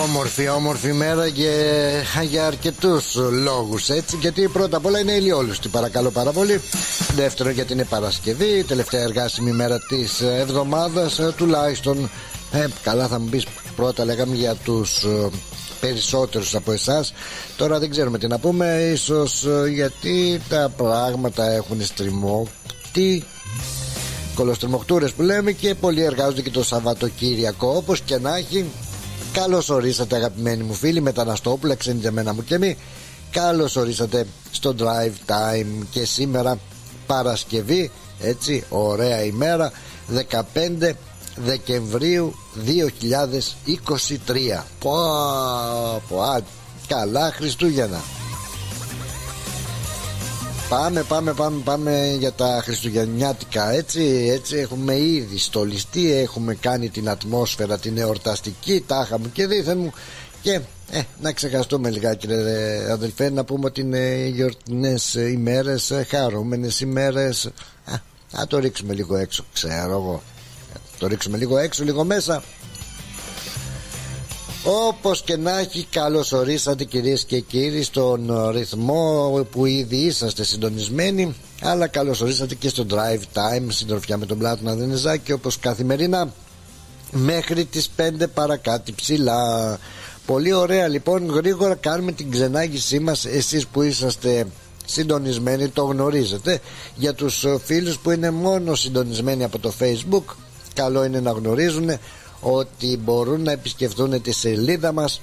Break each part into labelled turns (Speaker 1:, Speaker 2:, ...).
Speaker 1: Όμορφη μέρα και για αρκετούς λόγους, έτσι. Γιατί πρώτα απ' όλα είναι ηλιόλουστη, παρακαλώ πάρα πολύ. Δεύτερον, γιατί είναι Παρασκευή, τελευταία εργάσιμη μέρα της εβδομάδας, τουλάχιστον. Καλά, θα μου πεις, πρώτα λέγαμε για τους περισσότερους από εσάς. Τώρα δεν ξέρουμε τι να πούμε, ίσως γιατί τα πράγματα έχουν στριμώξει, κολοστριμωχτούρες που λέμε, και πολλοί εργάζονται και το Σαββατοκύριακο. Όπως και να έχει, καλώς ορίσατε αγαπημένοι μου φίλοι, μεταναστόπουλα, ξενιτεμένα μου και μη. Καλώς ορίσατε στο Drive Time και σήμερα Παρασκευή, έτσι, ωραία ημέρα, 15 Δεκεμβρίου 2023. Καλά Χριστούγεννα. Πάμε για τα χριστουγεννιάτικα, έτσι έχουμε ήδη στολιστεί, έχουμε κάνει την ατμόσφαιρα την εορταστική, τάχα μου και δίθεν μου, και να ξεχαστούμε λιγάκι, ρε αδελφέ, να πούμε ότι είναι γιορτινές ημέρες, χαρούμενες ημέρες. Να το ρίξουμε λίγο έξω, ξέρω εγώ, το ρίξουμε λίγο έξω, λίγο μέσα. Όπως και να έχει, καλώς ορίσατε κυρίες και κύριοι στον ρυθμό που ήδη είσαστε συντονισμένοι, αλλά καλώς ορίσατε και στο Drive Time, συντροφιά με τον Πλάτωνα Δενεζάκη, όπως καθημερινά μέχρι τις 5 παρακάτω ψηλά. Πολύ ωραία, λοιπόν, γρήγορα κάνουμε την ξενάγησή μας. Εσείς που είσαστε συντονισμένοι το γνωρίζετε. Για τους φίλους που είναι μόνο συντονισμένοι από το Facebook, καλό είναι να γνωρίζουν ότι μπορούν να επισκεφτούν τη σελίδα μας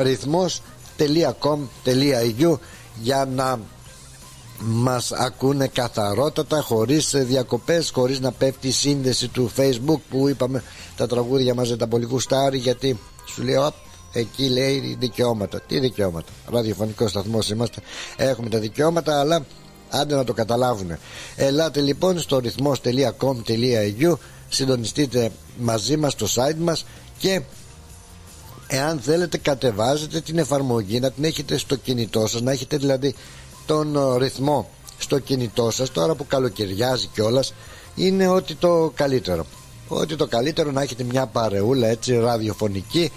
Speaker 1: rhythmos.com.au για να μας ακούνε καθαρότατα, χωρίς διακοπές, χωρίς να πέφτει η σύνδεση του Facebook, που είπαμε τα τραγούδια μας δεν τα πολύ γουστάρει, γιατί σου λέει εκεί λέει δικαιώματα. Τι δικαιώματα? Ραδιοφωνικός σταθμός είμαστε, έχουμε τα δικαιώματα, αλλά άντε να το καταλάβουν. Ελάτε λοιπόν στο rhythmos.com.au, συντονιστείτε μαζί μας στο site μας, και εάν θέλετε κατεβάζετε την εφαρμογή, να την έχετε στο κινητό σας, να έχετε δηλαδή τον ρυθμό στο κινητό σας. Τώρα που καλοκαιριάζει κιόλας, είναι ότι το καλύτερο να έχετε μια παρεούλα, έτσι, ραδιοφωνική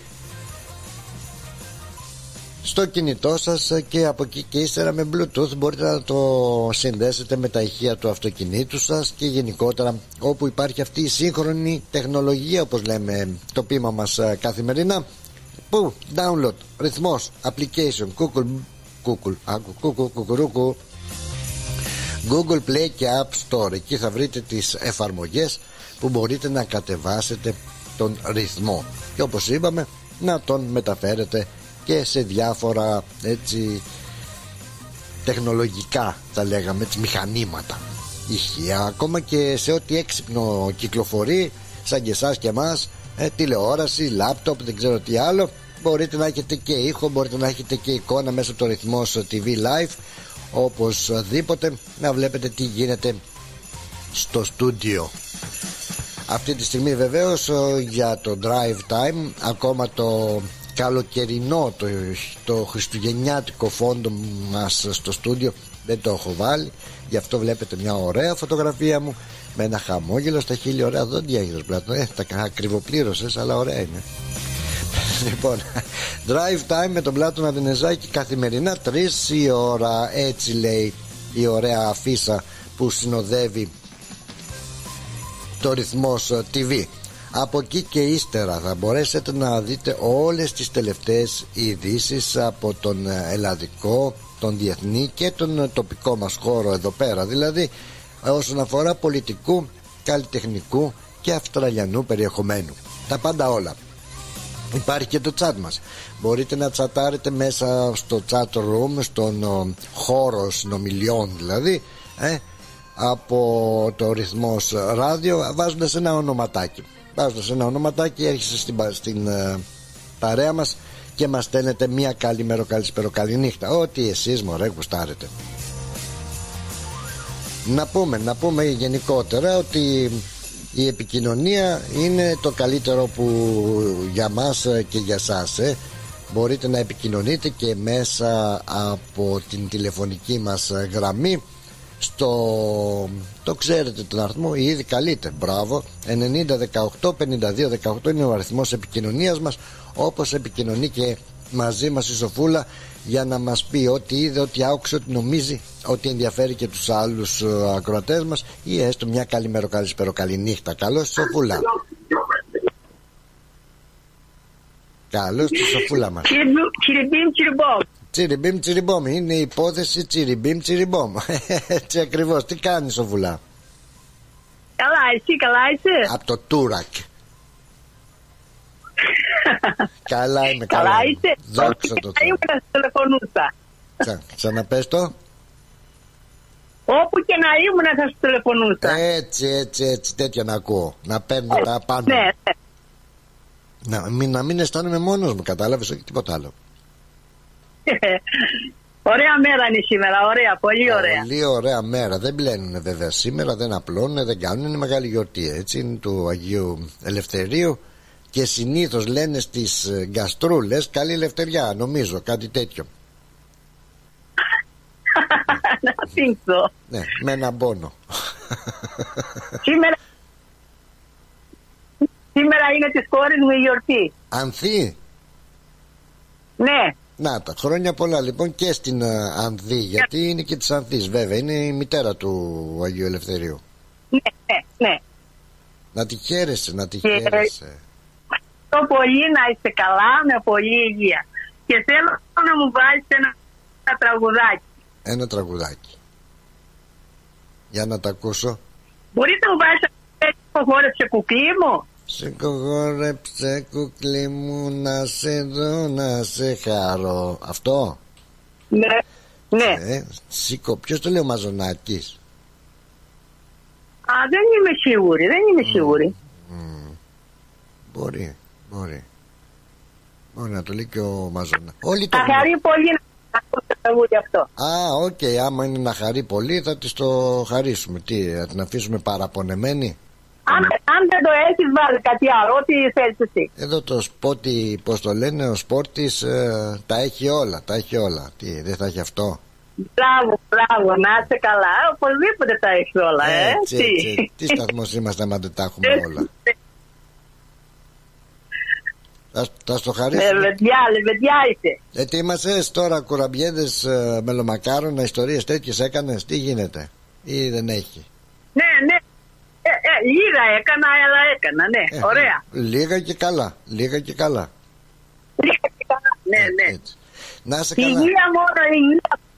Speaker 1: στο κινητό σας, και από εκεί και ύστερα με Bluetooth μπορείτε να το συνδέσετε με τα ηχεία του αυτοκινήτου σας, και γενικότερα όπου υπάρχει αυτή η σύγχρονη τεχνολογία, όπως λέμε το πείμα μας καθημερινά, που download ρυθμός application Google Play και App Store. Εκεί θα βρείτε τις εφαρμογές που μπορείτε να κατεβάσετε τον ρυθμό, και όπως είπαμε να τον μεταφέρετε και σε διάφορα, έτσι, τεχνολογικά, θα λέγαμε, έτσι, μηχανήματα, ηχεία, ακόμα και σε ό,τι έξυπνο κυκλοφορεί, σαν και εσάς και εμάς, τηλεόραση, λάπτοπ, δεν ξέρω τι άλλο. Μπορείτε να έχετε και ήχο, μπορείτε να έχετε και εικόνα μέσα από το Ρυθμός TV Live, οπωσδήποτε να βλέπετε τι γίνεται στο στούντιο. Αυτή τη στιγμή βεβαίως για το Drive Time, ακόμα το καλοκαιρινό, το χριστουγεννιάτικο φόντο μας στο στούντιο δεν το έχω βάλει, γι' αυτό βλέπετε μια ωραία φωτογραφία μου με ένα χαμόγελο στα χείλη, ωραία δόντια έχεις, Πλάτωνα, τα ακριβοπλήρωσες, αλλά ωραία είναι. Λοιπόν, Drive Time με τον Πλάτωνα Δενεζάκη, καθημερινά 3 η ώρα, έτσι λέει η ωραία αφίσα που συνοδεύει το Ρυθμός TV. Από εκεί και ύστερα θα μπορέσετε να δείτε όλες τις τελευταίες ειδήσεις από τον ελλαδικό, τον διεθνή και τον τοπικό μας χώρο εδώ πέρα, δηλαδή όσον αφορά πολιτικού, καλλιτεχνικού και αυστραλιανού περιεχομένου. Τα πάντα όλα. Υπάρχει και το chat μας. Μπορείτε να τσατάρετε μέσα στο chat room, στον χώρο συνομιλιών δηλαδή, από το Ρυθμός ράδιο, βάζοντας ένα ονοματάκι. Έρχεσαι στην παρέα μας και μας στέλνετε μια καλημέρα, καλησπέρα, καληνύχτα, ό,τι εσείς μωρέ γουστάρετε. Να πούμε γενικότερα ότι η επικοινωνία είναι το καλύτερο που για μας και για σας. Μπορείτε να επικοινωνείτε και μέσα από την τηλεφωνική μας γραμμή το ξέρετε τον αριθμό, ήδη καλείτε. Μπράβο. 9018-5218 είναι ο αριθμός επικοινωνίας μας, όπως επικοινωνεί και μαζί μας η Σοφούλα, για να μας πει ό,τι είδε, ό,τι άκουσε, ό,τι νομίζει, ό,τι ενδιαφέρει και τους άλλους ακροατές μας, ή έστω μια καλημέρα, καλησπέρα, καληνύχτα. Καλώς τη Σοφούλα. Καλώς τη Σοφούλα μας.
Speaker 2: Τσιριμπίμ τσιριμπόμ.
Speaker 1: Τσιριμπίμ τσιριμπόμ. Είναι η υπόθεση τσιριμπίμ τσιριμπόμ. Έτσι ακριβώς. Τι κάνεις, Σοφούλα?
Speaker 2: Καλά, εσύ καλά είσαι?
Speaker 1: Από το Τούρακ. Καλά είμαι, καλά.
Speaker 2: Καλά είσαι?
Speaker 1: Δόξα τω Θεώ.
Speaker 2: Ήμουν να σου τηλεφωνούσα.
Speaker 1: Ξαναπες το.
Speaker 2: Όπου και να ήμουν θα σου τηλεφωνούσα.
Speaker 1: Έτσι, τέτοια να ακούω. Να παίρνω τα πάνω.
Speaker 2: Ναι.
Speaker 1: Να μην αισθάνομαι μόνος μου, κατάλαβες, όχι τίποτα άλλο.
Speaker 2: Ωραία μέρα είναι σήμερα, ωραία, πολύ ωραία.
Speaker 1: Πολύ ωραία μέρα. Δεν πλένουνε βέβαια σήμερα, δεν απλώνουν, δεν κάνουν. Είναι μεγάλη γιορτή, έτσι. Είναι του Αγίου Ελευθερίου. Και συνήθως λένε στις γκαστρούλες καλή ελευθεριά, νομίζω, κάτι τέτοιο.
Speaker 2: Να think
Speaker 1: Ναι, με έναν πόνο.
Speaker 2: Σήμερα είναι της κόρης μου η γιορτή.
Speaker 1: Ανθή.
Speaker 2: Ναι.
Speaker 1: Να τα, χρόνια πολλά λοιπόν και στην Ανθή, γιατί είναι και της Ανθής βέβαια, είναι η μητέρα του Αγίου Ελευθερίου.
Speaker 2: Ναι.
Speaker 1: Να τη χαίρεσαι, να τη χαίρεσαι.
Speaker 2: Το πολύ να είστε καλά, με πολλή υγεία. Και θέλω να μου βάλεις ένα τραγουδάκι.
Speaker 1: Ένα τραγουδάκι. Για να τα ακούσω.
Speaker 2: Μπορείτε να μου βάλεις ένα χόρεψε κουκλί μου?
Speaker 1: Σε κοχόρεψε κουκλί μου, να σε δω, να σε χαρώ. Αυτό?
Speaker 2: Ναι.
Speaker 1: Σήκω, ποιος το λέει, ο Μαζονάκης?
Speaker 2: Δεν είμαι σίγουρη.
Speaker 1: Μπορεί να το λέει και ο Μαζονάκης.
Speaker 2: Θα χαρεί πολύ να ακούσει το τραγούδι αυτό.
Speaker 1: Οκ, άμα είναι να χαρεί πολύ θα της το χαρίσουμε. Τι, θα την αφήσουμε παραπονεμένη?
Speaker 2: Αν δεν το έχεις βάλει κάτι άλλο, ό,τι θέλεις εσύ.
Speaker 1: Εδώ το σπότι, πώς το λένε, ο σπόρτης τα έχει όλα. Τι, δεν θα έχει αυτό?
Speaker 2: Μπράβο, να είστε καλά. Οπωσδήποτε τα έχει όλα,
Speaker 1: Έτσι. Τι σταθμός είμαστε άμα δεν τα έχουμε όλα? Θα στο χαρίσουμε.
Speaker 2: Λεβεντιά είσαι.
Speaker 1: Τι είμαστε τώρα, κουραμπιέδες, μελομακάρονα, ιστορίες τέτοιες έκανες? Τι γίνεται ή δεν έχει?
Speaker 2: Ναι. Λίγα έκανα, αλλά έκανα, ναι. Ωραία.
Speaker 1: Λίγα και καλά.
Speaker 2: Ναι.
Speaker 1: Έτσι. Να είσαι καλά.
Speaker 2: Υγεία μόνο,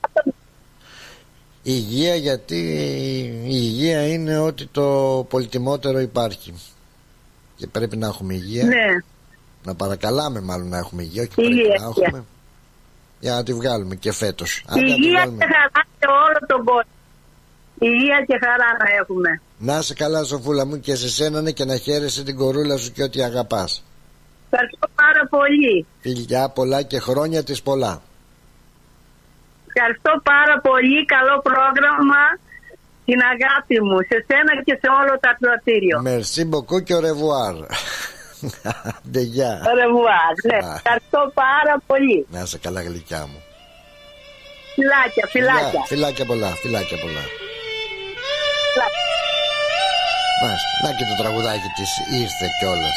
Speaker 1: Υγεία, γιατί η υγεία είναι ότι το πολυτιμότερο υπάρχει. Και πρέπει να έχουμε υγεία.
Speaker 2: Ναι.
Speaker 1: Να παρακαλάμε μάλλον να έχουμε υγεία. Και πρέπει να έχουμε. Για να τη βγάλουμε και φέτος.
Speaker 2: Υγεία και χαρά σε όλο τον κόσμο. Υγεία και χαρά να έχουμε.
Speaker 1: Να είσαι καλά, Σοφούλα μου, και σε σένα, ναι, και να χαίρεσαι την κορούλα σου και ό,τι αγαπάς.
Speaker 2: Ευχαριστώ πάρα πολύ.
Speaker 1: Φιλιά πολλά και χρόνια της πολλά.
Speaker 2: Ευχαριστώ πάρα πολύ. Καλό πρόγραμμα. Την αγάπη μου σε σένα και σε όλο το ακροατήριο.
Speaker 1: Merci beaucoup και au revoir.
Speaker 2: Au revoir. Ναι. Ευχαριστώ πάρα πολύ.
Speaker 1: Να είσαι καλά, γλυκιά μου.
Speaker 2: Φιλάκια.
Speaker 1: Φιλάκια πολλά. Μάλιστα. Να και το τραγουδάκι της ήρθε κιόλας.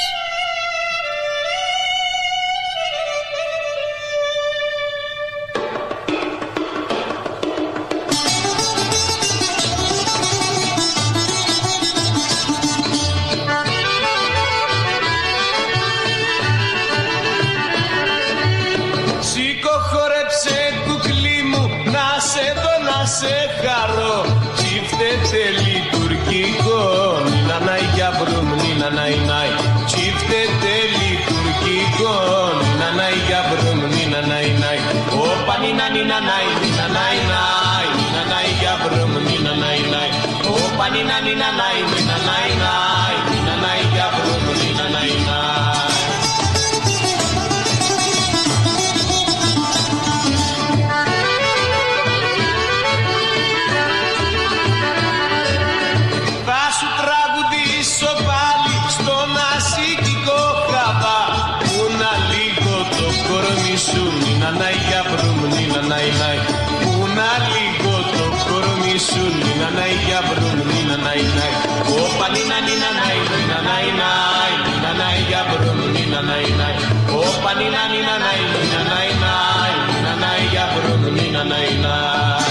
Speaker 3: Σήκω, χορέψε κουκλί μου, να σε δω, να σε χαρώ. Τσίφτεται λειτουργικό, νινανάι για μπρουμ, νινανάι νάι. Τσίφτεται λειτουργικό, νινανάι για μπρουμ, νινανάι νάι. Όπα νινα νινανάι, νινανάι νάι. Νινανάι για μπρουμ, νινανάι νάι. Όπα νινα νινανάι, νινανάι νάι. Νινανάι για μπρουμ, νινανάι νάι. Νινανάι για μπρουμ, νινανάι νάι. Πούνα λίγο το κορμί σου, νάι νάι. Όπα νίνα νίνα νάι νίνα νάι νάι. Νίνα νάι για μπρουμ νίνα νάι νάι. Όπα νίνα νίνα νάι νίνα νάι νάι. Νίνα νάι για μπρουμ νίνα νάι νάι.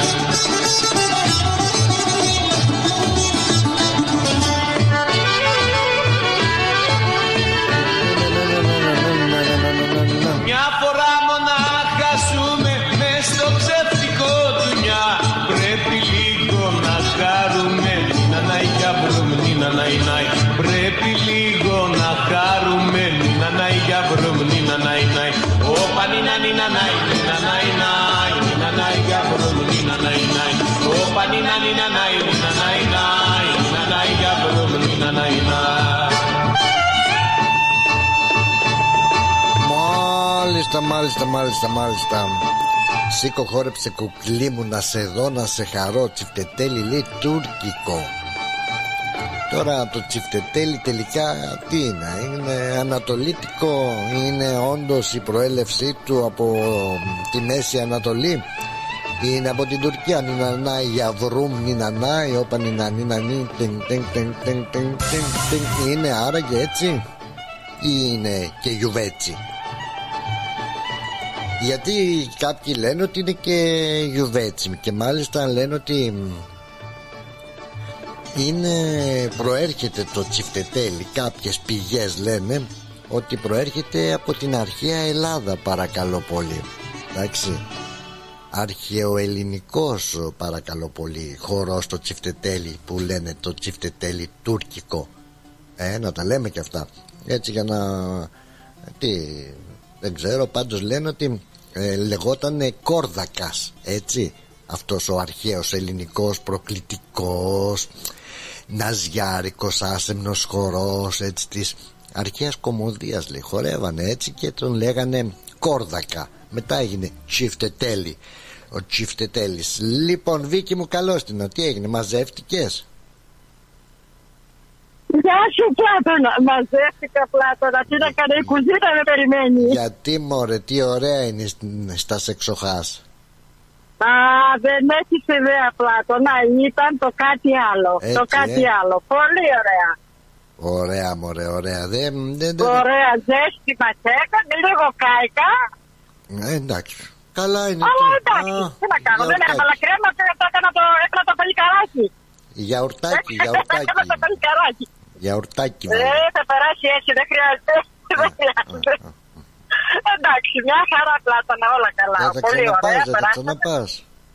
Speaker 3: Μια φορά μονάχα ζούμε μες στο ψεύτικο δουνιά. Πρέπει λίγο να χαρούμε. Νίνα νάι για μπρουμ νίνα νάι νάι. Πρέπει λίγο να χαρούμε. Νίνα νάι για μπρουμ νίνα νάι νάι. Όπα νίνα νίνα νάι νίνα νάι νάι. Νίνα νάι για μπρουμ νίνα νάι νάι. Όπα νίνα νίνα νάι νίνα νάι νάι. Νίνα νάι για μπρουμ νίνα νάι νάι.
Speaker 1: Μάλιστα. Σήκω χόρεψε κουκλί μου να σε δω να σε χαρώ. Τσιφτετέλι λέει τουρκικό. Τώρα το τσιφτετέλι τελικά τι είναι? Είναι ανατολίτικο? Είναι όντως η προέλευσή του από τη Μέση Ανατολή? Είναι από την Τουρκία? Νινανάι για βρούμ νινανάι. Όπα νινανίνανί. Είναι άραγε έτσι ή είναι και γιουβέτσι? Γιατί κάποιοι λένε ότι είναι και γιουβέτσι και μάλιστα λένε ότι προέρχεται το τσιφτετέλι. Κάποιες πηγές λένε ότι προέρχεται από την αρχαία Ελλάδα, παρακαλώ πολύ. Εντάξει, αρχαιοελληνικός παρακαλώ πολύ χορός το τσιφτετέλι που λένε το τσιφτετέλι τουρκικό. Να τα λέμε και αυτά έτσι για να δεν ξέρω, πάντως λένε ότι λεγότανε Κόρδακας, έτσι, αυτός ο αρχαίος ελληνικός προκλητικός ναζιάρικος άσεμνος χορός, έτσι, της αρχαίας κομμωδίας λέει, χορεύανε έτσι και τον λέγανε Κόρδακα. Μετά έγινε τσιφτετέλι, ο τσιφτετέλης. Λοιπόν Βίκη μου, καλώς την, τι έγινε, μαζεύτηκες?
Speaker 2: Γεια σου Πλάτωνα, μαζεύτηκα Πλάτωνα, τι να κάνω, η κουζίνα με περιμένει.
Speaker 1: Γιατί μωρέ, τι ωραία είναι στα σεξοχάς.
Speaker 2: Δεν έχεις ιδέα Πλάτωνα, ήταν το κάτι άλλο.
Speaker 1: Έτσι,
Speaker 2: το κάτι άλλο, πολύ ωραία.
Speaker 1: Ωραία μωρέ, ωραία.
Speaker 2: Ωραία, ζέστη μας έκανε, λίγο κάηκα.
Speaker 1: Εντάξει, καλά είναι.
Speaker 2: Αλλά εντάξει, τι να κάνω, δεν έκανα κρέμα, έκανα το παλικαράκι.
Speaker 1: Γιαουρτάκι.
Speaker 2: Έκανα το παλικαράκι.
Speaker 1: Γιαουρτάκι.
Speaker 2: Θα περάσει έτσι, δεν χρειάζεται. Εντάξει, μια χαρά Πλάτωνα, όλα καλά. Πολύ ωραία.
Speaker 1: Δεν θα ξαναπάς?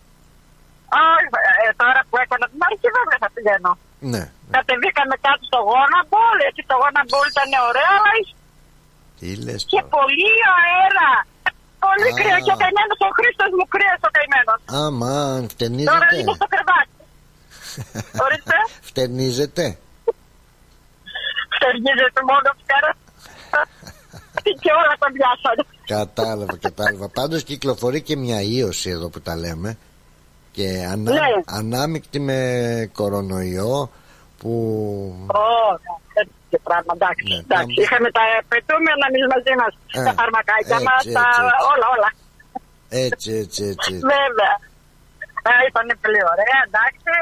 Speaker 2: Τώρα που έκανα την αρχή βέβαια θα πηγαίνω.
Speaker 1: Ναι.
Speaker 2: Κατεβήκαμε κάτω στο Γόναμπολ, έτσι το Γόναμπολ ήταν ωραίο, αλλά
Speaker 1: τι λες
Speaker 2: και πολύ αέρα. Πολύ κρύο και ο καημένος, ο Χρήστος μου κρύος ο καημένος.
Speaker 1: Αμάν, φτενίζεται.
Speaker 2: Τώρα είναι στο κρεβάτι. Ορίστε.
Speaker 1: Φτενίζεται.
Speaker 2: Φτενίζεται μόνο πέρα. Και όλα τα πιάσανε.
Speaker 1: Κατάλαβα. Πάντως κυκλοφορεί και μια ίωση εδώ που τα λέμε. Και ανάμεικτη με κορονοϊό που...
Speaker 2: τέτοιο πράγμα, εντάξει. Είχαμε τα πετούμενα εμείς μαζί μας, τα φαρμακάκια μας, όλα.
Speaker 1: Έτσι.
Speaker 2: Βέβαια. Ήταν πολύ ωραία, εντάξει,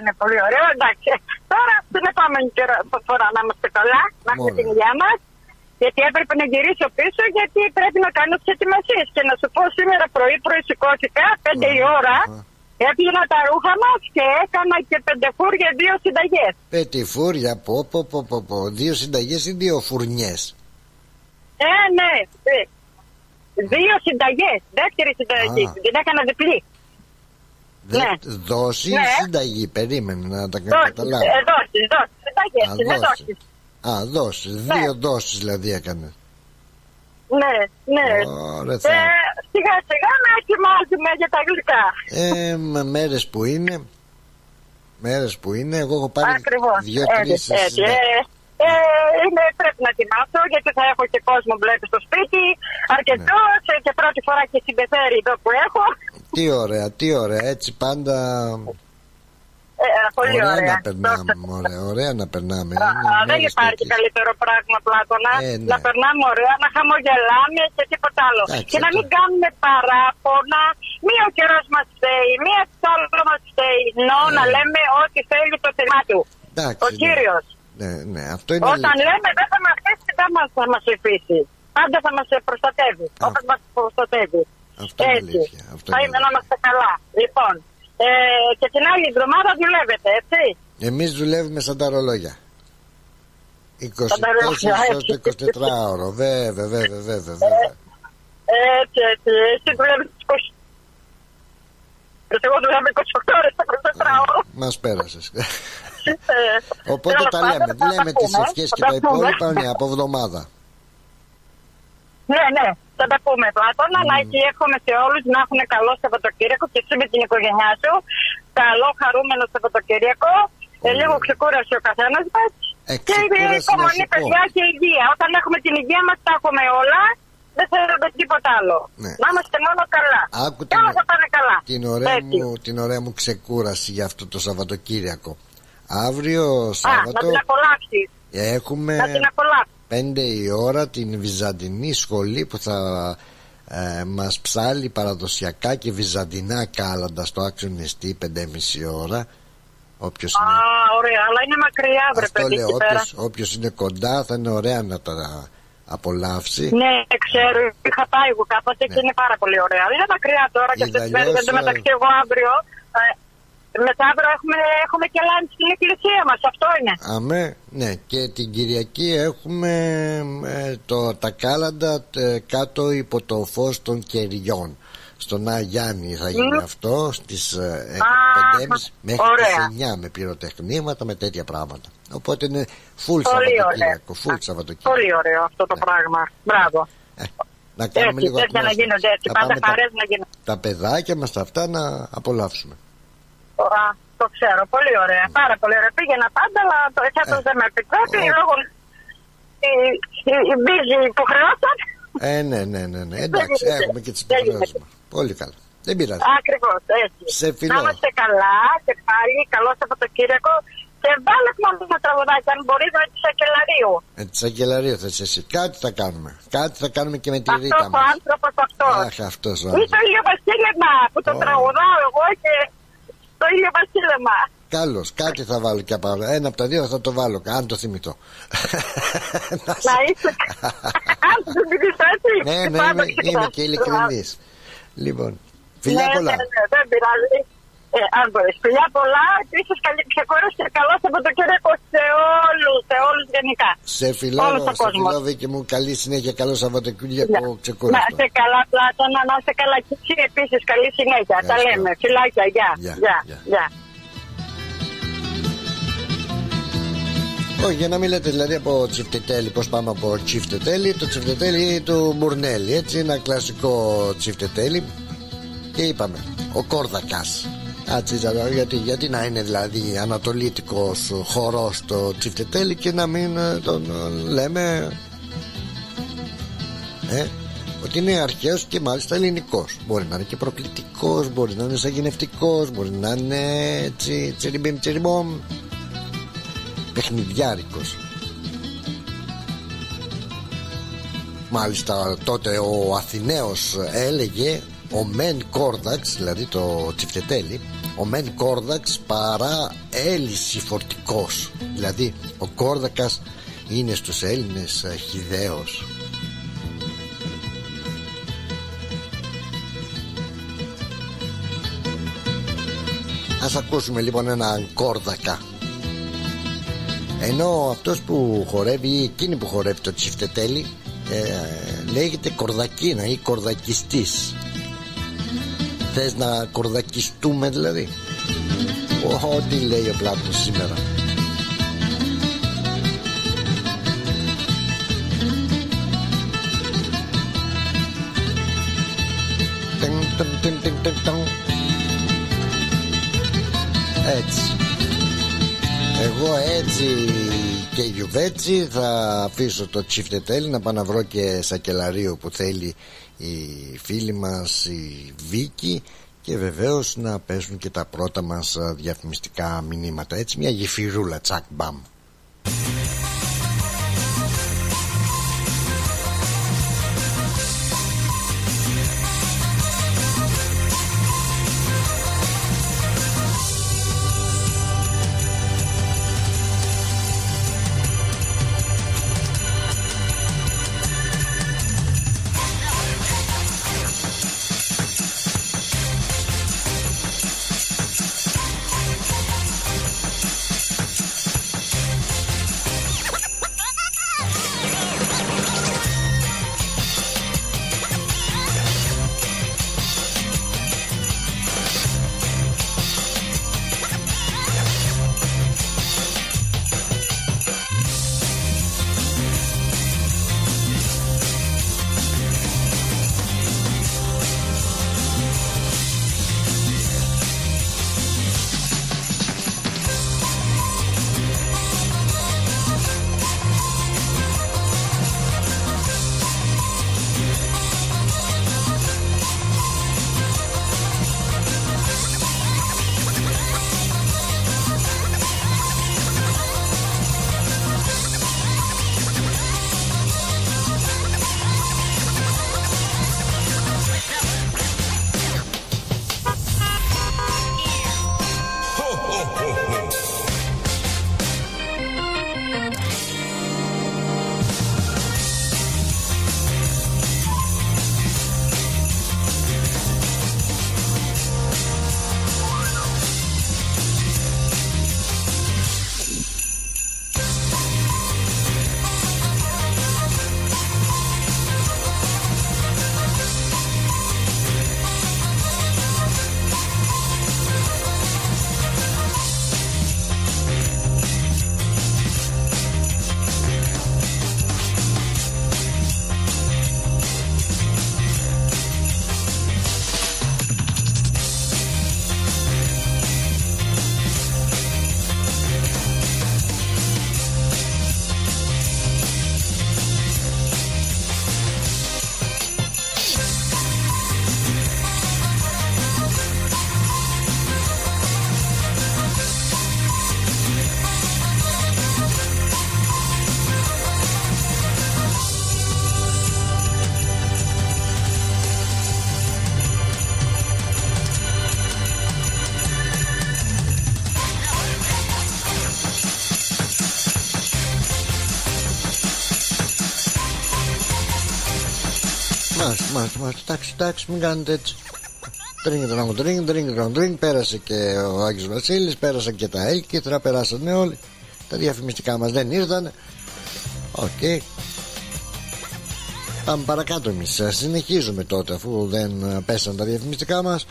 Speaker 2: Τώρα την επόμενη φορά να είμαστε καλά, να έχουμε την υγεία μας. Γιατί έπρεπε να γυρίσω πίσω, γιατί πρέπει να κάνω τις ετοιμασίες. Και να σου πω, σήμερα πρωί σηκώθηκα 5 η ώρα, έπλυνα τα ρούχα μας και έκανα και 5 φούρια, 2 συνταγές.
Speaker 1: 5 φούρια, πω, 2 συνταγές ή 2 φουρνιές?
Speaker 2: Ναι, 2 συνταγές, δεύτερη συνταγή, την έκανα διπλή.
Speaker 1: Δόση ή συνταγή, περίμενε να τα καταλάβω.
Speaker 2: Δόσεις, συνταγές, είναι δόσεις.
Speaker 1: Δόσεις, 2 δόσεις δηλαδή έκανε.
Speaker 2: Ναι. Σιγά σιγά να ετοιμάζουμε για τα γλυκά.
Speaker 1: Μέρες που είναι, εγώ έχω πάρει 2-3
Speaker 2: πρέπει να ετοιμάσω, γιατί θα έχω και κόσμο βλέπει στο σπίτι, αρκετός, και πρώτη φορά και συμπεθέρει εδώ που έχω.
Speaker 1: Τι ωραία, έτσι πάντα.
Speaker 2: Πολύ ωραία.
Speaker 1: Ωραία να περνάμε.
Speaker 2: Δεν υπάρχει καλύτερο πράγμα, Πλάτωνα. Να περνάμε ωραία, να χαμογελάμε και τίποτα άλλο. Και να μην κάνουμε παράπονα. Μία ο καιρός μας φταίει, μία το άλλο μας φταίει. Να λέμε ό,τι θέλει το θέμα του.
Speaker 1: Εντάξει,
Speaker 2: ο κύριος.
Speaker 1: Ναι, αυτό είναι
Speaker 2: όταν λέμε δεν θα μας αφήσει και δεν θα μας αφήσει. Πάντα θα μας προστατεύει. Όπως μας προστατεύει.
Speaker 1: Αυτό είναι αλήθεια.
Speaker 2: Θα είναι να είμαστε καλά. Λοιπόν, και την άλλη εβδομάδα δουλεύετε, έτσι.
Speaker 1: Εμείς δουλεύουμε σαν τα ρολόγια. 24 ώρες το 24ωρο. Βέβαια. Έτσι.
Speaker 2: Εσύ δουλεύεις 20. Εγώ δουλεύω 28 ώρες το 24ωρο.
Speaker 1: Μας πέρασες. Οπότε τα λέμε τις ευχές και τα υπόλοιπα από εβδομάδα.
Speaker 2: Ναι, θα τα πούμε, Πλάτωνα. Να εύχομαι σε όλους να έχουν καλό Σαββατοκύριακο και εσύ με την οικογένειά σου. Καλό χαρούμενο Σαββατοκύριακο. Λίγο ξεκούρασε ο καθένας μας. Και υπομονή, παιδιά, και υγεία. Όταν έχουμε την υγεία μας, τα έχουμε όλα. Δεν θέλουμε τίποτα άλλο. Ναι. Να είμαστε μόνο καλά. Και όλα θα πάνε καλά.
Speaker 1: Την ωραία μου ξεκούραση για αυτό το Σαββατοκύριακο. Αύριο Σάββατο.
Speaker 2: Να την απολαύσεις.
Speaker 1: Έχουμε 5 η ώρα την βυζαντινή σχολή που θα μας ψάλει παραδοσιακά και βυζαντινά κάλαντα στο Άξιο Νεστή 5,5 ώρα. Όποιος είναι...
Speaker 2: ωραία, αλλά είναι μακριά, βρε παιδί.
Speaker 1: Όποιος είναι κοντά θα είναι ωραία να τα απολαύσει.
Speaker 2: Ναι, ξέρω, είχα πάει εγώ κάποτε και είναι πάρα πολύ ωραία. Είναι μακριά τώρα και αυτές τις μέρες. Εν τω μεταξύ, εγώ αύριο, μεθαύριο έχουμε και λάνι στην εκκλησία μας. Αυτό είναι.
Speaker 1: Αμέ, ναι, και την Κυριακή έχουμε τα κάλαντα κάτω υπό το φως των κεριών. Στον Αγιάννη θα γίνει αυτό στις 5.30 μέχρι τις 9 με πυροτεχνήματα, με τέτοια πράγματα. Οπότε είναι full Σαββατοκύριακο.
Speaker 2: Πολύ ωραίο αυτό το πράγμα. Μπράβο.
Speaker 1: Να κάνουμε λίγο
Speaker 2: ατμόσφαιρα. Να γίνονται έτσι. Πάντα χαρές να γίνονται.
Speaker 1: Τα παιδάκια μας αυτά να απολαύσουμε.
Speaker 2: Το ξέρω. Πολύ ωραία. Πάρα πολύ ωραία. Πήγαινα πάντα, αλλά το εξάτος δεν με επιτρέπει λόγω η μπίζη υποχρεώσεων.
Speaker 1: Ναι. Εντάξει, έχουμε και τις υποχρεώσεις μας. Πολύ καλά. Δεν πειράζει.
Speaker 2: Ακριβώς, έτσι.
Speaker 1: Σε φιλό.
Speaker 2: Να είμαστε καλά και πάλι. Καλό Σαββατοκύριακο. Και βάλε μόνο ένα τραγουδάκι, αν μπορείς, με τη Σακελαρίου.
Speaker 1: Με τη Σακελαρίου θες εσύ. Κάτι θα κάνουμε. Κάτι θα κάνουμε και με τη Ρίτα μας.
Speaker 2: Αυτός ο άνθρωπος αυτός.
Speaker 1: Αχ, αυτός ο
Speaker 2: άνθρωπος. Ή το Ήλιο Βασίλεμα που το τραγουδάω εγώ και το Ήλιο Βασίλεμα.
Speaker 1: Καλώς, κάτι θα βάλω και απάνω. Ένα από τα δύο θα το βάλω, αν το θυμηθώ.
Speaker 2: Να είσαι. Αν το θυμηθείς έτσι.
Speaker 1: Ναι, είμαι και ειλικρινής. Λοιπόν, φιλιά πολλά.
Speaker 2: Ναι, δεν πειράζει. Αν μπορείς. Φιλιά πολλά, επίσης καλή ξεκόραση και καλό Σαββατοκύριακο σε όλους γενικά.
Speaker 1: Σε φιλό, Βίκη μου, καλή συνέχεια, καλό Σαββατοκύριακο ξεκόραση.
Speaker 2: Να είσαι καλά, Πλάτωνα, να είσαι καλά και εσύ επίσης, καλή συνέχεια. Τα λέμε, φιλάκια, γεια.
Speaker 1: Όχι, για να μην λέτε δηλαδή από τσιφτετέλη, πώς πάμε από τσιφτετέλη, το τσιφτετέλη του Μπουρνέλη, έτσι, ένα κλασικό τσιφτετέλη. Και είπαμε, ο Κόρδακας. Γιατί να είναι δηλαδή ανατολίτικος χορός το τσιφτετέλη και να μην τον λέμε ότι είναι αρχαίος και μάλιστα ελληνικός. Μπορεί να είναι και προκλητικός, μπορεί να είναι σαγηνευτικός, μπορεί να είναι έτσι τσιριμπιμ παιχνιδιάρικος. Μάλιστα τότε ο Αθηναίος έλεγε ο μεν κόρδαξ, δηλαδή το τσιφτετέλι, ο μεν κόρδαξ παρά έλυση φορτικός. Δηλαδή ο κόρδακας είναι στους Έλληνες χυδαίος. Ας ακούσουμε λοιπόν έναν κόρδακα. Ενώ αυτός που χορεύει ή εκείνη που χορεύει το τσιφτετέλι λέγεται κορδακίνα ή κορδακιστής. Θες να κορδακιστούμε δηλαδή? Τι λέει ο Πλάτωνος σήμερα. Έτσι. Εγώ έτσι και γιουβέτσι θα αφήσω το τσιφτετέλι να πάω να βρω και Σακελαρίου που θέλει η φίλη μας η Βίκη, και βεβαίως να πέσουν και τα πρώτα μας διαφημιστικά μηνύματα. Έτσι μια γεφυρούλα, τσακ μπαμ. Εντάξει, μην κάνετε έτσι. Drink. Πέρασε και ο Άγιος Βασίλης, πέρασαν και τα έλκυθρα, περάσανε όλοι. Τα διαφημιστικά μας δεν ήρθαν. Οκ. Πάμε παρακάτω εμείς. Συνεχίζουμε τότε, αφού δεν πέσαν τα διαφημιστικά μας,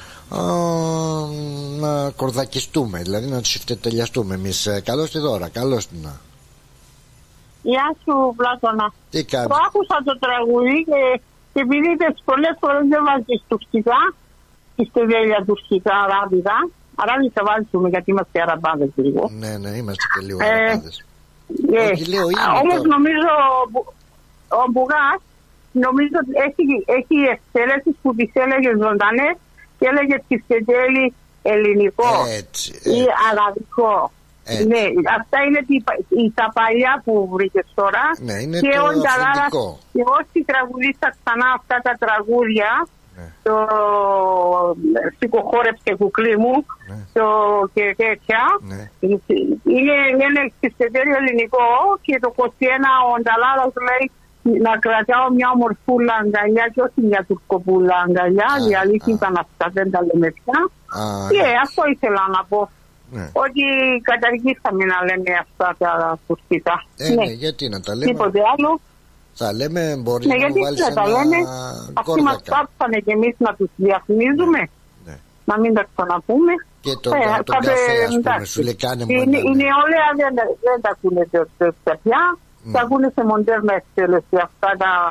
Speaker 1: να κορδακιστούμε, δηλαδή να τους ευτελιαστούμε εμείς. Καλώς τη Δώρα, καλώς την.
Speaker 2: Γεια σου, Πλάτωνα.
Speaker 1: Τι κάνεις?
Speaker 2: Το άκουσα το τραγούδι και επειδή πολλές φορές δεν βάζεις τουρκικά, είστε τέλεια τουρκικά, αράβικα βάζουμε γιατί είμαστε αραμπάδες λίγο.
Speaker 1: Ναι, είμαστε και λίγο αραμπάδες.
Speaker 2: Όμως νομίζω ο Μπουγάς νομίζω ότι έχει εξέλεξεις που τις έλεγε ζωντανές και έλεγε ψηφτετέλη ελληνικό ή αραβικό. Ναι, αυτά είναι τα παλιά που βρήκες τώρα.
Speaker 1: Ναι, είναι
Speaker 2: και
Speaker 1: το αυθεντικό.
Speaker 2: Και όσοι τραγουδίσαν ξανά αυτά τα τραγούδια, το «Σηκοχώρεψε κουκλί μου», και τέτοια, είναι ψηφτετέλη ελληνικό. Και το 21 ο Νταλάρας λέει να κρατάω μια ομορφούλα αγκαλιά και όχι μια τουρκοπούλα αγκαλιά. Η αλήθεια ήταν αυτά, δεν τα λέμε πια. Και αυτό ήθελα να πω. Ότι καταργήσαμε να λέμε αυτά τα τουρκικά.
Speaker 1: Ναι, γιατί να τα λέμε.
Speaker 2: Τίποτε άλλο.
Speaker 1: Θα λέμε, μπορεί να βάλεις
Speaker 2: ένα κόρδακα. Αυτοί μας πάψανε και εμείς να τους διαφημίζουμε. Να μην τα ξαναπούμε.
Speaker 1: Και τον καφέ, ας πούμε, σου λέει κάνε μου.
Speaker 2: Η νεολαία δεν τα ακούνε πια. Τα ακούνε σε μοντέρνα εκτέλεση αυτά τα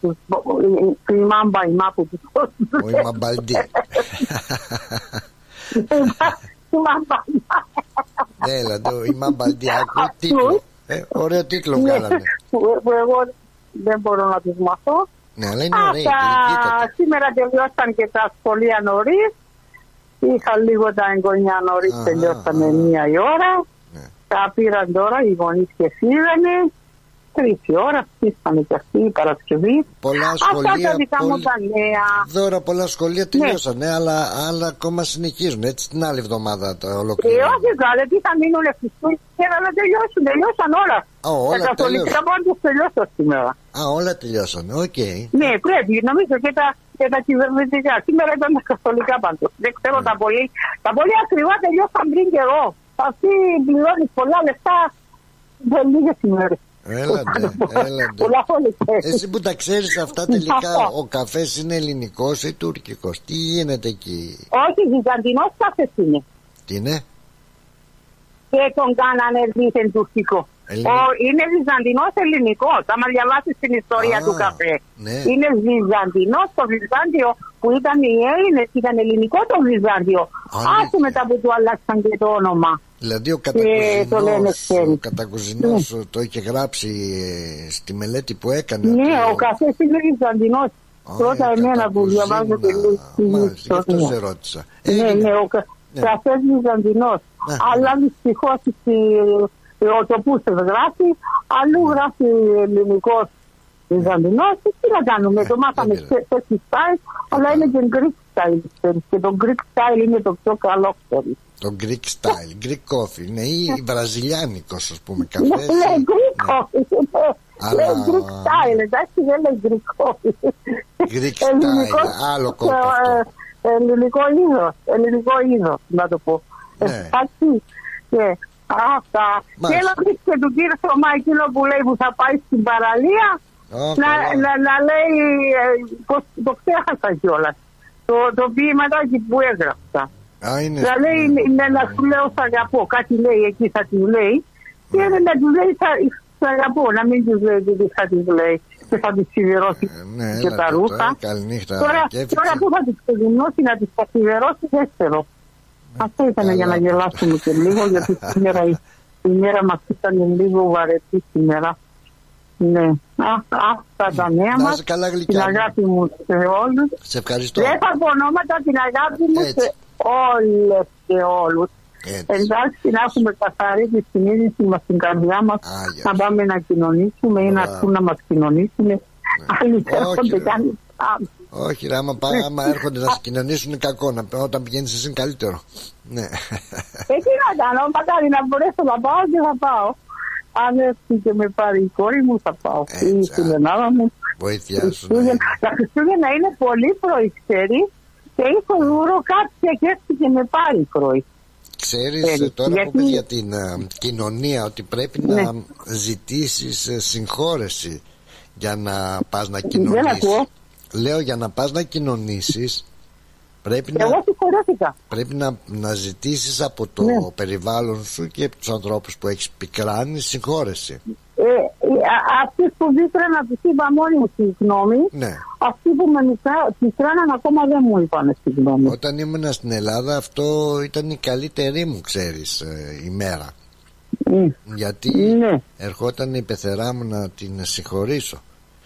Speaker 2: ημάμπα που τους
Speaker 1: ο Ημαμπαλντή. Έλα το Ημαμπαλντή, ακούει τίτλο. Ωραίο τίτλο βγάλανε.
Speaker 2: Εγώ δεν μπορώ να τους μάθω.
Speaker 1: Ναι, αλλά είναι ωραία.
Speaker 2: Σήμερα τελειώσαν και τα σχολεία νωρίς. Είχα λίγο τα εγγονιά νωρίς, τελειώσανε 1 η ώρα. Τα πήραν τώρα οι γονείς και φύγανε. 3 η ώρα, στήσανε και αυτοί η Παρασκευή.
Speaker 1: Πολλά σχολεία.
Speaker 2: Αυτά τα δικά μου τα νέα.
Speaker 1: Δώρα, πολλά σχολεία τελειώσανε, αλλά ακόμα συνεχίζουν. Έτσι την άλλη εβδομάδα τα ολοκληρώνουν.
Speaker 2: Όχι, καλά, τι θα μείνουν Χριστούγεννα να τελειώσουν. Τελειώσαν όλα. Τα καθολικά πάντως τελειώσαν σήμερα.
Speaker 1: Όλα τελειώσαν, οκ.
Speaker 2: Ναι, πρέπει, νομίζω και τα κυβερνητικά. Σήμερα ήταν τα καθολικά πάντως. Δεν ξέρω τα πολύ ακριβά τελειώσαν πριν καιρό. Αυτοί πληρώνει πολλά λεφτά σε λίγες ημέρες.
Speaker 1: Έλατε. Εσύ που τα ξέρεις αυτά, τελικά ο καφές είναι ελληνικός ή τουρκικός? Τι γίνεται εκεί?
Speaker 2: Όχι, βυζαντινός καφές είναι.
Speaker 1: Τι είναι?
Speaker 2: Και τον κάνανε δίθεν τουρκικό. Είναι βυζαντινός ελληνικός. Άμα διαβάσεις την ιστορία του καφέ, είναι βυζαντινός. Το Βυζάντιο που ήταν οι Έλληνες ήταν ελληνικό το Βυζάντιο. Άσε μετά που του αλλάξαν και το όνομα.
Speaker 1: Δηλαδή ο κατακουζινός το είχε γράψει στη μελέτη που έκανε.
Speaker 2: Ναι, ο καφές είναι βυζαντινός. Πρώτα εμένα που διαβάζω και λίγο.
Speaker 1: Γι' αυτό σε ρώτησα.
Speaker 2: Ναι, ο καφές βυζαντινός. Αλλά δυστυχώς το που σε γράφει, αλλού γράφει ελληνικός βυζαντινός. Τι να κάνουμε, το μάθαμε σε style, αλλά είναι και Greek style. Και το Greek style είναι το πιο καλό, ξέρεις.
Speaker 1: Το Greek style, Greek coffee, είναι ή βραζιλιάνικος, ας πούμε, καφές.
Speaker 2: Ναι, Greek coffee, λέει Greek style, εντάξει, δεν λέει Greek coffee.
Speaker 1: Greek style, άλλο κόφι αυτό.
Speaker 2: Ελληνικό είδος, να το πω. Εντάξει, αυτά. Και να πεις και του κύριου Θωμά εκείνο που λέει που θα πάει στην παραλία, να λέει, το ξέχασα κιόλας, το ποιηματάκι που έγραψα. Να λέει να σου λέω σ' αγαπώ, κάτι λέει εκεί θα της λέει, και να του λέει σ' αγαπώ, να μην τους λέει τι θα της λέει και θα της σιδερώσει και τα ρούχα. Τώρα που θα της ξεδινώσει να της τα σιδερώσει δεν ξέρω. Αυτό ήταν για να γελάσουμε και λίγο, γιατί η μέρα μας ήταν λίγο βαρετή σήμερα. Ναι, αυτά τα νέα μας. Την αγάπη μου σε όλους.
Speaker 1: Σε ευχαριστώ.
Speaker 2: Δεν θα πω ονόματα, την αγάπη μου σε όλες και όλους. Εντάξει, να έχουμε καθαρή τη συνείδηση μας στην καρδιά μας, να πάμε να κοινωνήσουμε ή να έρθουν να μας κοινωνήσουμε. Άλλοι έρχονται κι άλλοι.
Speaker 1: Όχι, άμα έρχονται να σε κοινωνήσουν είναι κακό. Όταν πηγαίνεις εσύ είναι καλύτερο. Ναι.
Speaker 2: Τι να κάνω, μακάρι να μπορέσω να πάω και θα πάω. Αν έρθει και με πάρει η κόρη μου θα πάω. Ή στην Ελλάδα μου.
Speaker 1: Βοήθειά σου.
Speaker 2: Τα Χριστούγεννα είναι πολύ πρωί, ξέρεις, και ήρθε δούρο κάποια και έφυγε με πάλι πρωί.
Speaker 1: Ξέρεις τώρα που είπες για την κοινωνία, ότι πρέπει να ζητήσεις συγχώρεση για να πας να κοινωνήσεις. Λέω, για να πας να κοινωνήσεις πρέπει να ζητήσεις από το περιβάλλον σου και από τους ανθρώπους που έχεις πικράνει συγχώρεση.
Speaker 2: Αυτοί που δείχναν να τους είπα μόνοι μου τη γνώμη, αυτοί που με πικράναν ακόμα δεν μου είπαν τη γνώμη.
Speaker 1: Όταν ήμουν στην Ελλάδα αυτό ήταν η καλύτερη μου, ξέρεις, ημέρα. Γιατί ερχόταν η πεθερά μου να την συγχωρήσω.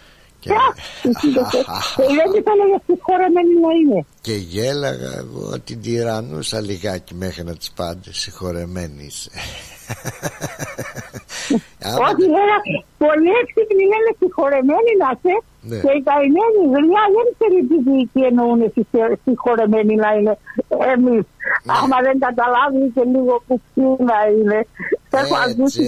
Speaker 2: Δεν ήθελα για συγχωρεμένη να είναι.
Speaker 1: Και γέλαγα εγώ, την τυραννούσα λιγάκι μέχρι να τις πάντε συγχωρεμένη είσαι.
Speaker 2: Όχι, λέγα, πολύ έξυπνοι λένε συγχωρεμένοι να είσαι. Και οι καημένοι γριά δεν ξέρει τι εννοούν συγχωρεμένοι να είναι εμείς. Άμα δεν καταλάβει και λίγο κουτσίνα είναι. Έχω ακούσει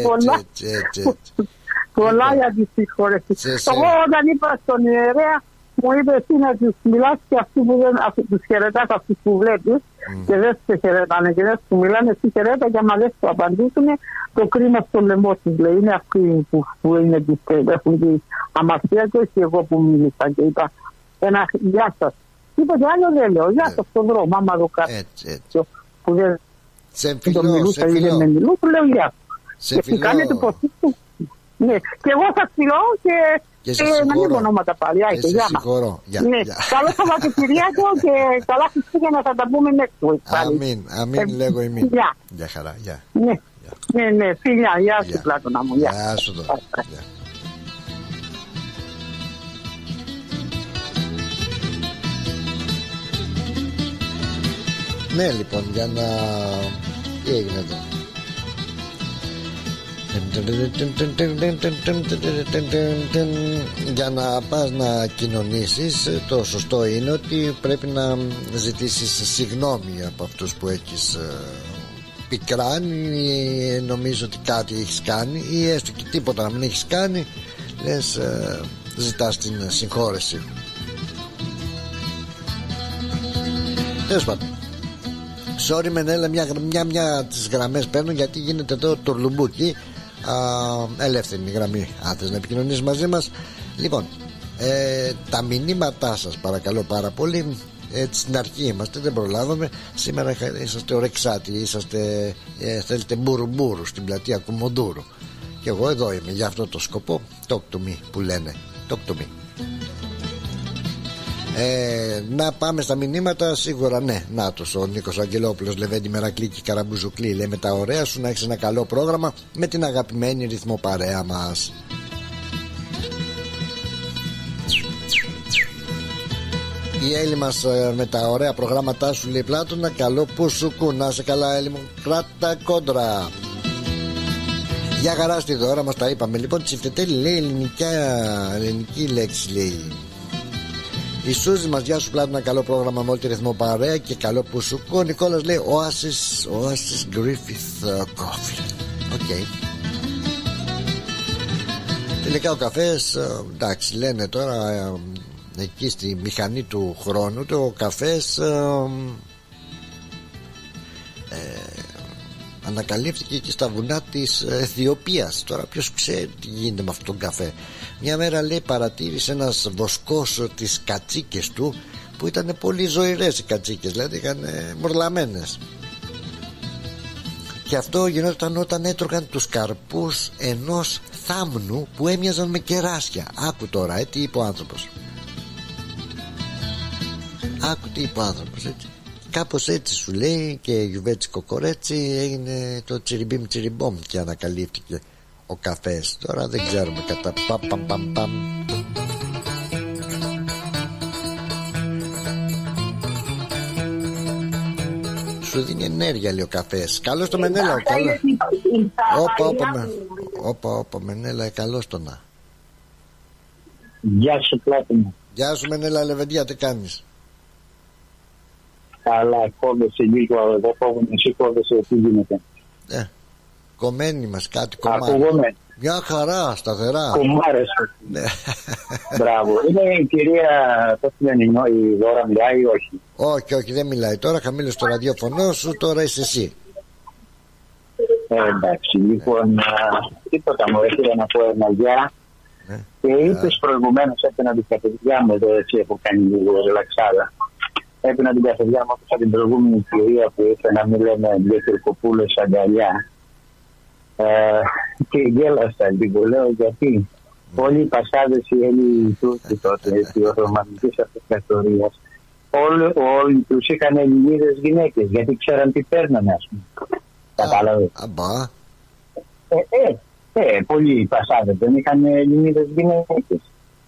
Speaker 2: πολλά για τη συγχώρεση. Εγώ όταν είπα στον ιερέα, μου είπε εσύ να τους μιλάς και αυτοί που δεν τους χαιρετάς, αυτούς που βλέπεις και δεν σε χαιρετάνε και δεν σου μιλάνε, εσύ χαιρέτα και άμα δεν σου απαντήσουν, το κρίμα στο λαιμό τους λέει. Είναι αυτοί που είναι, έχουν τη αμαρτία και όχι εγώ που μίλησα και είπα ένα γεια σας. Τίποτε άλλο δεν λέω, γεια σας στον δρόμο, άμα το κάνω που δεν τον μιλούσα ή δεν με μιλούν, του λέω γεια σας. Και κάνετε πως του. Ναι, και εγώ σας φιλώ και να μην πω ονόματα πάλι.
Speaker 1: Και σε συγχωρώ.
Speaker 2: Καλό Σαββατοκυριακό και καλά Χριστούγεννα, θα τα πούμε next week.
Speaker 1: Αμήν λέγω ημίν. Γεια χαρά.
Speaker 2: Ναι, φιλιά, γεια σου Πλάτωνα μου.
Speaker 1: Γεια σου τώρα. Ναι, λοιπόν, για να... Τι έγινε εδώ? Για να πας να κοινωνήσεις, το σωστό είναι ότι πρέπει να ζητήσεις συγγνώμη από αυτούς που έχεις πικράνει, νομίζω ότι κάτι έχεις κάνει ή έστω και τίποτα να μην έχεις κάνει, λες ζητάς την συγχώρεση. Τέλος πάντων, sorry Μενέλα, μια τις γραμμές παίρνω γιατί γίνεται εδώ το λουμπούκι. Ελεύθερη γραμμή αν θες να επικοινωνήσεις μαζί μας. Λοιπόν, τα μηνύματά σας παρακαλώ πάρα πολύ. Στην αρχή είμαστε, δεν προλάβαμε. Σήμερα είσαστε ορεξάτοι, είσαστε θέλετε μπουρουμπουρου στην πλατεία Κουμοντούρου. Και εγώ εδώ είμαι για αυτό το σκοπό. Talk to me που λένε. Talk to me. Να πάμε στα μηνύματα. Σίγουρα ναι. Νάτος ο Νίκος Αγγελόπουλος, Λεβέντη Μερακλή και Καραμπουζουκλή. Λέμε τα ωραία σου, να έχεις ένα καλό πρόγραμμα με την αγαπημένη ρυθμό παρέα μας. Η Έλλη μας με τα ωραία προγράμματά σου, λέει Πλάτωνα. Καλό που σου κου. Να σε καλά Έλλη μου, κράτα κόντρα. Για χαρά στη δώρα μας τα είπαμε. Λοιπόν, τσιφτετέλη λέει ελληνική λέξη λέει. Η Σούζη μας, γεια σου Πλάτωνα, καλό πρόγραμμα με όλη τη ρυθμό παρέα και καλό που σου κου. Ο Νικόλας λέει Oasis Griffith Coffee. Οκ. Τελικά ο καφές, εντάξει λένε τώρα εκεί στη μηχανή του χρόνου, το καφές ανακαλύφθηκε και στα βουνά της Αιθιοπίας. Τώρα ποιος ξέρει τι γίνεται με αυτόν τον καφέ. Μια μέρα λέει παρατήρησε ένας βοσκός τις κατσίκες του που ήταν πολύ ζωηρές οι κατσίκες, δηλαδή είχαν μορλαμένες. Και αυτό γινόταν όταν έτρωγαν τους καρπούς ενός θάμνου που έμοιαζαν με κεράσια. Άκου τώρα, τι είπε ο άνθρωπος. Άκου τι είπε ο άνθρωπος, έτσι. Κάπως έτσι σου λέει και γιουβέτσι κορέτσι έγινε το τσιριμπίμ τσιριμπόμ και ανακαλύφθηκε ο καφές. Τώρα δεν ξέρουμε κατά παμ. Σου δίνει ενέργεια λέει ο καφές. Καλώς το Μενέλα. Όπα Μενέλα, καλώς το να.
Speaker 4: Γεια σου Πλάτωνα.
Speaker 1: Γεια σου Μενέλα Λεβεντία, τι κάνεις?
Speaker 4: Αλλά κόβεσαι λίγο εδώ, εσύ κόβεσαι, τι γίνεται?
Speaker 1: Κομμένοι μας κάτι κομμάτι.
Speaker 4: Ακούγομαι.
Speaker 1: Μια χαρά, σταθερά.
Speaker 4: Κομμάρες.
Speaker 1: Ναι.
Speaker 4: Μπράβο. Είναι η κυρία, πώς λένε, η Δώρα μιλάει ή όχι?
Speaker 1: Όχι, δεν μιλάει τώρα. Χαμήλωσε το ραδιόφωνο σου, τώρα είσαι εσύ.
Speaker 4: Εντάξει, λοιπόν, τίποτα μου έρχεται να πω ένα γεια. Και είπες προηγουμένως έπαιρνα την καθηγητιά μου εδώ, έτσι έχω κάνει λίγο ρελαξάδα. Έπαιρνα την καθηγητιά μου όπως την προηγούμενη κυρία που ήρθε να μην λέμε δύο τουρκοπούλες αγκαλιά. Και γέλασα λίγο, λέω γιατί όλοι οι πασάδες οι Έλληνοι Τούρκοι τότε, οι Οθωμανικής Αυτοκρατορίας, όλοι τους είχαν Ελληνίδες γυναίκες, γιατί ξέραν τι παίρνανε, ας πούμε. Κατάλαβες. Πολλοί πασάδες δεν είχαν Ελληνίδες γυναίκες.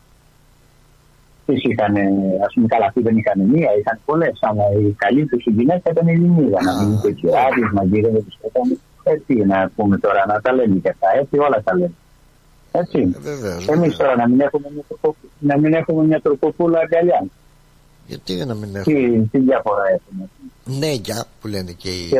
Speaker 4: Τις είχαν, ας πούμε, καλά, αυτοί δεν είχαν μία, είχαν πολλές, αλλά η καλή τους γυναίκα ήταν Ελληνίδα. Να μην είναι κυράδες, μαγείρευε τους έκανε. Έτσι, να πούμε τώρα, να τα λέμε και αυτά, έτσι όλα τα λέμε. Έτσι. Εμείς τώρα να μην έχουμε μια τουρκοπούλα αγκαλιά.
Speaker 1: Γιατί να μην έχουμε?
Speaker 4: Τι διαφορά έχουμε?
Speaker 1: Νέγια που λένε και οι...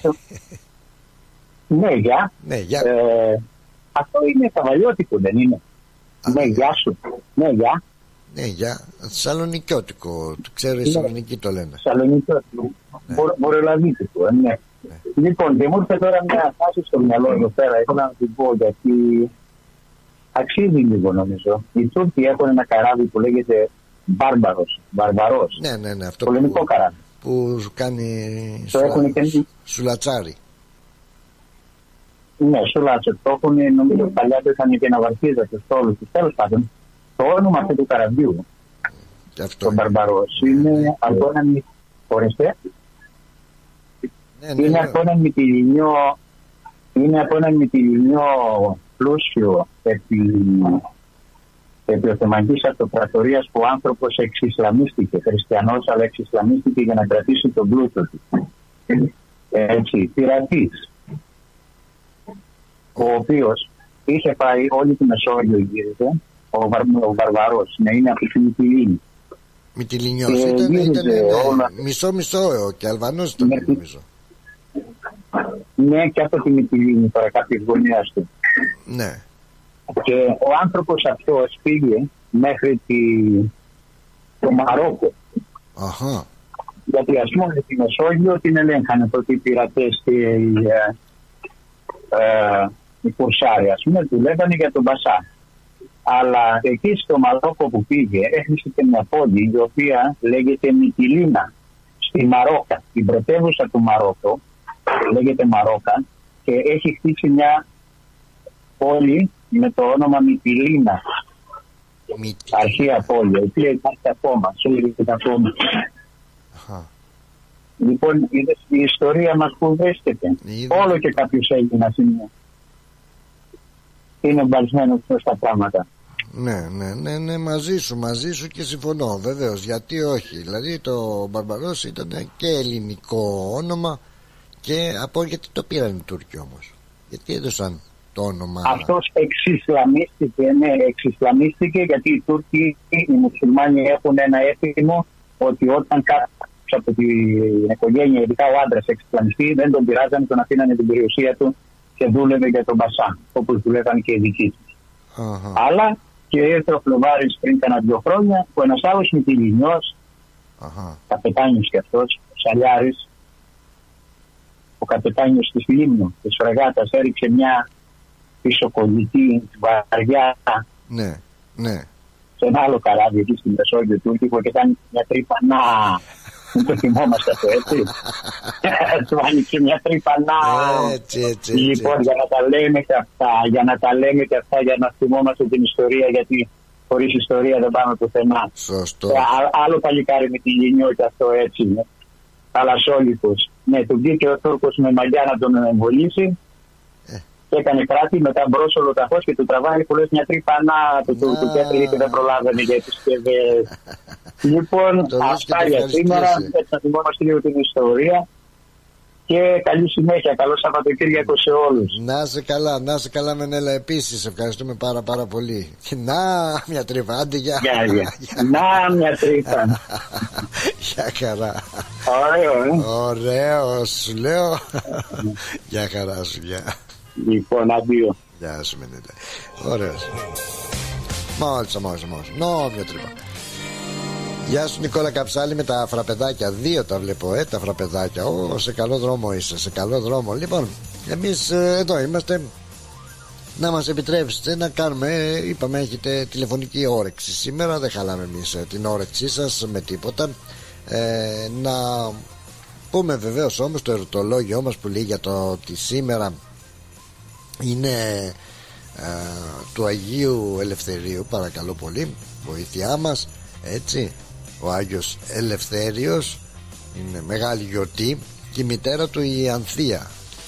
Speaker 4: Νέγια. Αυτό είναι καβαλιώτικο, δεν είναι? Ναι, γεια σου.
Speaker 1: Νέγια, σαλονικιώτικο. Το ξέρω, οι Σαλονικοί το λένε.
Speaker 4: Σαλονικιώτικο. Βορειολαδίτικο, ναι. Λοιπόν, και μου ήρθε τώρα μια φάση στο μυαλό εδώ πέρα. Έχω να την πω γιατί αξίζει λίγο, νομίζω. Οι Τούρκοι έχουν ένα καράβι που λέγεται Βαρβαρός.
Speaker 1: Ναι, αυτό.
Speaker 4: Πολεμικό καράβι.
Speaker 1: Που κάνει σουλατσάρι. Ναι, σουλάτσο. Το έχουν, νομίζω, παλιά το είχαν και ένα βαρκίζα του στόλου του. Τέλος πάντων, το όνομα αυτού του καραβιού, το Βαρβαρός, είναι από έναν είναι από έναν μυτιλινιό πλούσιο επί Οθωμανικής Αυτοκρατορίας που ο άνθρωπος εξισλαμίστηκε, χριστιανός, αλλά εξισλαμίστηκε για να κρατήσει τον πλούτο του. Έτσι, πειρατής, ο οποίος είχε πάει όλη τη Μεσόγειο, γύριζε, ο Βαρβαρός, να είναι από τη Μυτιλίνη. Μυτιλινιός ήταν μισό και Αλβανός ήταν, νομίζω.
Speaker 4: Ναι, και από τη Μυτιλίνη, τώρα κάποιες γωνιάς του.
Speaker 1: Ναι.
Speaker 4: Και ο άνθρωπος αυτός πήγε μέχρι το Μαρόκο.
Speaker 1: Αχα.
Speaker 4: Γιατί, ας πούμε, τη Μεσόγειο την ελέγχανε τότε οι πειρατές και οι κουρσάροι, ας πούμε, του λέγανε για τον Μπασά. Αλλά εκεί στο Μαρόκο που πήγε έχασε και μια πόλη η οποία λέγεται Μυτιλίνα, στη Μαρόκα. Η πρωτεύουσα του Μαρόκο λέγεται Μαρόκα και έχει χτίσει μια πόλη με το όνομα Μυτιλίνα. Αρχαία πόλη, η οποία υπάρχει ακόμα, σε λέγεται ακόμα. Λοιπόν, είδες η ιστορία μας που βρίσκεται. Όλο και κάποιος Έλληνας είναι μπαλσμένος στα πράγματα.
Speaker 1: Ναι, μαζί σου και συμφωνώ, βεβαίως. Γιατί όχι? Δηλαδή το Μπαρμπαρός ήταν και ελληνικό όνομα και από γιατί το πήραν οι Τούρκοι όμως? Γιατί έδωσαν το όνομα?
Speaker 4: Αυτός εξισλαμίστηκε γιατί οι Τούρκοι, οι μουσουλμάνοι έχουν ένα έθιμο ότι όταν κάποιος από την οικογένεια, ειδικά ο άντρας, εξισλαμιστεί, δεν τον πειράζανε, τον αφήνανε την περιουσία του και δούλευε για τον Μπασά, όπως δουλεύαν και οι δικοί τους. Αλλά και ήρθε ο Φλεβάρης πριν κάνα 2 χρόνια που ένας άλλος Μυτιλινιός, καπετάνιος και αυτός, ο Σαλιάρης, ο καπετάνιος της Λίμνου, της φρεγάτας, έριξε μια πισωκολλητή βαριά σε ένα άλλο καράβι εκεί στη Μεσόγειο Τούρκικο και κάνει μια τρύπα. Δεν το θυμόμαστε αυτό, έτσι. Του άνοιξε μια τρύπα. Λοιπόν, για να τα λέμε και αυτά, για να θυμόμαστε την ιστορία, γιατί χωρίς ιστορία δεν πάμε πουθενά.
Speaker 1: Σωστό.
Speaker 4: Άλλο παλικάρι με τη Λινιό και αυτό, έτσι. Θαλασσόλικος. Ναι, του βγήκε ο Τούρκος με μαλλιά να τον εμβολήσει. Και έκανε κράτη, μετά μπρος ολοταχώς και του τραβάει που λες μια τρύπα του κέντρη και δεν προλάβαινε για τις συσκευές. Λοιπόν, αυτά για σήμερα. Έτσι να θυμόμαστε λίγο την ιστορία. Και καλή συνέχεια, καλό Σαββατοκύριακο σε όλους.
Speaker 1: Να σε καλά Μενέλα, επίσης ευχαριστούμε πάρα πολύ. Και να μια τρύπα, άντε γεια.
Speaker 4: Να μια τρύπα.
Speaker 1: Γεια χαρά.
Speaker 4: Ωραίο,
Speaker 1: σου λέω. Γεια χαρά σου, γεια.
Speaker 4: Λοιπόν, αντίο.
Speaker 1: Γεια σου Μενέλα. Ωραίος. Μόλις. Νόμιο τρύπα. Γεια σου Νικόλα Καψάλη με τα φραπεδάκια. 2 τα βλέπω, τα φραπεδάκια. Σε καλό δρόμο είσαι, σε καλό δρόμο. Λοιπόν, εμείς εδώ είμαστε. Να μας επιτρέψετε να κάνουμε, είπαμε έχετε τηλεφωνική όρεξη σήμερα. Δεν χαλάμε εμείς την όρεξή σας με τίποτα. Να πούμε βεβαίως όμως το ερωτολόγιο μας που λέει για το ότι σήμερα είναι του Αγίου Ελευθερίου. Παρακαλώ πολύ, βοήθειά μας. Έτσι, ο Άγιος Ελευθέριος είναι μεγάλη γιορτή. Και η μητέρα του η Ανθία,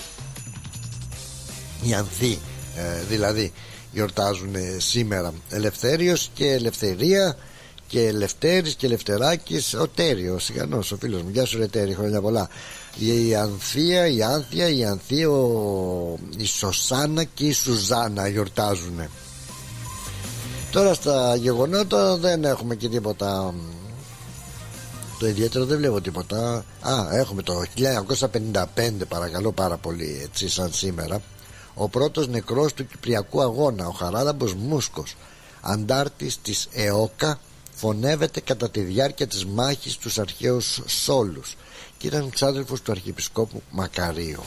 Speaker 1: η Ανθή δηλαδή γιορτάζουν σήμερα. Ελευθέριος και Ελευθερία και Ελευθέρης και Ελευθεράκης. Ο Τέριος, σιγανός, ο φίλος μου. Γεια σου ρε Τέρι, χρόνια πολλά. Η Ανθία, η Άνθια, η Ανθία, η Σωσάνα και η Σουζάνα γιορτάζουν. Τώρα στα γεγονότα δεν έχουμε και τίποτα το ιδιαίτερο, δεν βλέπω τίποτα. Έχουμε το 1955 παρακαλώ πάρα πολύ, έτσι σαν σήμερα. Ο πρώτος νεκρός του Κυπριακού αγώνα, ο Χαράλαμπος Μούσκος, αντάρτης της ΕΟΚΑ, φωνεύεται κατά τη διάρκεια της μάχης στους αρχαίους Σόλους και ήταν ξάδελφος του Αρχιεπισκόπου Μακαρίου.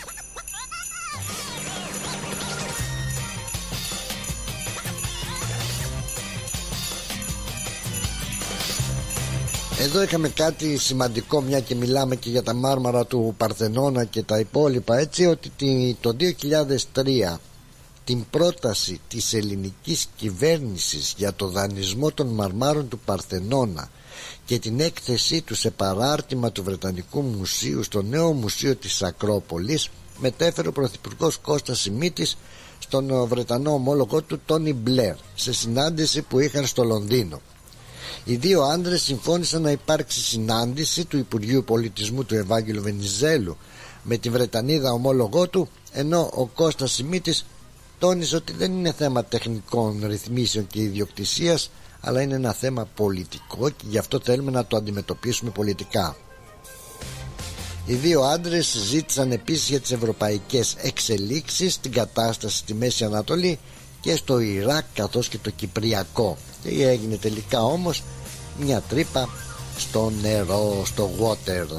Speaker 1: Εδώ είχαμε κάτι σημαντικό, μια και μιλάμε και για τα μάρμαρα του Παρθενώνα και τα υπόλοιπα, έτσι, ότι το 2003 την πρόταση της ελληνικής κυβέρνησης για το δανεισμό των μαρμάρων του Παρθενώνα και την έκθεσή του σε παράρτημα του Βρετανικού Μουσείου στο νέο μουσείο της Ακρόπολης μετέφερε ο Πρωθυπουργός Κώστας Σιμίτης στον Βρετανό ομόλογο του Τόνι Μπλερ σε συνάντηση που είχαν στο Λονδίνο. Οι δύο άντρες συμφώνησαν να υπάρξει συνάντηση του Υπουργείου Πολιτισμού του Ευάγγελου Βενιζέλου με τη Βρετανίδα ομόλογό του, ενώ ο Κώστας Σιμίτης τόνισε ότι δεν είναι θέμα τεχνικών ρυθμίσεων και ιδιοκτησίας, αλλά είναι ένα θέμα πολιτικό και γι' αυτό θέλουμε να το αντιμετωπίσουμε πολιτικά. Οι δύο άντρες συζήτησαν επίσης για τις ευρωπαϊκές εξελίξεις, την κατάσταση στη Μέση Ανατολή και στο Ιράκ καθώς και το Κυπριακό. Και έγινε τελικά όμως μια τρύπα στο νερό, στο water.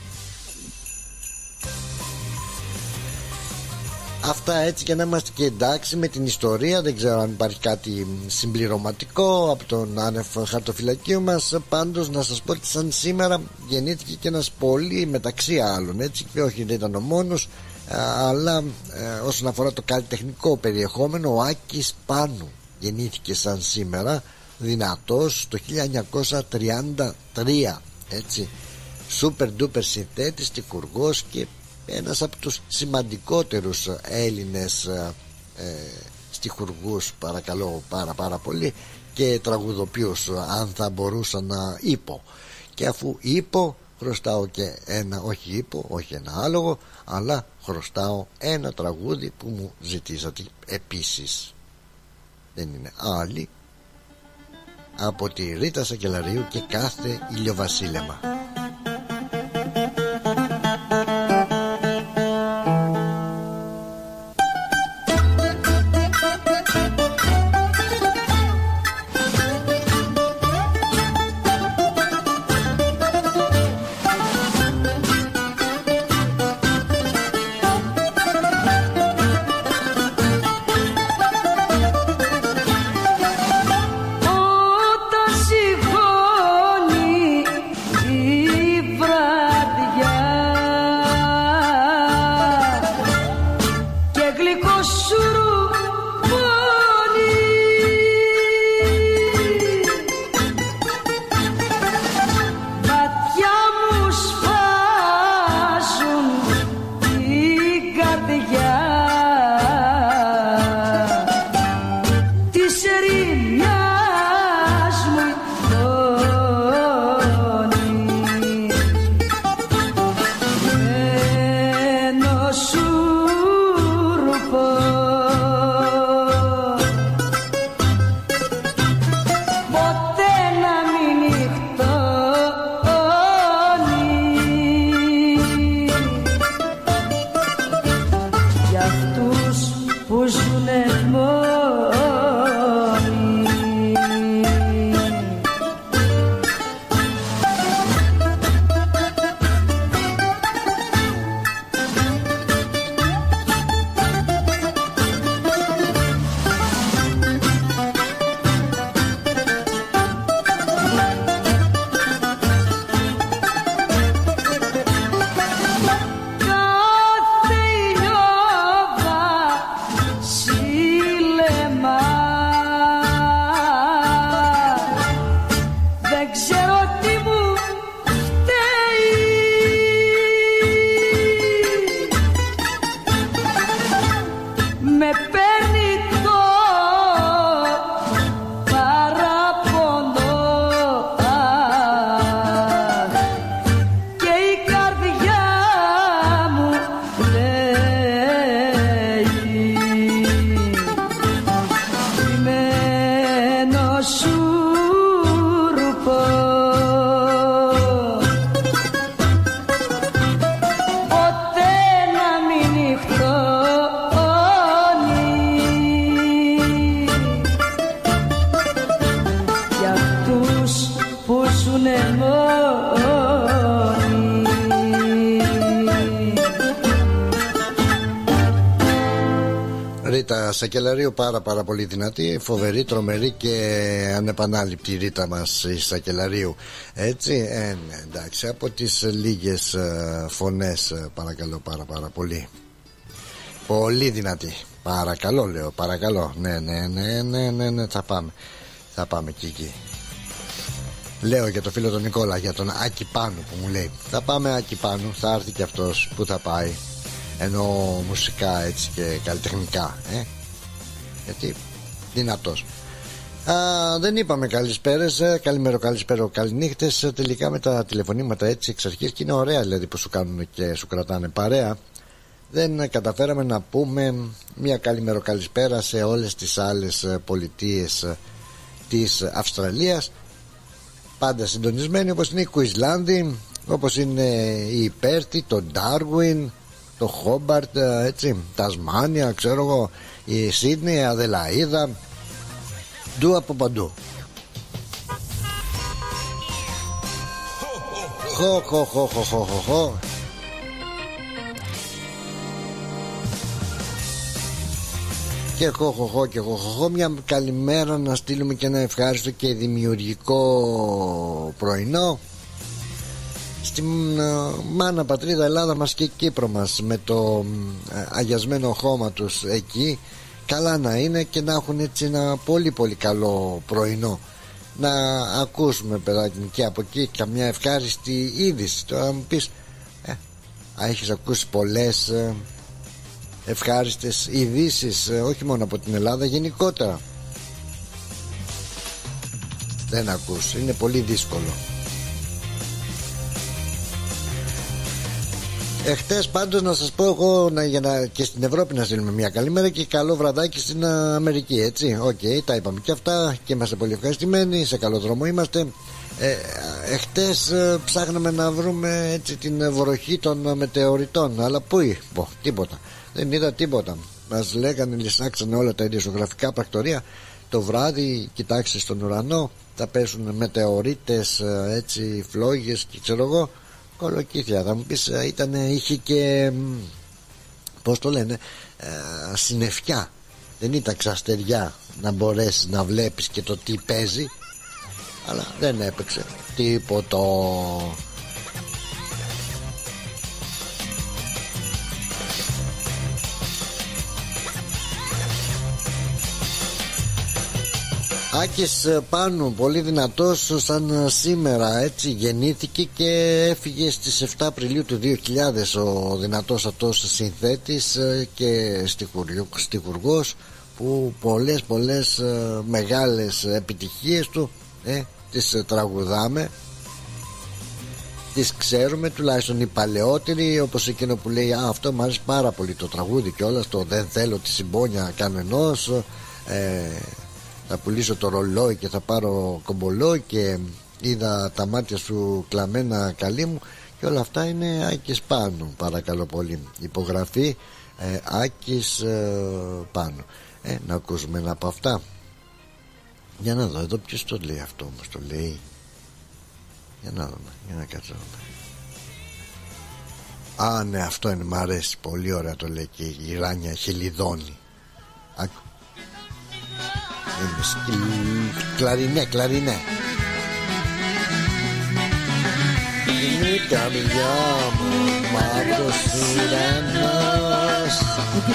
Speaker 1: Αυτά έτσι για να είμαστε και εντάξει με την ιστορία. Δεν ξέρω αν υπάρχει κάτι συμπληρωματικό από τον άνευ χαρτοφυλακίου μας. Πάντως να σας πω ότι σαν σήμερα γεννήθηκε και ένας πολύ μεταξύ άλλων, έτσι, και όχι δεν ήταν ο μόνος, αλλά όσον αφορά το καλλιτεχνικό περιεχόμενο, ο Άκης Πάνου γεννήθηκε σαν σήμερα, δυνατός, το 1933, έτσι, super duper συνθέτης, τυχουργός και ένας από τους σημαντικότερους Έλληνες στιχουργούς, παρακαλώ πάρα πολύ, και τραγουδοποιούς, αν θα μπορούσα να είπω. Και αφού είπω, χρωστάω και όχι ένα άλογο, αλλά χρωστάω ένα τραγούδι που μου ζητήσατε επίσης. Δεν είναι άλλη, από τη Ρίτα Σακελαρίου και Κάθε ηλιοβασίλεμα.
Speaker 5: Όταν σηκώνει
Speaker 1: Ρίτα Σακελαρίου, πάρα πολύ δυνατή, φοβερή, τρομερή και ανεπανάληπτη Ρίτα μας η Σακελαρίου. Έτσι, εντάξει, από τις λίγες φωνές, παρακαλώ πάρα πολύ. Πολύ δυνατή. Παρακαλώ, λέω, παρακαλώ. Ναι, θα πάμε εκεί. Λέω για το φίλο τον Νικόλα, για τον Άκη Πάνου που μου λέει θα πάμε Άκη Πάνου, θα έρθει και αυτός. Πού θα πάει? Ενώ μουσικά έτσι και καλλιτεχνικά, γιατί δυνατός. Δεν είπαμε καλησπέρες, καλημέρο, καλησπέρα, καληνύχτες. Τελικά με τα τηλεφωνήματα έτσι εξ αρχής, και είναι ωραία δηλαδή που σου κάνουν και σου κρατάνε παρέα, δεν καταφέραμε να πούμε μια καλημέρο καλησπέρα σε όλες τις άλλες πολιτείες της Αυστραλίας, πάντα συντονισμένοι, όπως είναι η Κουισλάνδη, όπως είναι η Πέρτη, το Ντάρουιν, το Χόμπαρτ, έτσι, Τασμάνια, ξέρω εγώ, η Σίδνη, η Αδελαΐδα, ντου από παντού. Χω. Και χω, μια καλημέρα να στείλουμε και ένα ευχάριστο και δημιουργικό πρωινό στην μάνα πατρίδα Ελλάδα μας και Κύπρο μας, με το αγιασμένο χώμα τους εκεί. Καλά να είναι και να έχουν έτσι ένα πολύ καλό πρωινό. Να ακούσουμε, παιδάκι μου, και από εκεί καμιά ευχάριστη είδηση. Τώρα μου πεις, έχεις ακούσει πολλές ευχάριστες ειδήσεις, όχι μόνο από την Ελλάδα, γενικότερα? Δεν ακούς, είναι πολύ δύσκολο. Εχθές πάντως να σας πω εγώ, και στην Ευρώπη να στείλουμε μια καλημέρα και καλό βραδάκι στην Αμερική, έτσι. Τα είπαμε και αυτά και είμαστε πολύ ευχαριστημένοι, σε καλό δρόμο είμαστε. Εχθές ψάχναμε να βρούμε έτσι την βροχή των μετεωρητών, αλλά πού τίποτα, δεν είδα τίποτα. Μας λέγανε, λησάξανε όλα τα ειδησιογραφικά πρακτορία, το βράδυ κοιτάξτε στον ουρανό, θα πέσουν μετεωρίτες, έτσι, φλόγες και ξέρω εγώ, κολοκύθια. Θα μου πεις, είχε και πώς το λένε, συννεφιά, δεν ήταν ξαστεριά να μπορέσεις να βλέπεις και το τι παίζει, αλλά δεν έπαιξε τίποτα. Άκης Πάνου, πολύ δυνατός, σαν σήμερα, έτσι, γεννήθηκε και έφυγε στις 7 Απριλίου του 2000 ο δυνατός αυτός συνθέτης και στιχουργός, που πολλές μεγάλες επιτυχίες του τις τραγουδάμε, τις ξέρουμε, τουλάχιστον οι παλαιότεροι, όπως εκείνο που λέει αυτό μου αρέσει πάρα πολύ το τραγούδι κιόλας, το δεν θέλω τη συμπόνια κανενός, θα πουλήσω το ρολόι και θα πάρω κομπολόι και είδα τα μάτια σου κλαμμένα καλή μου, και όλα αυτά είναι Άκης Πάνου, παρακαλώ πολύ, υπογραφή Άκης Πάνου. Να ακούσουμε ένα από αυτά. Για να δω εδώ ποιος το λέει αυτό, όμως το λέει, για να δούμε, για να κάτσουμε. Ναι, αυτό είναι, μ' αρέσει, πολύ ωραία το λέει, και η Ράνια Χελιδόνη. Κλαρινέ. Είναι η καρδιά μου μαύρος ουρανός.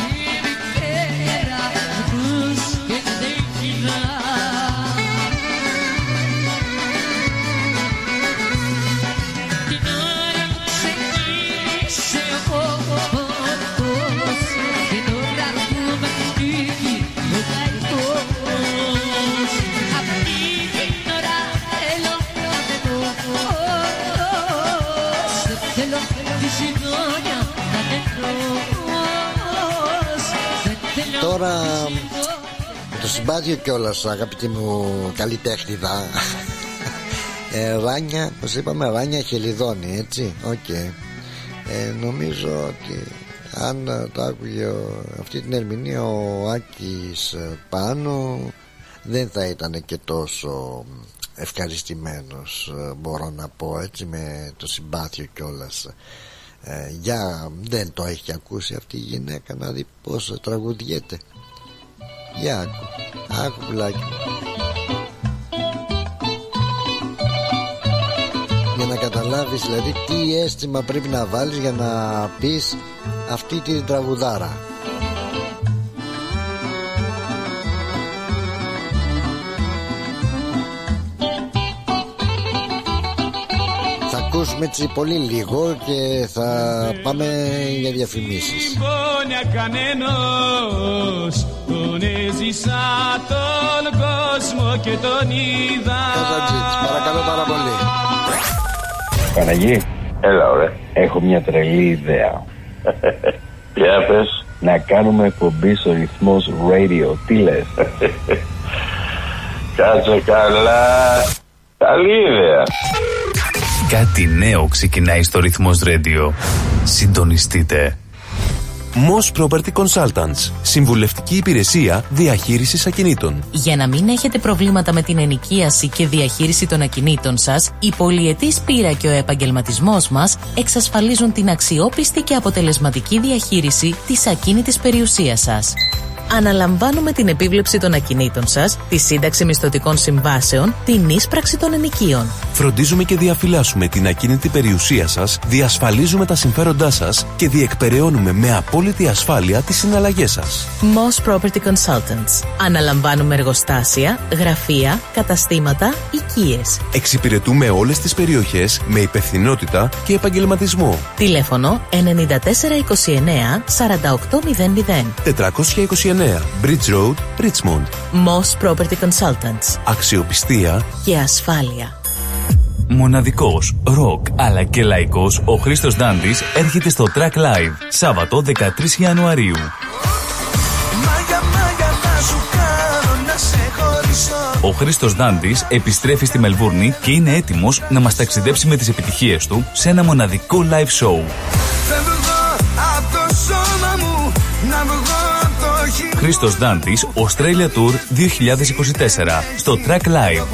Speaker 1: Τώρα το συμπάθειο κιόλας, αγαπητή μου καλλιτέχνηδα, Ράνια, πως είπαμε, Ράνια Χελιδόνη, έτσι, νομίζω ότι αν το άκουγε αυτή την ερμηνεία ο Άκης Πάνου, δεν θα ήταν και τόσο ευχαριστημένος, μπορώ να πω έτσι, με το συμπάθειο κιόλας. Για δεν το έχει ακούσει αυτή η γυναίκα, να δει πόσο τραγουδιέται. Για άκου πουλάκι, για να καταλάβεις δηλαδή τι αίσθημα πρέπει να βάλεις για να πεις αυτή την τραγουδάρα. Θα ακούσουμε έτσι πολύ λίγο και θα πάμε για διαφημίσεις.
Speaker 3: Συμπόνια κανένας, τον έζησα τον κόσμο και τον είδα.
Speaker 1: Καζατζίτς, παρακαλώ πάρα πολύ.
Speaker 5: Παναγί,
Speaker 6: έλα ωραία.
Speaker 5: έχω μια τρελή ιδέα.
Speaker 6: Για πες.
Speaker 5: Να κάνουμε εκπομπή στο Ρυθμός Radio. Τι λες?
Speaker 6: Κάτσε καλά. Καλή ιδέα.
Speaker 7: Κάτι νέο ξεκινάει στο Ρυθμός Radio. Συντονιστείτε.
Speaker 8: Moss Property Consultants. Συμβουλευτική υπηρεσία διαχείρισης ακινήτων.
Speaker 9: Για να μην έχετε προβλήματα με την ενοικίαση και διαχείριση των ακινήτων σας, η πολυετής πείρα και ο επαγγελματισμός μας εξασφαλίζουν την αξιόπιστη και αποτελεσματική διαχείριση της ακίνητης περιουσίας σας. Αναλαμβάνουμε την επίβλεψη των ακινήτων σας, τη σύνταξη μισθωτικών συμβάσεων, την ίσπραξη των ενοικίων.
Speaker 8: Φροντίζουμε και διαφυλάσσουμε την ακίνητη περιουσία σας, διασφαλίζουμε τα συμφέροντά σας και διεκπεραιώνουμε με απόλυτη ασφάλεια τις συναλλαγές σας.
Speaker 9: Moss Property Consultants. Αναλαμβάνουμε εργοστάσια, γραφεία, καταστήματα, οικίες.
Speaker 8: Εξυπηρετούμε όλες τις περιοχές με υπευθυνότητα και επαγγελματισμό.
Speaker 9: Τηλέφωνο 9429 4800.
Speaker 8: 429 Bridge Road, Richmond.
Speaker 9: Moss Property Consultants.
Speaker 8: Αξιοπιστία
Speaker 9: και ασφάλεια.
Speaker 7: Μοναδικός, ροκ αλλά και λαϊκός, ο Χρήστος Ντάντης έρχεται στο Track Live Σάββατο 13 Ιανουαρίου. Ο Χρήστος Ντάντης επιστρέφει στη Μελβούρνη και είναι έτοιμος να μας ταξιδέψει με τις επιτυχίες του σε ένα μοναδικό live show. Χρήστος Ντάντης, Australia Tour 2024 στο Track Live.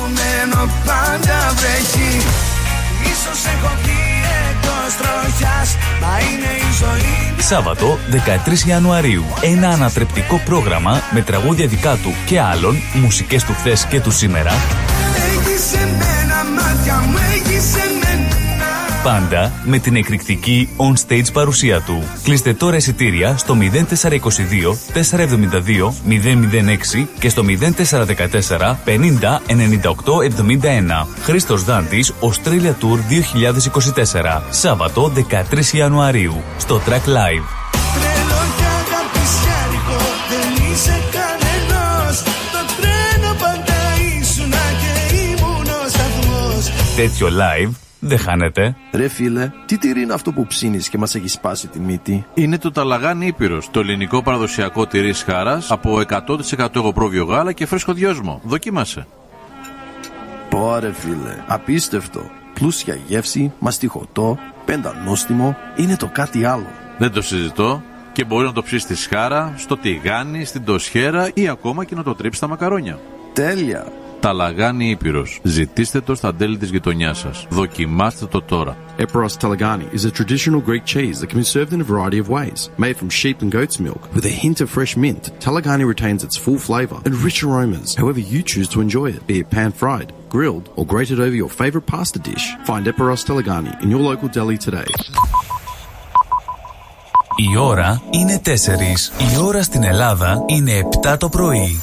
Speaker 7: Σάββατο 13 Ιανουαρίου. Ένα ανατρεπτικό πρόγραμμα με τραγούδια δικά του και άλλων, μουσικές του χθες και του σήμερα. Πάντα με την εκρηκτική on-stage παρουσία του. Κλείστε τώρα εισιτήρια στο 0422 472 006 και στο 0414 50 98 71. Χρήστος Δάντης, Australia Tour 2024. Σάββατο 13 Ιανουαρίου στο Track Live. Τέτοιο live δεν χάνετε.
Speaker 10: Ρε φίλε, τι τυρί είναι αυτό που ψήνεις και μας έχει σπάσει τη μύτη?
Speaker 11: Είναι το Ταλαγάνι Ήπειρος, το ελληνικό παραδοσιακό τυρί Σχάρας από 100% εγωπρόβιο γάλα και φρέσκο δυόσμο. Δοκίμασε.
Speaker 10: Πω ρε φίλε, απίστευτο. Πλούσια γεύση, μαστιχωτό, πεντανόστιμο, είναι το κάτι άλλο.
Speaker 11: Δεν το συζητώ. Και μπορεί να το ψήσει στη Σχάρα, στο τηγάνι, στην τοσχέρα ή ακόμα και να το τρίψει στα μακαρόνια.
Speaker 10: Τέλεια.
Speaker 11: Ταλαγάνι Ήπειρος. Ζητήστε το στα τέλη της γειτονιάς σας. Δοκιμάστε το τώρα.
Speaker 12: Eperos Talagani is a traditional Greek cheese that can be served in a variety of ways. Made from sheep and goat's milk with a hint of fresh mint, Talagani retains its full flavour and rich aromas however you choose to enjoy it, be it pan-fried, grilled or grated over your favourite pasta dish. Find Eperos Talagani in your local deli today.
Speaker 7: Η ώρα είναι 4. Η ώρα στην Ελλάδα είναι 7 το πρωί.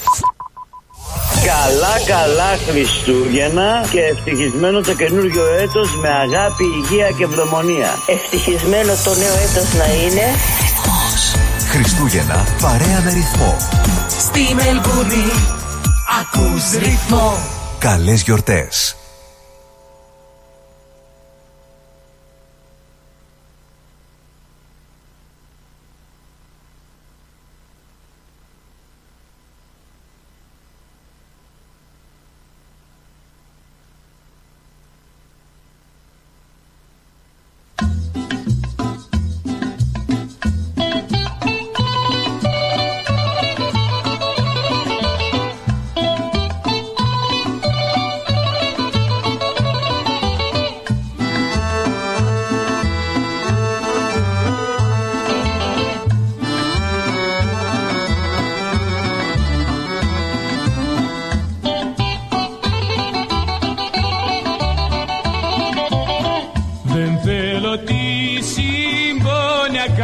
Speaker 13: Καλά Χριστούγεννα και ευτυχισμένο το καινούργιο έτος με αγάπη, υγεία και ευδαιμονία.
Speaker 14: Ευτυχισμένο το νέο έτος να είναι.
Speaker 8: Χριστούγεννα παρέα με ρυθμό.
Speaker 15: Στη Μελβούρνη ακούς ρυθμό.
Speaker 8: Καλές γιορτές.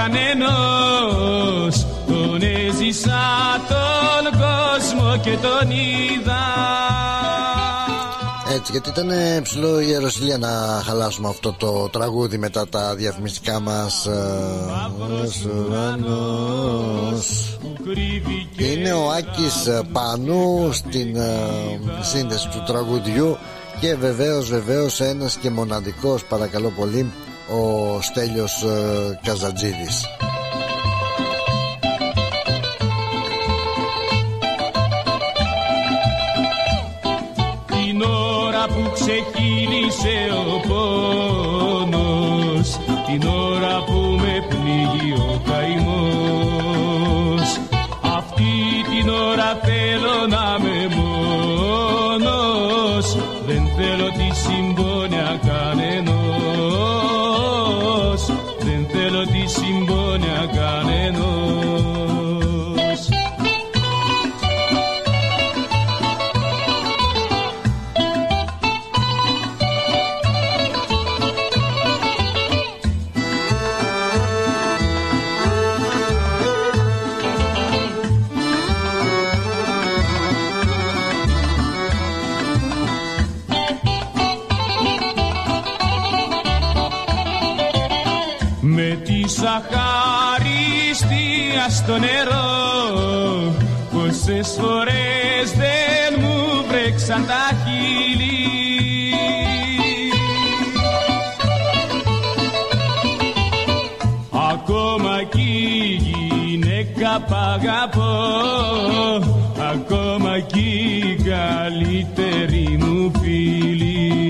Speaker 3: κανένας, τον έζησα τον κόσμο και τον είδα.
Speaker 1: Έτσι, γιατί ήταν ψηλό η Ιεροσυλία να χαλάσουμε αυτό το τραγούδι μετά τα διαφημιστικά μας. Είναι ο Άκης Πάνου στην σύνδεση του τραγουδιού και βεβαίως ένας και μοναδικός, παρακαλώ πολύ, ο Στέλιος Καζατζίδης.
Speaker 3: Την ώρα που ξεκίνησε ο πόνος, την ώρα που με πνίγει ο καημός, αυτή την ώρα θέλω να είμαι μόνος, δεν θέλω τη συμπόνια κανενός, δεν θέλω τη συμπόνια κανενός. Με τη σαχαριστία στο νερό, πόσες φορές δεν μου βρέξαν τα χείλη. Ακόμα κι η γυναίκα π' αγαπώ, ακόμα κι η καλύτερη μου φίλη.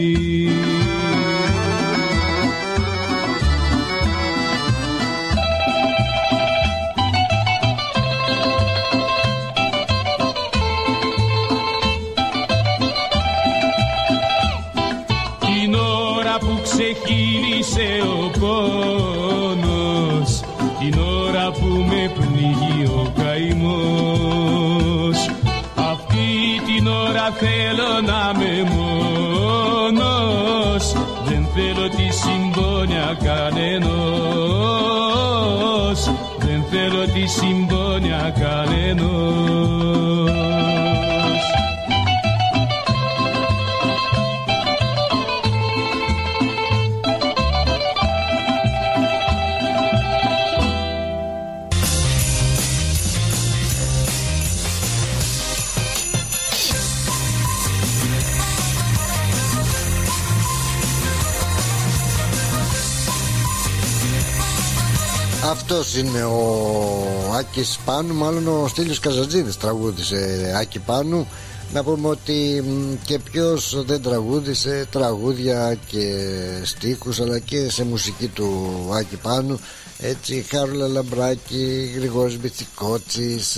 Speaker 3: Ξεκίνησε ο πόνος, την ώρα που με πνίγει ο καημός, αυτή την ώρα θέλω να είμαι μόνος, δεν θέλω τη συμπόνια κανενός, δεν θέλω τη συμπόνια κανενός.
Speaker 1: Αυτός είναι ο Άκης Πάνου, μάλλον ο Στέλιος Καζατζίδης τραγούδισε Άκη Πάνου. Να πούμε ότι και ποιος δεν τραγούδισε τραγούδια και στίχους, αλλά και σε μουσική του Άκη Πάνου. Έτσι, Χάρουλα Λαμπράκη, Γρηγόρης Μπιτσικότσης,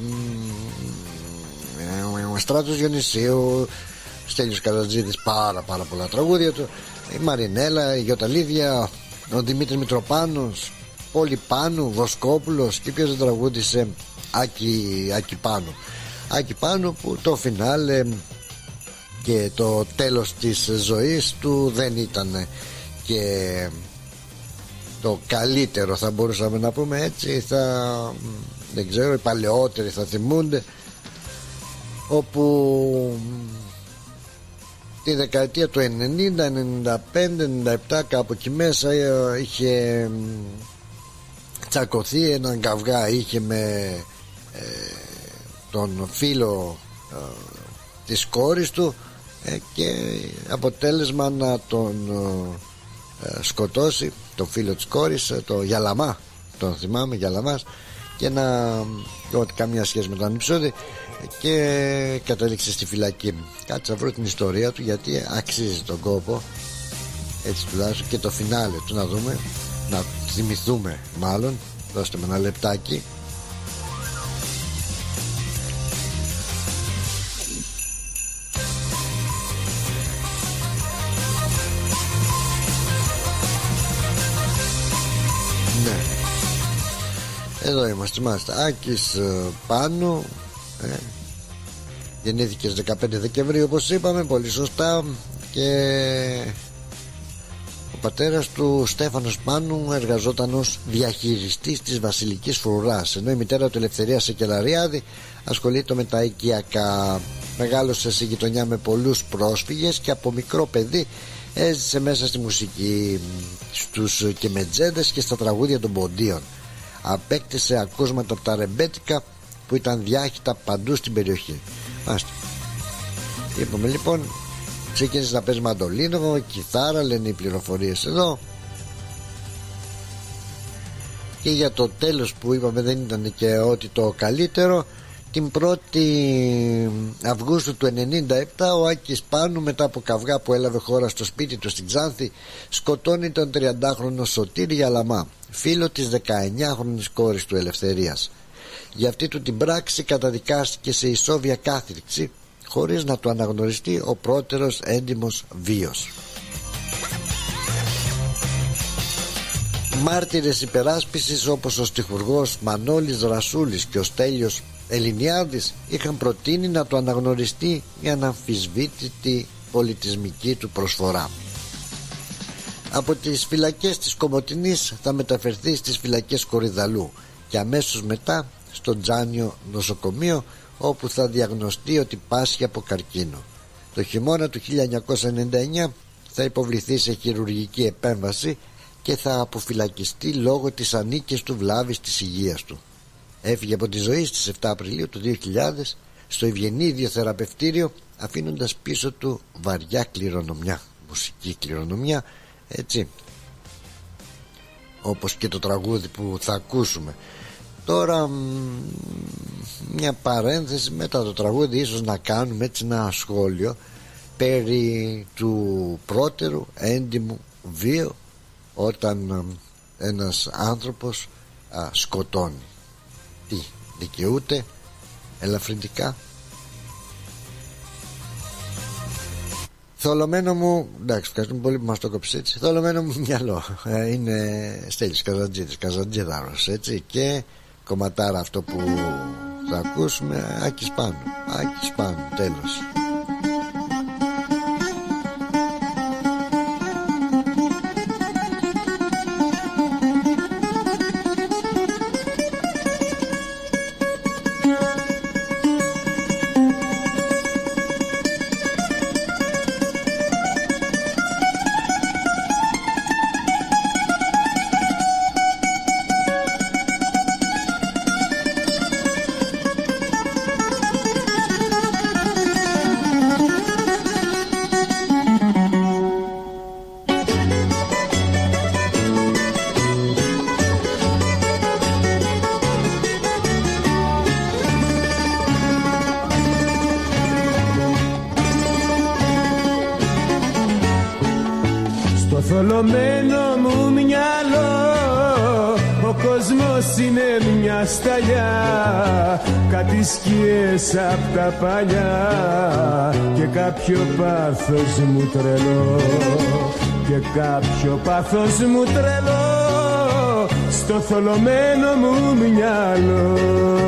Speaker 1: Στράτος Διονυσίου, Στέλιος Καζατζίδης, πάρα πολλά τραγούδια του. Η Μαρινέλα, η Γιωταλίδια, ο Δημήτρης Μητροπάνος, Πόλη Πάνου, Βοσκόπουλος, και ποιος δεν τραγούδισε Άκη Πάνου. Άκη Πάνου που το φινάλε και το τέλος της ζωής του δεν ήταν και το καλύτερο, θα μπορούσαμε να πούμε έτσι. Δεν ξέρω, οι παλαιότεροι θα θυμούνται, όπου τη δεκαετία του 90, 95, 97 κάπου εκεί μέσα είχε τσακωθεί έναν καυγά, είχε με τον φίλο της κόρης του και αποτέλεσμα να τον σκοτώσει, τον φίλο της κόρης, το Γιαλαμά, τον θυμάμαι, Γιαλαμάς, και να ότι καμία σχέση με τον ανυψώδη, και κατέληξε στη φυλακή. Κάτσε να βρω την ιστορία του, γιατί αξίζει τον κόπο, έτσι τουλάχιστον, και το φινάλε του να δούμε, να θυμηθούμε μάλλον. Δώστε με ένα λεπτάκι. Ναι, εδώ είμαστε. Άκης Πάνου, γεννήθηκε στις 15 Δεκεμβρίου όπως είπαμε, πολύ σωστά, και Ο πατέρας του, Στέφανος Πάνου, εργαζόταν ως διαχειριστής της Βασιλικής Φρουράς, ενώ η μητέρα του, Ελευθερία Σεκελαριάδη, ασχολείται με τα οικιακά. Μεγάλωσε σε γειτονιά με πολλούς πρόσφυγες και από μικρό παιδί έζησε μέσα στη μουσική, στους κεμετζέντες και στα τραγούδια των ποντίων. Απέκτησε ακούσματα από τα ρεμπέτικα που ήταν διάχυτα παντού στην περιοχή. Είπαμε λοιπόν, ξεκίνησε να παίζει μαντολίνο, κιθάρα, λένε οι πληροφορίες εδώ. Και για το τέλος που είπαμε δεν ήταν και ότι το καλύτερο, την 1η Αυγούστου του 1997 ο Άκης Πάνου, μετά από καυγά που έλαβε χώρα στο σπίτι του στην Ξάνθη, σκοτώνει τον 30χρονο Σωτήρη Γιαλαμά, φίλο της 19χρονης κόρης του Ελευθερίας. Για αυτή του την πράξη καταδικάστηκε σε ισόβια κάθριξη, χωρίς να του αναγνωριστεί ο πρώτερος έντιμος βίος. Μάρτυρες υπεράσπισης όπως ο στιχουργός Μανώλης Ρασούλης και ο Στέλιος Ελληνιάδης είχαν προτείνει να του αναγνωριστεί η αναμφισβήτητη πολιτισμική του προσφορά. Από τις φυλακές της Κομοτηνής θα μεταφερθεί στις φυλακές Κορυδαλού και αμέσως μετά στο Τζάνιο νοσοκομείο, όπου θα διαγνωστεί ότι πάσχει από καρκίνο. Το χειμώνα του 1999 θα υποβληθεί σε χειρουργική επέμβαση και θα αποφυλακιστεί λόγω της ανίκης βλάβης της υγείας του. Έφυγε από τη ζωή στις 7 Απριλίου του 2000 στο Ευγενίδιο Θεραπευτήριο, αφήνοντας πίσω του βαριά κληρονομιά, μουσική κληρονομιά, έτσι, όπως και το τραγούδι που θα ακούσουμε. Τώρα μια παρένθεση μετά το τραγούδι, ίσως να κάνουμε έτσι ένα σχόλιο περί του πρώτερου έντιμου βίου όταν ένας άνθρωπος σκοτώνει. Τι δικαιούται ελαφρυντικά? Θολωμένο μου, εντάξει, ευχαριστούμε πολύ που μας το κόψεις έτσι. Θολωμένο μου μυαλό είναι Στέλιος Καζαντζίδης, Καζαντζίδαρος, έτσι, και κομματάρα αυτό που θα ακούσουμε, Άκης Πάνου, Άκης Πάνου, τέλος.
Speaker 3: θολωμένο μου μυαλό ο κόσμος είναι μια σταλιά, κάτι σκιές απ' τα παλιά και κάποιο πάθος μου τρελό, και κάποιο πάθος μου τρελό στο θολωμένο μου μυαλό.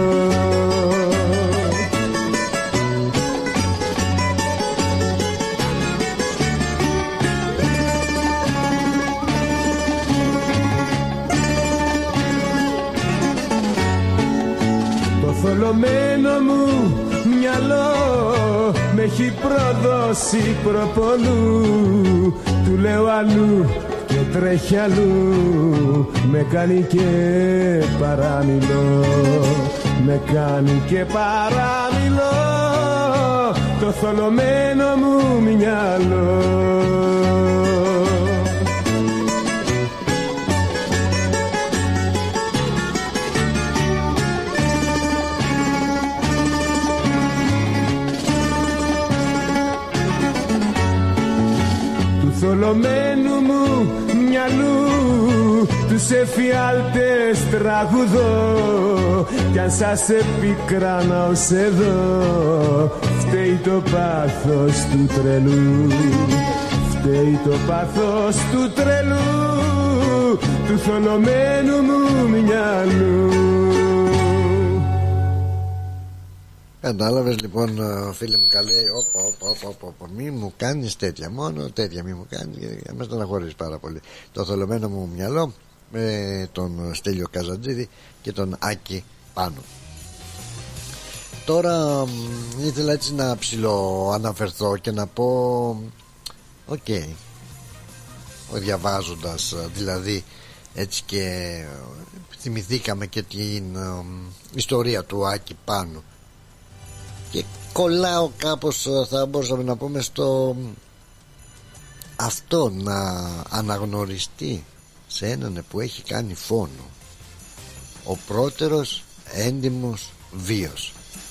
Speaker 3: Το θολωμένο μου μυαλό με έχει προδώσει προπολού, του λέω αλλού και τρέχει αλλού, με κάνει και παραμιλώ, με κάνει και παραμιλώ το θολωμένο μου μυαλό. Θολωμένου μου μυαλού τους εφιάλτες τραγουδώ, κι αν σας επικράνα ως εδώ, φταίει το πάθος του τρελού, φταίει το πάθος του τρελού, του θολωμένου μου μυαλού.
Speaker 1: Κατάλαβες λοιπόν, φίλε μου καλέ. Μη μου κάνεις τέτοια. Μόνο τέτοια μη μου κάνεις. Για να με στεναχωρείς πάρα πολύ. Το θολωμένο μου μυαλό με τον Στέλιο Καζαντζίδη και τον Άκη πάνω. Τώρα ήθελα έτσι να ψιλοαναφερθώ και να πω διαβάζοντας δηλαδή έτσι, και θυμηθήκαμε και την ιστορία του Άκη πάνω και κολλάω κάπως, θα μπορούσαμε να πούμε, στο αυτό να αναγνωριστεί σε έναν που έχει κάνει φόνο ο πρώτερος έντιμος βίος.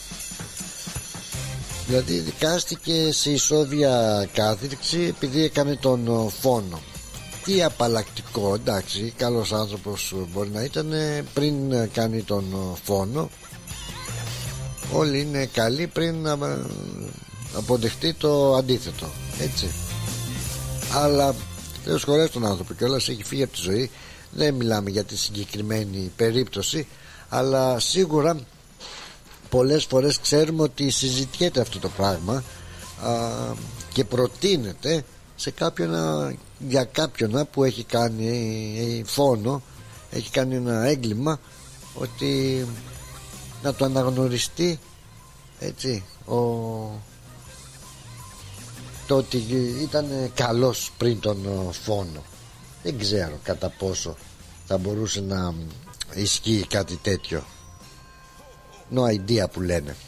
Speaker 1: Δηλαδή δικάστηκε σε ισόβια κάθριξη επειδή έκανε τον φόνο. Τι απαλλακτικό, εντάξει, καλός άνθρωπος μπορεί να ήταν πριν κάνει τον φόνο. Όλοι είναι καλοί πριν να αποδεχτεί το αντίθετο, έτσι. Αλλά Θεός χωρέσει τον άνθρωπο κιόλας, έχει φύγει από τη ζωή. Δεν μιλάμε για τη συγκεκριμένη περίπτωση, αλλά σίγουρα πολλές φορές ξέρουμε ότι συζητιέται αυτό το πράγμα και προτείνεται σε κάποιον, για κάποιον που έχει κάνει φόνο, έχει κάνει ένα έγκλημα, ότι να το αναγνωριστεί, έτσι, το ότι ήταν καλός πριν τον φόνο. Δεν ξέρω κατά πόσο θα μπορούσε να ισχύει κάτι τέτοιο. No idea που λένε.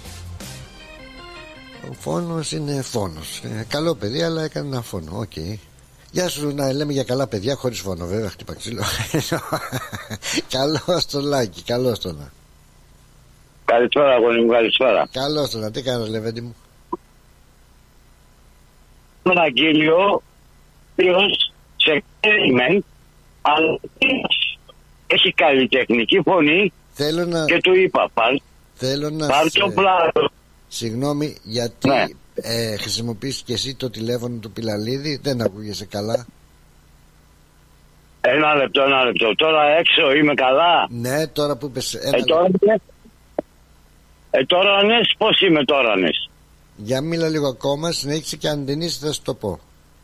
Speaker 1: Ο φόνος είναι φόνος. Καλό παιδί, αλλά έκανε ένα φόνο. Γεια σου, να λέμε για καλά παιδιά χωρίς φόνο, βέβαια. Χτύπα ξύλο. Καλώς το Λάκη, καλώς το να.
Speaker 13: Καλησπέρα, αγώνι μου, καλησπέρα.
Speaker 1: Καλώς το να, τι κάνεις, Λεβέντη μου?
Speaker 13: Ένα κύριο, ποιος σε κέριμεν, αλλά έχει καλλιτεχνική φωνή. Και του είπα, πάρ το πλάτο.
Speaker 1: Συγγνώμη, γιατί χρησιμοποιείς και εσύ το τηλέφωνο του Πιλαλίδη? Δεν ακούγεσαι καλά.
Speaker 13: Ένα λεπτό. Τώρα έξω είμαι καλά.
Speaker 1: Ναι, τώρα που είπες
Speaker 13: τώρα ναι, πώς είμαι τώρα ναι?
Speaker 1: Για μίλα λίγο ακόμα, συνέχισε και αν δεν είσαι θα σου το πω.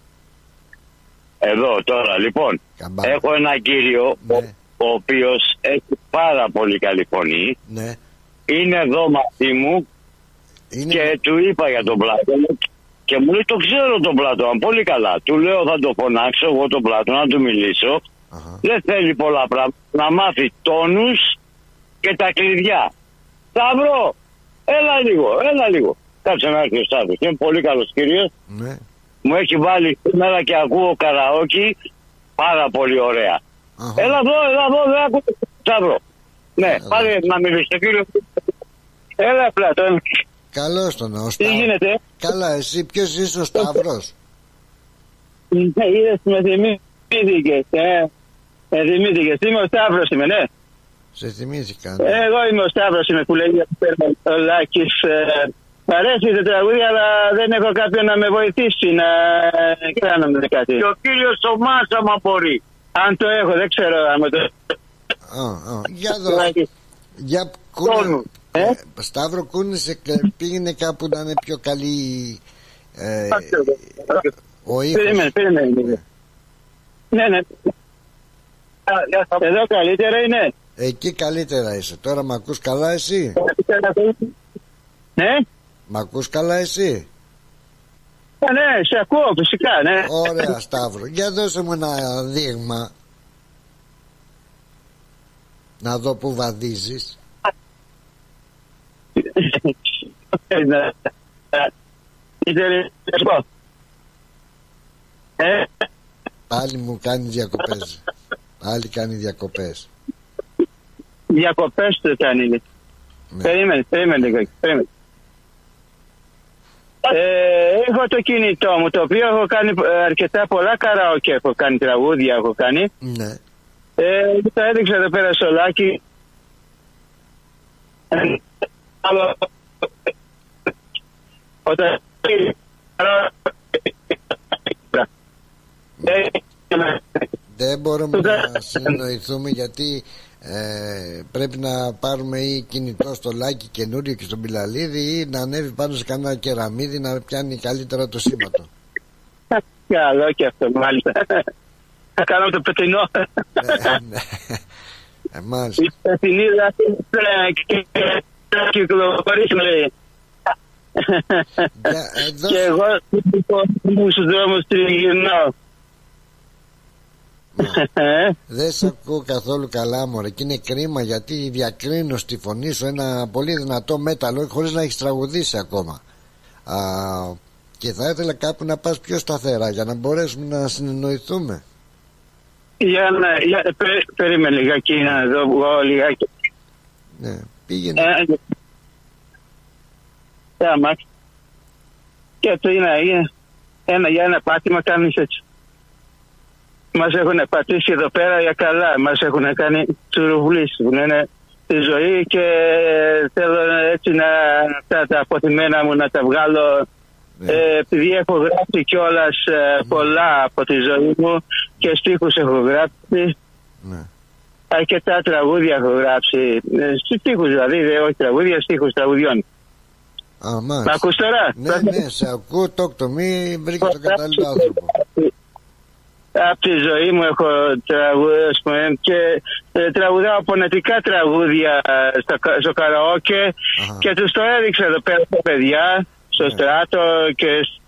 Speaker 13: Εδώ τώρα λοιπόν έχω ένα κύριο, ναι, ο οποίος έχει πάρα πολύ καλή φωνή,
Speaker 1: ναι.
Speaker 13: Είναι εδώ μαζί μου και του είπα για τον Πλάτωνα και μου λέει το ξέρω τον Πλάτωνα πολύ καλά. Του λέω θα το φωνάξω εγώ τον Πλάτωνα να του μιλήσω. Δεν θέλει πολλά πράγματα, να μάθει τόνους και τα κλειδιά. Σταύρο, έλα λίγο. Κάτσε να έρθει ο Σταύρος, είναι πολύ καλός κύριος,
Speaker 1: ναι.
Speaker 13: Μου έχει βάλει σήμερα και ακούω καραόκι πάρα πολύ ωραία. Έλα εδώ, δεν ακούω Σταύρο. Ναι, πάρε να μιλήσω στο κύριο. Έλα Πλάτων.
Speaker 1: Καλώς τον ο
Speaker 13: Τι γίνεται?
Speaker 1: Καλά, εσύ ποιος είσαι ο Σταύρος?
Speaker 13: Είδες, με θυμήθηκες. Είμαι ο Σταύρος είμαι, ναι.
Speaker 1: Σε θυμήθηκα.
Speaker 13: Εγώ είμαι ο Σταύρος είμαι που λέει ο Λάκης. Μ' αρέσει το τραγούδι, αλλά δεν έχω κάποιον να με βοηθήσει να κάνουμε κάτι. Και ο κύριος ο Μάσα μα μπορεί. Αν το έχω, δεν ξέρω αν το...
Speaker 1: Για δω. Για Σταύρο, κούνησε, πήγαινε κάπου να είναι πιο καλή ο ήχος.
Speaker 13: Περίμενε. Ναι. Εδώ καλύτερα είναι.
Speaker 1: Εκεί καλύτερα είσαι. Τώρα μ' ακούς καλά εσύ?
Speaker 13: Ναι.
Speaker 1: Μ' ακούς καλά εσύ?
Speaker 13: Ναι, σε ακούω φυσικά, ναι.
Speaker 1: Ωραία Σταύρο, για δώσε μου ένα δείγμα να δω που βαδίζεις. Πάλι μου κάνει διακοπές. Πάλι κάνει διακοπές.
Speaker 13: Διακοπές το κάνει. Ναι. Περίμενε. Έχω το κινητό μου, το οποίο έχω κάνει αρκετά πολλά καραόκε. Έχω κάνει τραγούδια, έχω κάνει.
Speaker 1: Ναι.
Speaker 13: Το έδειξα εδώ πέρα στο Λάκη. Όταν...
Speaker 1: Δεν μπορούμε να συνεννοηθούμε γιατί πρέπει να πάρουμε ή κινητό στο Λάκη καινούριο και στον Πιλαλίδη ή να ανέβει πάνω σε κανένα κεραμίδι να πιάνει καλύτερα το σήματο.
Speaker 16: Καλό και αυτό, μάλιστα. Θα κάνω το πετεινό.
Speaker 1: Μάλιστα.
Speaker 16: Η πετεινίδα και κυκλοφορήσουμε. Και εγώ μου στους δρόμους τριγυρνάω.
Speaker 1: Δεν σε ακούω καθόλου καλά, μωρέ, και είναι κρίμα γιατί διακρίνω στη φωνή σου ένα πολύ δυνατό μέταλλο χωρίς να έχεις τραγουδήσει ακόμα. Και θα ήθελα κάπου να πας πιο σταθερά για να μπορέσουμε να συνεννοηθούμε.
Speaker 16: Περίμενε λιγάκι να δω εγώ λιγάκι.
Speaker 1: Ναι, πήγαινε.
Speaker 16: Και αυτό είναι για ένα πάτημα κάνεις έτσι. Μας έχουν πατήσει εδώ πέρα για καλά. Μας έχουν κάνει τσουρουβλήσεις. Είναι τη ζωή και θέλω έτσι τα αποθυμένα μου να τα βγάλω. Επειδή έχω γράψει κιόλας πολλά από τη ζωή μου και στίχους έχω γράψει. Αρκετά τραγούδια έχω γράψει. Στίχους δηλαδή, όχι τραγούδια, στίχους τραγουδιών. Μ' ακούς τώρα?
Speaker 1: Ναι, σε ακούω, το μη βρήκε το κατάλληλο άνθρωπο.
Speaker 16: Από τη ζωή μου έχω τραγούδια και τραγουδάω πονετικά τραγούδια στο καραόκε και τους το έδειξα εδώ πέρα στα παιδιά, στο στράτο και...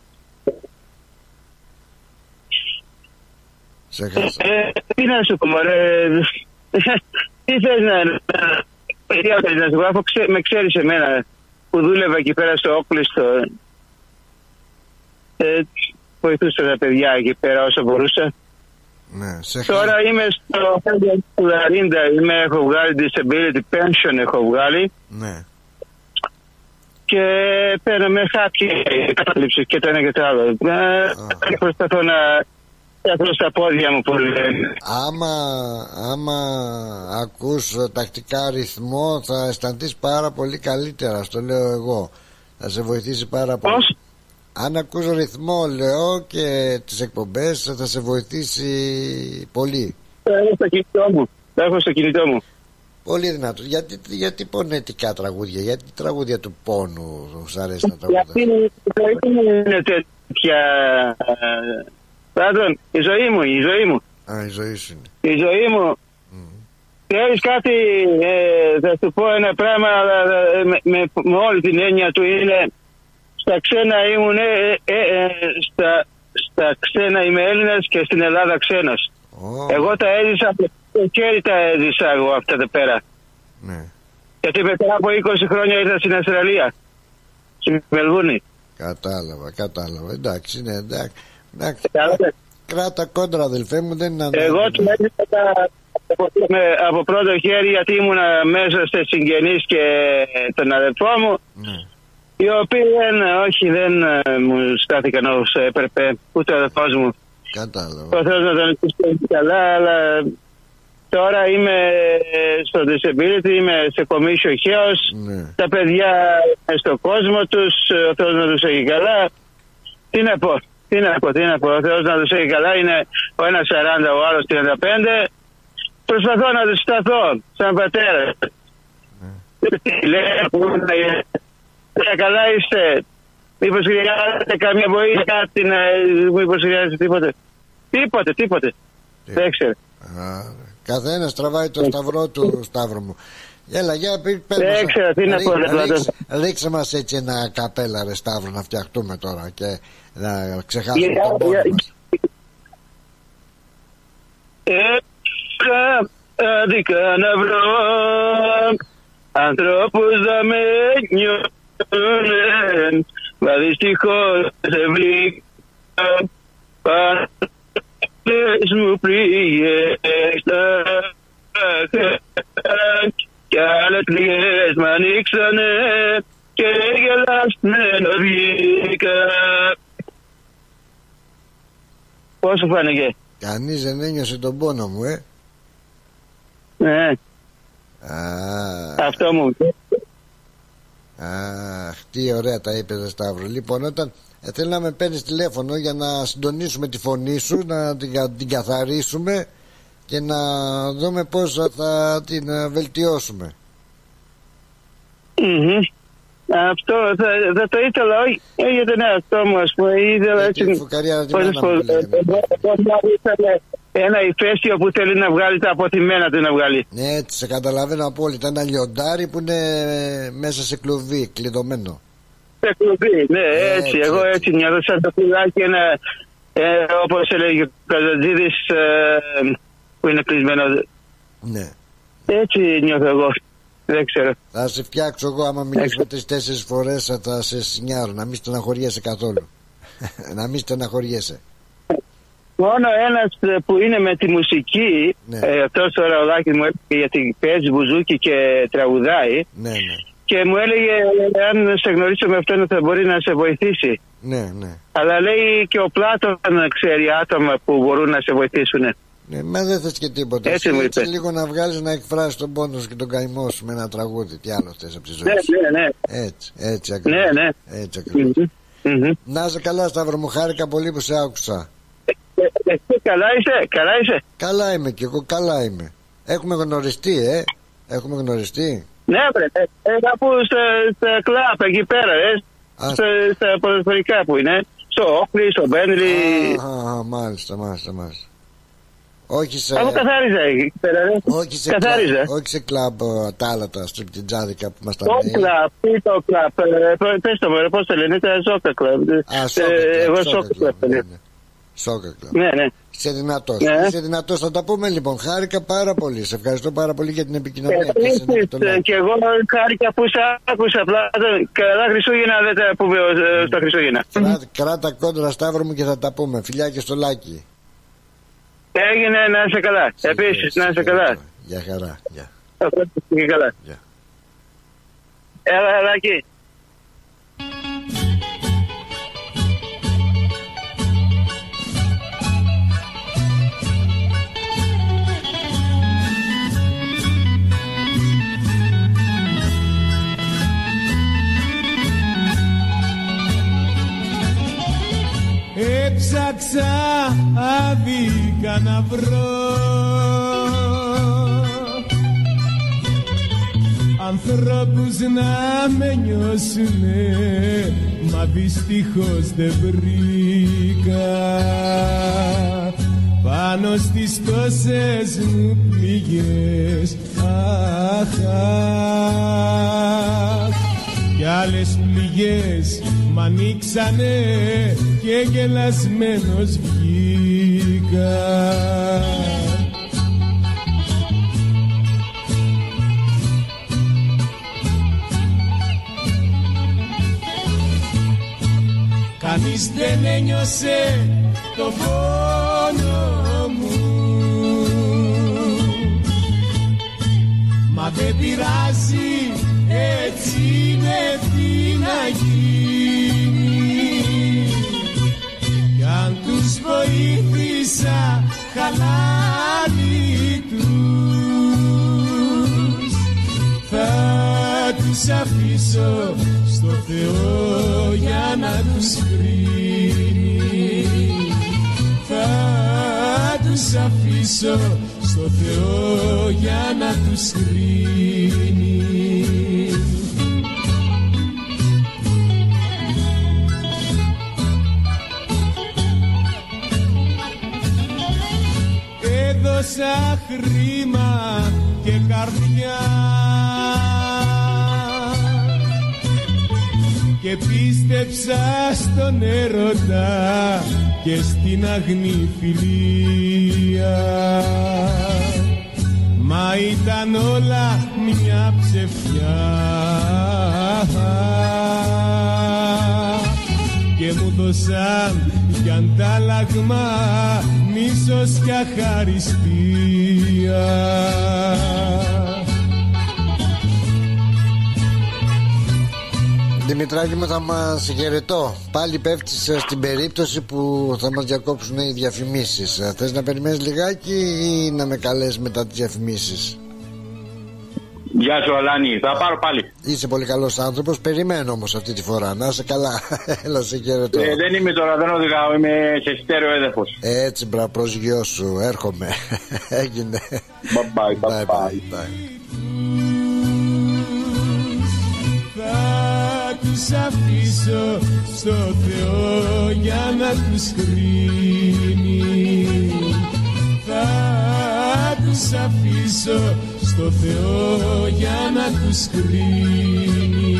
Speaker 1: Σε χάσα.
Speaker 16: Τι να σου πω, μωρέ, τι θες να σου πω, αφού με ξέρεις εμένα που δούλευα εκεί πέρα στο Όκλειστο, βοηθούσα τα παιδιά εκεί πέρα όσο μπορούσα. Τώρα είμαι στο 50, έχω βγάλει disability pension, έχω βγάλει. Και παίρνω με χάπια κατάληψη και το ένα και το άλλο. Προσπαθώ να σταθώ στα πόδια μου που λένε.
Speaker 1: Άμα ακούς τακτικά ρυθμό θα αισθανθείς πάρα πολύ καλύτερα, στο λέω εγώ. Θα σε βοηθήσει πάρα πολύ.
Speaker 16: Πώς?
Speaker 1: Αν ακούς ρυθμό, λέω, και τις εκπομπές θα σε βοηθήσει πολύ.
Speaker 16: Έχω στο κινητό μου.
Speaker 1: Πολύ δυνατό. Γιατί πονετικά τραγούδια, γιατί τραγούδια του πόνου σου αρέσει να τραγουδάς?
Speaker 16: Γιατί δεν είναι τέτοια... Πάντων, η ζωή μου.
Speaker 1: Η ζωή σου είναι.
Speaker 16: Η ζωή μου. Ξέρεις κάτι, θα σου πω ένα πράγμα, με όλη την έννοια του είναι... Στα ξένα ήμουν, στα ξένα είμαι Έλληνας και στην Ελλάδα ξένος. Εγώ τα έζησα, το χέρι τα έζησα εγώ αυτά εδώ πέρα. Γιατί μετά από 20 χρόνια ήρθα στην Αυστραλία, στην Μελβούρνη.
Speaker 1: Κατάλαβα. Εντάξει, ναι, εντάξει. Κράτα κόντρα, αδελφέ μου, δεν είναι...
Speaker 16: Εγώ το έζησα από πρώτο χέρι γιατί ήμουνα μέσα σε συγγενείς και τον αδελφό μου. Οι οποίοι δεν μου στάθηκαν όπως έπρεπε, ούτε ο αδελφός μου.
Speaker 1: Κατάλαβα.
Speaker 16: Ο Θεός να τον ευχαριστήσει καλά, αλλά τώρα είμαι στο disability, είμαι σε κομίσιο χέος. Τα παιδιά είναι στον κόσμο τους, ο Θεός να τους έχει καλά. Τι να πω, ο Θεός να τους έχει καλά, είναι ο ένας 40, ο άλλος 35. Προσπαθώ να τους σταθώ σαν πατέρα. Καλά είστε? Μήπως χρειάζεται καμία βοήθεια, μήπως χρειάζεται τίποτε. Δεν ξέρω.
Speaker 1: Καθένας τραβάει το σταυρό του, Σταύρο μου. Έλα, για
Speaker 16: δεν ξέρω τι να πω.
Speaker 1: Ρίξε μας έτσι ένα καπέλα, ρε Σταύρο, να φτιαχτούμε τώρα και να ξεχάσουμε τον πόνο μας.
Speaker 16: Άδικα να βρω ανθρώπους να με νιώθουν, μα δυστυχώς σε βρήκα πάντες μου πληγές κι άλλες πληγές μ' ανοίξανε και γελάσμενο βγήκα. Πώς σου φάνηκε?
Speaker 1: Κανείς δεν ένιωσε τον πόνο μου,
Speaker 16: Ναι. Αυτό μου.
Speaker 1: Αχ, τι ωραία τα είπες, Σταύρο. Λοιπόν, όταν θέλω να με παίρνεις τηλέφωνο για να συντονίσουμε τη φωνή σου, να την καθαρίσουμε, και να δούμε πώς θα την βελτιώσουμε.
Speaker 16: Αυτό θα το ήθελα για τον εαυτό μου, ας πούμε. Ήθελα έτσι ένα ηφαίστειο που θέλει να βγάλει τα αποθυμένα του να βγάλει.
Speaker 1: Ναι, έτσι, σε καταλαβαίνω απόλυτα. Ένα λιοντάρι που είναι μέσα σε κλουβί, κλειδωμένο.
Speaker 16: Σε κλουβί, ναι, έτσι. Εγώ έτσι νιώθω σαν το φυλάκι, όπως έλεγε ο Καζατζίδης, που είναι κλεισμένο.
Speaker 1: Ναι.
Speaker 16: Έτσι νιώθω εγώ. Δεν ξέρω.
Speaker 1: Θα σε φτιάξω εγώ άμα μιλήσουμε 3-4 φορές, θα σε σινιάρω. Να μην στεναχωριέσαι καθόλου. Να μην στεναχωριέσαι.
Speaker 16: Μόνο ένας που είναι με τη μουσική, αυτός τώρα ο Λάκης μου έλεγε γιατί παίζει μπουζούκι και τραγουδάει.
Speaker 1: Ναι, ναι.
Speaker 16: Και μου έλεγε αν σε γνωρίσω με αυτόν θα μπορεί να σε βοηθήσει.
Speaker 1: Ναι, ναι.
Speaker 16: Αλλά λέει και ο Πλάτων ξέρει άτομα που μπορούν να σε βοηθήσουν.
Speaker 1: Ναι, μα δεν θες και τίποτα.
Speaker 16: Έτσι μου είπε.
Speaker 1: Λίγο να βγάλεις να εκφράσεις τον πόνο σου και τον καημό σου με ένα τραγούδι. Τι άλλο θες από τη ζωή
Speaker 16: σου. Ναι, ναι, ναι.
Speaker 1: Έτσι ακριβώς.
Speaker 16: Ναι, ναι.
Speaker 1: Έτσι ακριβώς. Να είσαι καλά, Σταύρο μου, χάρηκα πολύ που σε άκουσα.
Speaker 16: Εσύ καλά είσαι.
Speaker 1: Καλά είμαι κι εγώ, καλά είμαι. Έχουμε γνωριστεί, Έχουμε γνωριστεί.
Speaker 16: Ναι, κάπου στα κλαπ εκεί πέρα, στα ποδοσφαιρικά που είναι. Στο Όκλι, στο Μπέντλι.
Speaker 1: Μάλιστα. Όχι σε...
Speaker 16: Εγώ καθάριζα εκεί πέρα,
Speaker 1: όχι σε κλαμπ τα άλλα τα στριπτιτζάδικα που μας τα
Speaker 16: λέει. Το κλαμπ, το κλαμπ. Πες το μωρέ, πώς το λένε, τα σόκα κλαμπ. Εγώ σόκα κλαμπ.
Speaker 1: Σόκα κλαμπ.
Speaker 16: Ναι.
Speaker 1: Είσαι δυνατός, θα τα πούμε λοιπόν. Χάρηκα πάρα πολύ, σε ευχαριστώ πάρα πολύ για την επικοινωνία.
Speaker 16: Και εγώ χάρηκα που σ' άκουσα. Απλά καλά Χριστούγεννα, δεν τα πούμε στα Χριστούγεννα.
Speaker 1: Κράτα κόντρα, Σταύρο μου, και θα τα πούμε. Φιλιά και στο Λάκη.
Speaker 16: Έγινε, να είσαι καλά. Επίσης, να είσαι καλά.
Speaker 1: Γεια χαρά. Γεια.
Speaker 16: Καλά. Έλα, Λάκη.
Speaker 3: Έψαξα άδικα να βρω ανθρώπους να με νιώσουνε, μα δυστυχώς δεν βρήκα. Πάνω στις τόσες μου πληγές, κι άλλες πληγές μ' ανοίξανε και γελασμένος βγήκα. Κανείς δεν ένιωσε το πόνο μου, μα δεν πειράζει, έτσι είναι, τι να γίνει. Κι αν τους βοήθησα χαλάλι τους, θα τους αφήσω στο Θεό για να τους κρίνει. Θα τους αφήσω στο Θεό για να τους κρίνει. Έδωσα χρήμα και καρδιά και πίστεψα στον έρωτα και στην αγνή φιλία, μα ήταν όλα μια ψευδιά και μου δώσαν κι αντάλλαγμα μίσος και αχαριστία.
Speaker 1: Δημητράκη μου, θα μας χαιρετώ. Πάλι πέφτεις στην περίπτωση που θα μας διακόψουν οι διαφημίσεις. Θες να περιμένεις λιγάκι ή να με καλέσεις μετά τις διαφημίσεις?
Speaker 17: Γεια σου Αλάνη, θα πάρω πάλι.
Speaker 1: Είσαι πολύ καλός άνθρωπος, περιμένω όμως αυτή τη φορά. Να είσαι καλά. Έλα, σε χαιρετώ.
Speaker 17: Δεν είμαι τώρα, δεν οδηγάω, είμαι σε στέρεο έδαφος.
Speaker 1: Έτσι, μπρα, προς γιο σου, έρχομαι. Έγινε.
Speaker 17: Bye.
Speaker 3: Θα τους αφήσω στο Θεό για να τους κρίνει. Θα τους αφήσω στο Θεό για να τους κρίνει.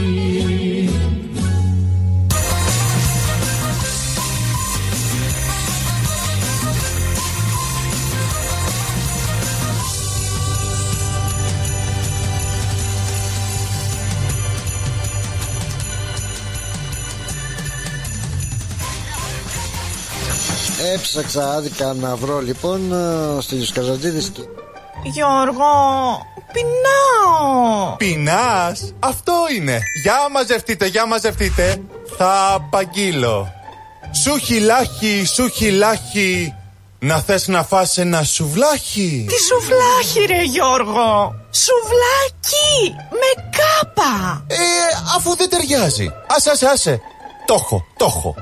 Speaker 1: Έψαξα άδικα να βρω λοιπόν Στέλιος Καζαντζίδης.
Speaker 18: Γιώργο, πεινάω.
Speaker 19: Πεινάς? Αυτό είναι. Για μαζευτείτε. Θα απαγγείλω. Σου χιλάχι, να θες να φας ένα σουβλάκι?
Speaker 18: Τι σουβλάκι ρε Γιώργο? Σουβλάκι με κάπα.
Speaker 19: Αφού δεν ταιριάζει. Άσε. Το έχω.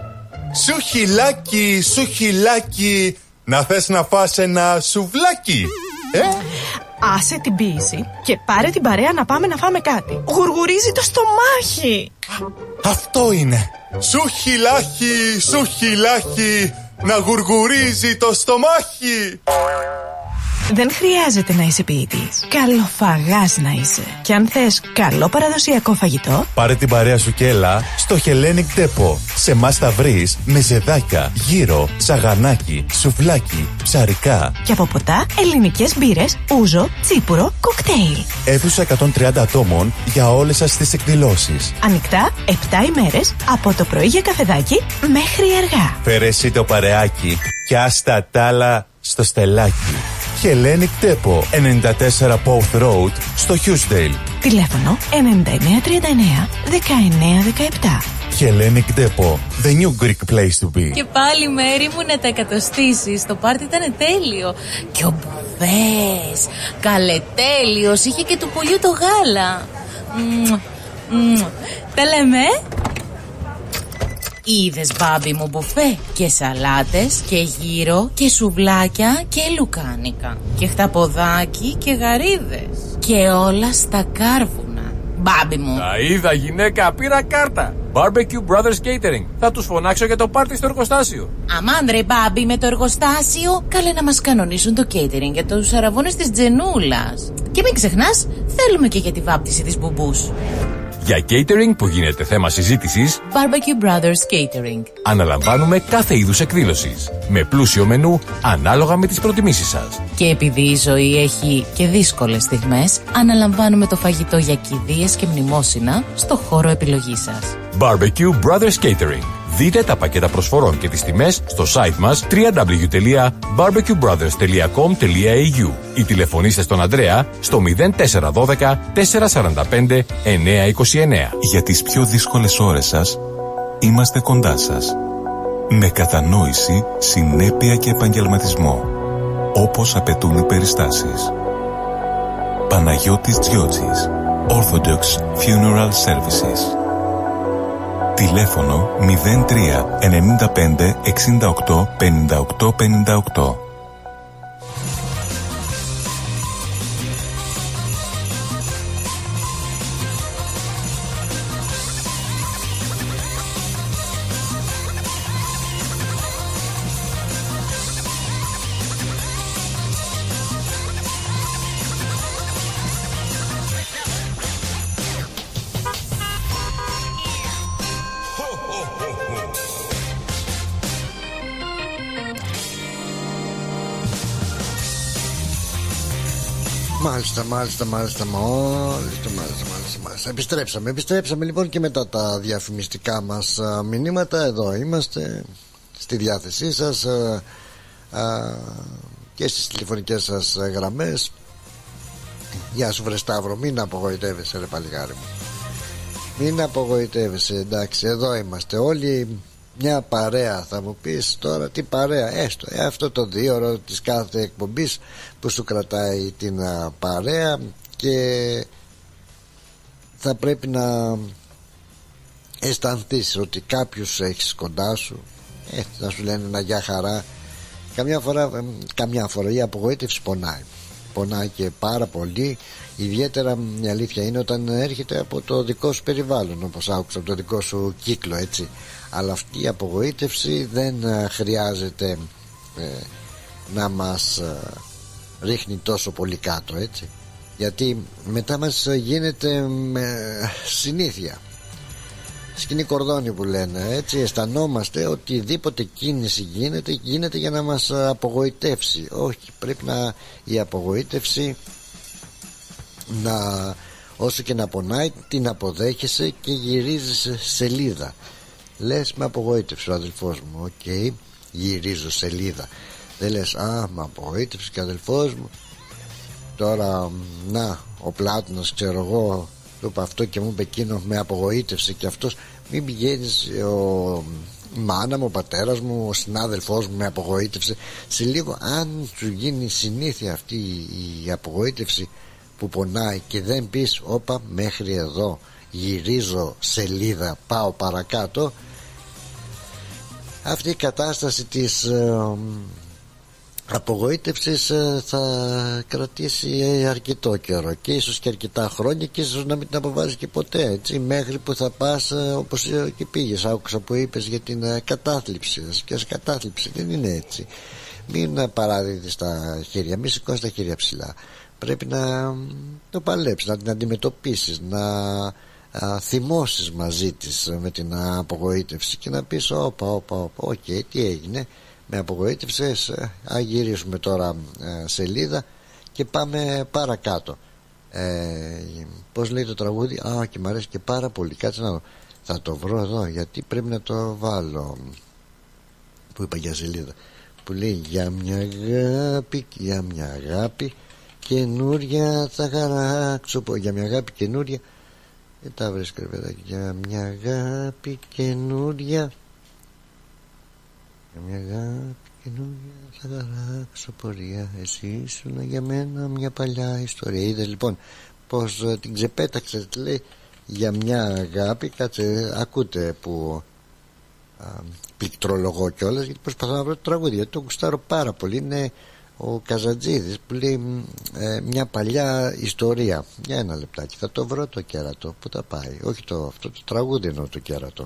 Speaker 19: Σου χιλάκι, να θες να φας ένα σουβλάκι?
Speaker 18: Άσε την ποίηση και πάρε την παρέα να πάμε να φάμε κάτι. Γουργουρίζει το στομάχι.
Speaker 19: Αυτό είναι. Σου χιλάχι, να γουργουρίζει το στομάχι.
Speaker 18: Δεν χρειάζεται να είσαι ποιητής. Καλοφαγάς να είσαι. Και αν θες καλό παραδοσιακό φαγητό,
Speaker 19: πάρε την παρέα σου και έλα στο Hellenic Depot. Σε μας θα βρεις μεζεδάκια, γύρο, σαγανάκι, σουβλάκι, ψαρικά.
Speaker 18: Και από ποτά, ελληνικές μπύρες, ούζο, τσίπουρο, κοκτέιλ.
Speaker 19: Αίθουσα 130 ατόμων για όλες σας τις εκδηλώσεις.
Speaker 18: Ανοιχτά 7 ημέρες από το πρωί για καφεδάκι μέχρι αργά.
Speaker 19: Φέρε εσύ το παρεάκι και άστα τ' άλλα στο στελάκι. Hellenic Depot, 94 Pouth Road, στο Hughesdale.
Speaker 18: Τηλέφωνο 9939 1917.
Speaker 19: Hellenic Depot, the new Greek place to be.
Speaker 9: Και πάλι μέρη μου να τα εκατοστήσεις. Το πάρτι ήταν τέλειο. Και ο Μπουβές, καλετέλειος, είχε και του πουλιού το γάλα. Τα λέμε. Είδες μπάμπι μου μπουφέ και σαλάτες και γύρο και σουβλάκια και λουκάνικα και χταποδάκι και γαρίδες και όλα στα κάρβουνα. Μπάμπι μου.
Speaker 20: Τα είδα γυναίκα, πήρα κάρτα. Barbecue Brothers Catering. Θα τους φωνάξω για το πάρτι στο εργοστάσιο.
Speaker 9: Αμάν ρε μπάμπι με το εργοστάσιο. Καλέ να μας κανονίσουν το catering για τους αραβώνες της Τζενούλας. Και μην ξεχνάς, θέλουμε και για τη βάπτιση της μπουμπούς.
Speaker 20: Για catering που γίνεται θέμα συζήτησης,
Speaker 9: Barbecue Brothers Catering.
Speaker 20: Αναλαμβάνουμε κάθε είδους εκδήλωσης, με πλούσιο μενού ανάλογα με τις προτιμήσεις σας.
Speaker 9: Και επειδή η ζωή έχει και δύσκολες στιγμές, αναλαμβάνουμε το φαγητό για κηδείες και μνημόσυνα στο χώρο επιλογής σας.
Speaker 20: Barbecue Brothers Catering. Δείτε τα πακέτα προσφορών και τις τιμές στο site μας www.barbecuebrothers.com.au ή τηλεφωνήστε στον Ανδρέα στο 0412 445 929.
Speaker 8: Για τις πιο δύσκολες ώρες σας, είμαστε κοντά σας. Με κατανόηση, συνέπεια και επαγγελματισμό, όπως απαιτούν οι περιστάσεις. Παναγιώτης Τζιότσης, Orthodox Funeral Services. Τηλέφωνο 03 95 68 58 58.
Speaker 1: Μάλιστα. Επιστρέψαμε λοιπόν και μετά τα διαφημιστικά μας μηνύματα. Εδώ είμαστε στη διάθεσή σας και στις τηλεφωνικές σας γραμμές. Γεια σου βρε Σταύρο, μην απογοητεύεσαι ρε παλιγάρι μου. Μην απογοητεύεσαι, εντάξει, εδώ είμαστε όλοι μια παρέα. Θα μου πεις τώρα τι παρέα? Έστω αυτό το 2ωρο της κάθε εκπομπής που σου κρατάει την παρέα. Και θα πρέπει να αισθανθείς ότι κάποιους έχεις κοντά σου, να σου λένε ένα γεια χαρά. Καμιά φορά η απογοήτευση πονάει και πάρα πολύ, ιδιαίτερα η αλήθεια είναι όταν έρχεται από το δικό σου περιβάλλον, όπως άκουσα, από το δικό σου κύκλο, έτσι. Αλλά αυτή η απογοήτευση δεν χρειάζεται να μας ρίχνει τόσο πολύ κάτω, έτσι, γιατί μετά μας γίνεται συνήθεια, σκηνή κορδόνι που λένε, έτσι. Αισθανόμαστε ότι οτιδήποτε κίνηση γίνεται για να μας απογοητεύσει. Όχι, πρέπει η απογοήτευση όσο και να πονάει, την αποδέχεσαι και γυρίζεις σελίδα. Λες, με απογοήτευσε ο αδελφός μου, οκ, γυρίζω σελίδα. Δεν λες, με απογοήτευσε και ο αδελφός μου, τώρα ο Πλάτωνας, ξέρω εγώ, του είπα αυτό και μου είπε εκείνο, με απογοήτευσε και αυτός. Μην πηγαίνεις, η μάνα μου, ο πατέρας μου, ο συνάδελφός μου με απογοήτευσε. Σε λίγο, αν σου γίνει συνήθεια αυτή η απογοήτευση που πονάει και δεν πεις, όπα, μέχρι εδώ, γυρίζω σελίδα, πάω παρακάτω, αυτή η κατάσταση της απογοήτευσης θα κρατήσει αρκετό καιρό και ίσως και αρκετά χρόνια και ίσως να μην την αποβάζεις και ποτέ, έτσι, μέχρι που θα πας όπως και πήγες. Άκουσα που είπες για την κατάθλιψη, και σε κατάθλιψη δεν είναι έτσι. Μην παράδειγες τα χέρια, μην σηκώσεις τα χέρια ψηλά. Πρέπει να το παλέψεις, να την αντιμετωπίσεις, να θυμώσεις μαζί της με την απογοήτευση και να πεις, όπα, τι έγινε, με απογοήτευσες, γυρίσουμε τώρα σελίδα και πάμε παρακάτω. Πώς λέει το τραγούδι, και μου αρέσει και πάρα πολύ, κάτσε να δω, θα το βρω εδώ γιατί πρέπει να το βάλω, που είπα για σελίδα, που λέει για μια αγάπη καινούρια θα χαράξω, για μια αγάπη καινούρια, δεν τα βρίσκω, παιδάκι, για μια αγάπη καινούρια, για μια αγάπη καινούρια θα χαράξω πορεία, εσύ ήσουν για μένα μια παλιά ιστορία. Είδες λοιπόν πως την ξεπέταξε, λέει, για μια αγάπη. Κάτσε, ακούτε που πληκτρολογώ κιόλας, γιατί προσπαθώ να βρω το τραγούδι, γιατί το γουστάρω πάρα πολύ. Είναι ο Καζατζίδης που λέει μια παλιά ιστορία. Για ένα λεπτάκι, θα το βρω το κέρατο, που τα πάει, όχι αυτό το τραγούδι εννοώ, το κέρατο.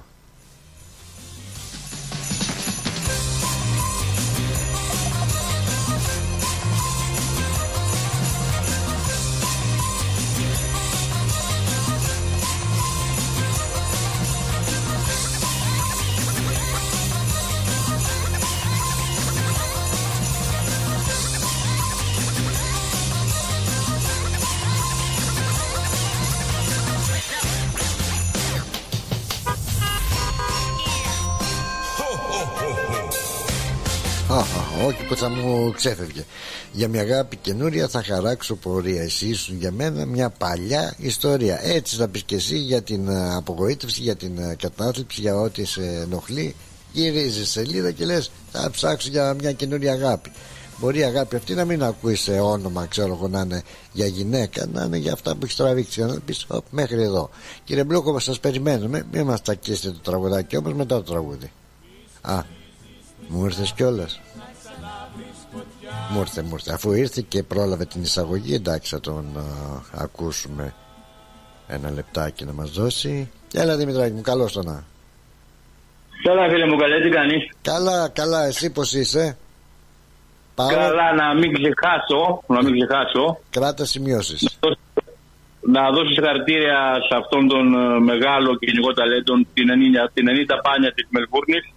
Speaker 1: Όχι που θα μου ξέφευγε. Για μια αγάπη καινούρια θα χαράξω πορεία, εσύ ήσουν για μένα μια παλιά ιστορία. Έτσι θα πεις και εσύ για την απογοήτευση, για την κατάθλιψη, για ό,τι σε ενοχλεί. Γυρίζεις σελίδα και λες, θα ψάξω για μια καινούρια αγάπη. Μπορεί η αγάπη αυτή να μην ακούει σε όνομα, ξέρω εγώ, να είναι για γυναίκα, να είναι για αυτά που έχει τραβήξει. Να πεις, μέχρι εδώ. Κύριε Μπλούκο, σας περιμένουμε. Μην μας τακίσετε το τραγουδάκι όμως μετά το τραγούδι. Μου ήρθες κιόλας. Μου ήρθε. Αφού ήρθε και πρόλαβε την εισαγωγή, εντάξει, θα τον ακούσουμε. Ένα λεπτάκι να μας δώσει. Έλα Δημητράκη μου, καλώς το να.
Speaker 17: Καλά φίλε μου, καλέ, τι κάνεις?
Speaker 1: Καλά, εσύ πως είσαι?
Speaker 17: Καλά, να μην ξεχάσω.
Speaker 1: Κράτα σημειώσεις.
Speaker 17: Να δώσω συγχαρητήρια σε αυτόν τον μεγάλο κυνηγό ταλέντων, την Ανίτα Πάνια της Μελβούρνης,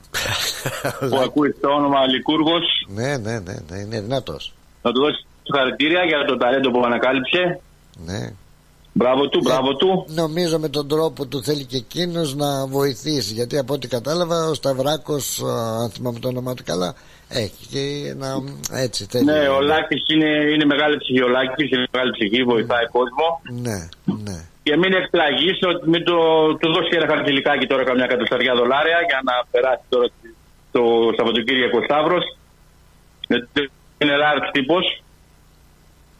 Speaker 17: που ακούει το όνομα Λικούργος.
Speaker 1: Ναι, είναι δυνατός.
Speaker 17: Να του δώσει συγχαρητήρια για το ταλέντο που ανακάλυψε.
Speaker 1: Ναι.
Speaker 17: Μπράβο του.
Speaker 1: Νομίζω με τον τρόπο του θέλει και εκείνος να βοηθήσει, γιατί από ό,τι κατάλαβα ο Σταυράκος, αν θυμάμαι το όνομα του καλά, έχει και ένα έτσι θέλει.
Speaker 17: Ναι, ο Λάκης είναι μεγάλη ψυχή, είναι μεγάλη ψυχή, βοηθάει κόσμο.
Speaker 1: Ναι.
Speaker 17: Και μην εκπλαγείς ότι μην του δώσει ένα χαρτιλικάκι τώρα καμιά $100 για να περάσει τώρα το Σαββατοκύριακο Σταύρος. Είναι large τύπος.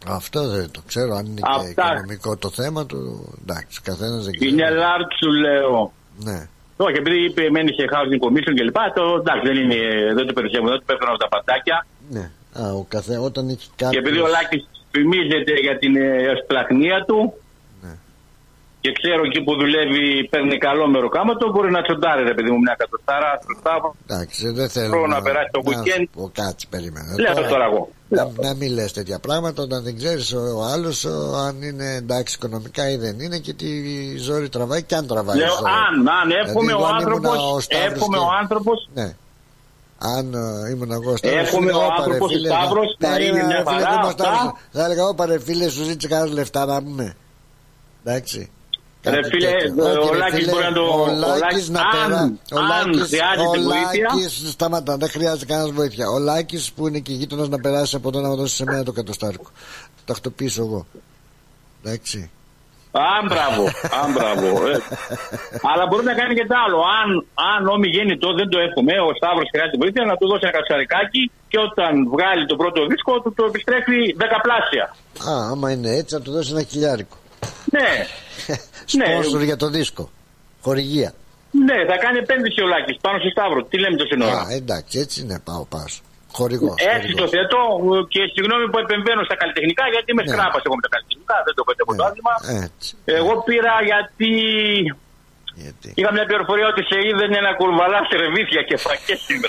Speaker 1: Αυτό δεν το ξέρω, αν είναι και οικονομικό το θέμα του. Εντάξει, καθένας δεν ξέρει.
Speaker 17: Είναι large, σου λέω.
Speaker 1: Ναι.
Speaker 17: Όχι, επειδή είπε μένει σε housing commission και λοιπά, εντάξει, δεν το περισσεύουν, δεν του πέφτουν από τα πατάκια.
Speaker 1: Ναι. Όταν έχει κάποιος...
Speaker 17: Και επειδή ο Λάκης φημίζεται για την ευσπλαχνία του, ναι, και ξέρω εκεί που δουλεύει παίρνει καλό μεροκάματο, μπορεί να τσοντάρει, ρε παιδί μου, μια εκατοστάρα στο Σταύρο.
Speaker 1: Εντάξει, δεν θέλω
Speaker 17: να περάσει το weekend.
Speaker 1: Κάτσε, περίμενε.
Speaker 17: Λέω τώρα εγώ.
Speaker 1: Να μην λες τέτοια πράγματα όταν δεν ξέρεις ο άλλος αν είναι εντάξει οικονομικά ή δεν είναι και τι ζόρι τραβάει και αν τραβάει.
Speaker 17: Λέω αν εύχομαι ο άνθρωπος.
Speaker 1: Ναι. Αν ήμουν εγώ
Speaker 17: εύχομαι ο άνθρωπος ο Σταύρος να είναι μια χαρά.
Speaker 1: Θα έλεγα εγώ παρε φίλε σου ζήτησε κανένα λεφτά να πούμε. Εντάξει.
Speaker 17: Ρε φίλε, ο Λάκης μπορεί να το...
Speaker 1: Ο Λάκης να περάσει.
Speaker 17: Ο
Speaker 1: Λάκης, σταματά, δεν χρειάζεται κανένας βοήθεια. Ο Λάκης που είναι και γείτονας να περάσει από εδώ να μου δώσει σε μένα το κατοστάρικο. Το τακτοποιήσω εγώ. Εντάξει.
Speaker 17: Αν μπράβο. Αλλά μπορεί να κάνει και τ' άλλο. Αν ομιγέννητο δεν το εύχομαι, ο Σταύρος χρειάζεται βοήθεια, να του δώσει ένα κατσαρικάκι και όταν βγάλει το πρώτο δίσκο του το επιστρέφει δεκαπλάσια.
Speaker 1: Άμα είναι έτσι, να του δώσει ένα χιλιάρικο.
Speaker 17: Ναι.
Speaker 1: Σπόνσορ για το δίσκο. Χορηγία.
Speaker 17: Ναι, θα κάνει επένδυση ο Λάκης πάνω στο Σταύρο. Τι λέμε το σύνορα.
Speaker 1: Εντάξει, έτσι είναι, πάω πάσο. Χορηγός.
Speaker 17: Έτσι το θέτω και συγγνώμη που επεμβαίνω στα καλλιτεχνικά γιατί είμαι σκράπας εγώ με τα καλλιτεχνικά, δεν το πέτω το άθλημα. Εγώ πήρα γιατί είχα μια πληροφορία ότι σε είδε να κουρβαλάς ρεβίθια και φακές σήμερα.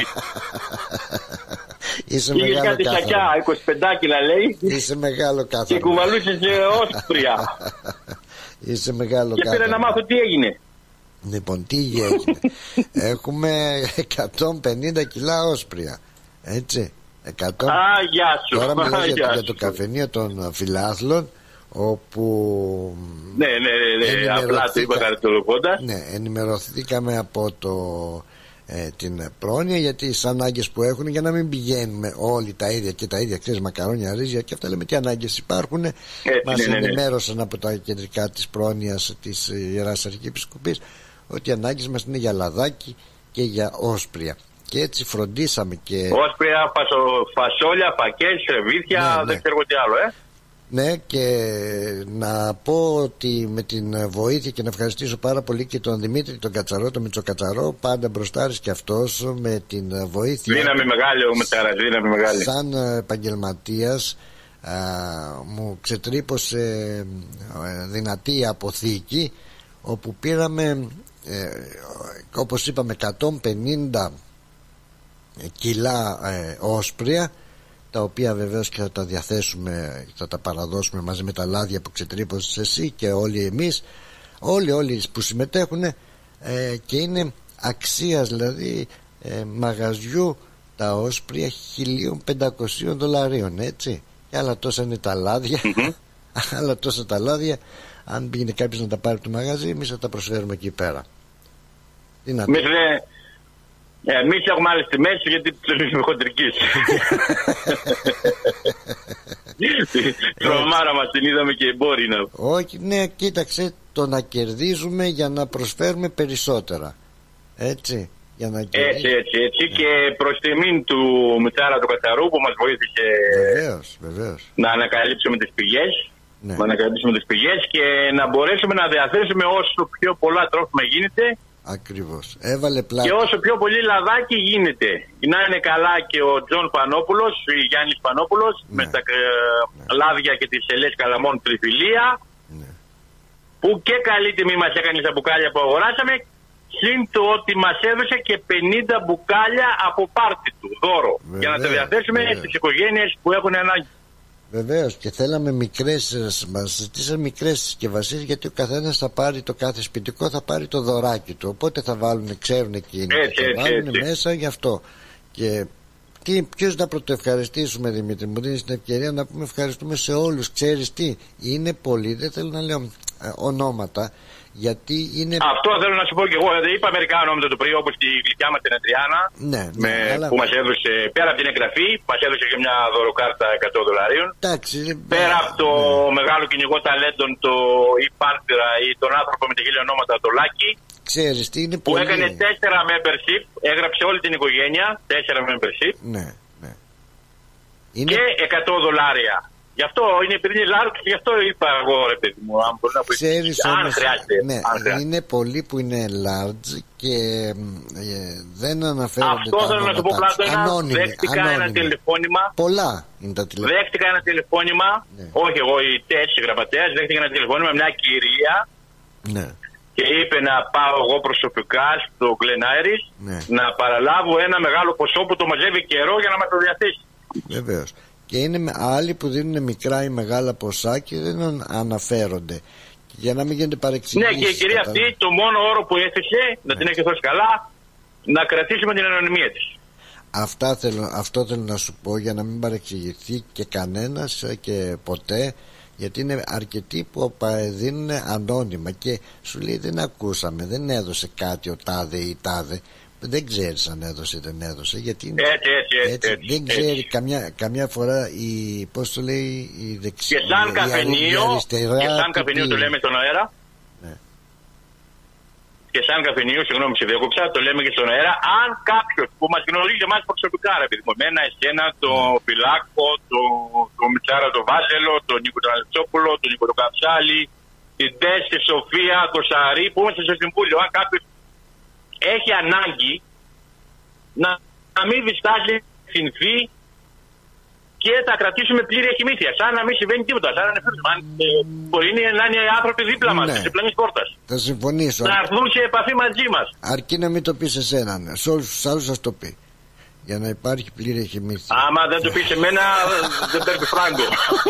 Speaker 1: Είσαι
Speaker 17: είχες
Speaker 1: μεγάλο
Speaker 17: κάτι σακιά, 25 κιλά λέει.
Speaker 1: Είσαι μεγάλο κάθαρο.
Speaker 17: Και κουβαλούσες όσπρια.
Speaker 1: Είσαι μεγάλο
Speaker 17: και πήρα να μάθω τι έγινε.
Speaker 1: Λοιπόν, τι έγινε. Έχουμε 150 κιλά όσπρια. Έτσι. 100...
Speaker 17: γεια σου.
Speaker 1: Τώρα μιλάω για το καφενείο των φιλάθλων, όπου
Speaker 17: ναι, απλά το είπα χαρακτηρολογώντας.
Speaker 1: Ναι, ενημερωθήκαμε από την πρόνοια για τις ανάγκες που έχουν, για να μην πηγαίνουμε όλοι τα ίδια και τα ίδια, ξέρεις, μακαρόνια, ρύζια και αυτά. Λέμε τι ανάγκες υπάρχουν. Μας ενημέρωσαν από τα κεντρικά της πρόνοιας της Ιεράς Αρχιεπισκοπής ότι οι ανάγκες μας είναι για λαδάκι και για όσπρια. Και έτσι φροντίσαμε και...
Speaker 17: Όσπρια, φασόλια, φακές, ρεβίθια, δεν ξέρω τι άλλο,
Speaker 1: Ναι, και να πω ότι με την βοήθεια και να ευχαριστήσω πάρα πολύ και τον Δημήτρη τον Κατσαρό, τον Μητσοκατσαρό, πάντα μπροστάρης και αυτός με την βοήθεια.
Speaker 17: Δύναμη μεγάλη ο Μετάρας, δύναμη μεγάλη.
Speaker 1: Σαν επαγγελματίας μου ξετρύπωσε δυνατή αποθήκη, όπου πήραμε όπως είπαμε 150 κιλά όσπρια, τα οποία βεβαίως και θα τα διαθέσουμε, θα τα παραδώσουμε μαζί με τα λάδια που ξετρύπωσες εσύ και όλοι εμείς, όλοι που συμμετέχουν, και είναι αξίας δηλαδή μαγαζιού τα όσπρια $1.500, έτσι. Και άλλα τόσα είναι τα λάδια. Άλλα τόσα τα λάδια, αν πήγαινε κάποιος να τα πάρει από το μαγαζί, εμείς θα τα προσφέρουμε εκεί πέρα. Τι να
Speaker 17: εμείς έχουμε άλλες τιμές γιατί ψηφίσουμε χοντρικής. Τρομάρα μας την είδαμε και μπορεί να...
Speaker 1: Όχι, ναι, κοίταξε, το να κερδίζουμε για να προσφέρουμε περισσότερα. Έτσι.
Speaker 17: Έτσι. Και προς τιμήν του Μητσάρα του Κατσαρού που μας βοήθησε
Speaker 1: βεβαίως.
Speaker 17: Να ανακαλύψουμε τις πηγές. Ναι. Να ανακαλύψουμε τις πηγές και να μπορέσουμε να διαθέσουμε όσο πιο πολλά τρόφιμα γίνεται.
Speaker 1: Ακριβώς. Έβαλε πλάτη.
Speaker 17: Και όσο πιο πολύ λαδάκι γίνεται. Να είναι καλά και ο Τζον Πανόπουλος, ο Γιάννης Πανόπουλος, με τα λάδια και τις ελιές καλαμών τριφυλία. Ναι. Που και καλή τιμή μας έκανε στα μπουκάλια που αγοράσαμε. Συν το ότι μας έδωσε και 50 μπουκάλια από πάρτι του δώρο. Βεβαίως, για να τα διαθέσουμε στις οικογένειες που έχουν ανάγκη.
Speaker 1: Βεβαίως, και θέλαμε μας ζητήσαν μικρές συσκευασίες, γιατί ο καθένας θα πάρει, το κάθε σπιτικό θα πάρει το δωράκι του. Οπότε θα βάλουν, ξέρουν εκείνοι, θα βάλουν μέσα γι' αυτό. Και ποιος να πρωτοευχαριστήσουμε, Δημήτρη, μου δίνεις την ευκαιρία να πούμε ευχαριστούμε σε όλους. Ξέρεις τι, είναι πολλοί, δεν θέλω να λέω ονόματα, γιατί είναι...
Speaker 17: Αυτό θέλω να σου πω και εγώ. Δηλαδή, είπα μερικά ονόματα του πριν, όπως τη γλυκιά μας την Αντριάννα, που μας έδωσε, πέρα από την εγγραφή, μας έδωσε και μια δωροκάρτα $100.
Speaker 1: Εντάξει,
Speaker 17: πέρα από το μεγάλο κυνηγό ταλέντων, το Πάρτυρα ή τον άνθρωπο με τα 1000 ονόματα, το Λάκη.
Speaker 1: Ξέρεις τι είναι,
Speaker 17: που έκανε 4 membership, έγραψε όλη την οικογένεια, 4 membership.
Speaker 1: Ναι.
Speaker 17: Και $100. Γι' αυτό είναι επειδή είναι large, γι' αυτό είπα εγώ, ρε παιδί μου, αν μπορεί να βοηθήσει. Αν χρειάζεται.
Speaker 1: Ναι, είναι πολλοί που είναι large και δεν αναφέρονται.
Speaker 17: Αυτό θέλω να σου πω, Πλάτωνα. Δέχτηκα ένα τηλεφώνημα.
Speaker 1: Πολλά είναι τα τηλεφώνημα.
Speaker 17: Δέχτηκα ένα τηλεφώνημα. Ναι. Όχι εγώ, οι 4 γραμματέας. Δέχτηκα ένα τηλεφώνημα με μια κυρία.
Speaker 1: Ναι.
Speaker 17: Και είπε να πάω εγώ προσωπικά στο Glen Iris, ναι, να παραλάβω ένα μεγάλο ποσό που το μαζεύει καιρό για να μας το διαθέσει.
Speaker 1: Βεβαίως. Και είναι άλλοι που δίνουν μικρά ή μεγάλα ποσά και δεν αναφέρονται. Για να μην γίνονται παρεξηγήσεις.
Speaker 17: Ναι, και η κυρία αυτή το μόνο όρο που έθεσε, να την έχει δώσει καλά, να κρατήσουμε την ανωνυμία της.
Speaker 1: Αυτό θέλω να σου πω, για να μην παρεξηγηθεί και κανένας και ποτέ. Γιατί είναι αρκετοί που δίνουν ανώνυμα και σου λέει δεν ακούσαμε, δεν έδωσε κάτι ο τάδε ή τάδε. Δεν ξέρεις αν έδωσε ή δεν έδωσε. Γιατί είναι έτσι, δεν ξέρει καμιά φορά πώς το λέει, η δεξιά.
Speaker 17: Και σαν καφενείο το λέμε στον αέρα. Ναι. Και σαν καφενείο, συγγνώμη, σε διέκοψα, το λέμε και στον αέρα. Αν κάποιος που μας γνωρίζει εμάς προσωπικά, ρε παιδί μου, εμένα, εσένα, το Πιλάκο, το Μιτσάρα, το Βάζελο, τον Νίκο τον Αλεξόπουλο, τον Νίκο τον Καψάλη, την Τέσσερ, Σοφία, το Σαρί, που είμαστε στο Συμβούλιο. Αν κάποιος έχει ανάγκη να μην διστάζει, συνθεί και θα κρατήσουμε πλήρη εχημήθεια. Σαν να μην συμβαίνει τίποτα. Σαν να μπορεί να είναι άνθρωποι δίπλα μας, σε πλανής πόρτας.
Speaker 1: Θα συμφωνήσω.
Speaker 17: Να έρθουν σε επαφή μαζί μας.
Speaker 1: Αρκεί να μην το πει σε εσένα. Σε όλους τους άλλους θα το πει. Για να υπάρχει πλήρη εχημήθεια.
Speaker 17: Άμα δεν το πει σε μένα, δεν παίρνει φράγκο.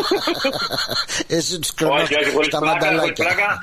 Speaker 1: Εσύ τους κρατάς τα μανταλάκια.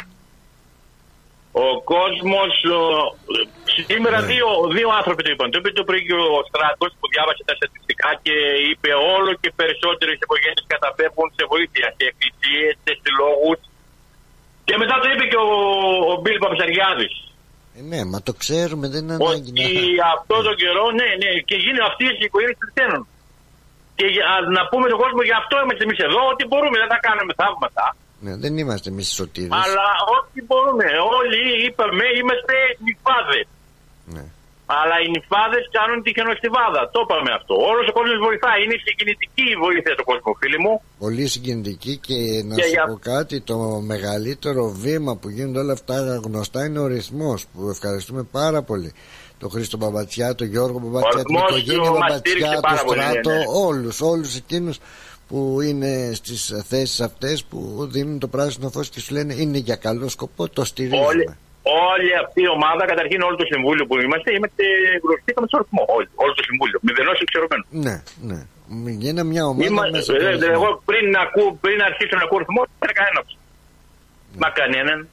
Speaker 17: Ο κόσμος, σήμερα δύο άνθρωποι το είπαν. Το είπε το πριν και ο Στράτος που διάβασε τα στατιστικά και είπε όλο και περισσότερες οικογένειες καταπέμπουν σε βοήθεια, σε εκκλησίες, σε συλλόγους. Και μετά το είπε και ο Μπίλ Παπασαριάδης.
Speaker 1: Ναι, μα το ξέρουμε, δεν είναι ανάγκη.
Speaker 17: Ότι αυτό τον καιρό, ναι, και γίνουν αυτές οι οικογένειες χριστιανών. Και να πούμε τον κόσμο, γι' αυτό είμαστε εμείς εδώ, ότι μπορούμε, δεν θα κάνουμε θαύματα.
Speaker 1: Ναι, δεν είμαστε εμείς σωτήρες.
Speaker 17: Αλλά ό,τι μπορούμε. Όλοι είπαμε είμαστε νυφάδες. Ναι. Αλλά οι νυφάδες κάνουν τη χιονοστιβάδα. Το είπαμε αυτό. Όλος ο κόσμος βοηθάει. Είναι συγκινητική η βοήθεια του κόσμου, φίλοι μου.
Speaker 1: Πολύ συγκινητική και να σου πω κάτι. Το μεγαλύτερο βήμα που γίνονται όλα αυτά γνωστά είναι ο ρυθμός. Που ευχαριστούμε πάρα πολύ. Τον Χρήστο Μπαμπατσιά, τον Γιώργο Μπαμπατσιά, την οικογένεια Μπαμπατσιά, τον Στράτο, όλους εκείνους που είναι στις θέσεις αυτές που δίνουν το πράσινο φως και σου λένε είναι για καλό σκοπό, το στηρίζουμε.
Speaker 17: Όλη αυτή η ομάδα, καταρχήν όλο το συμβούλιο που είμαστε γνωστοί με σορφμό. Όλο το συμβούλιο, μηδενός εξαιρουμένου.
Speaker 1: Ναι. Είναι μια ομάδα μέσα.
Speaker 17: Εγώ πριν αρχίσω να ακούω ρυθμό, δεν έκανα ένα. Μα κανέναν.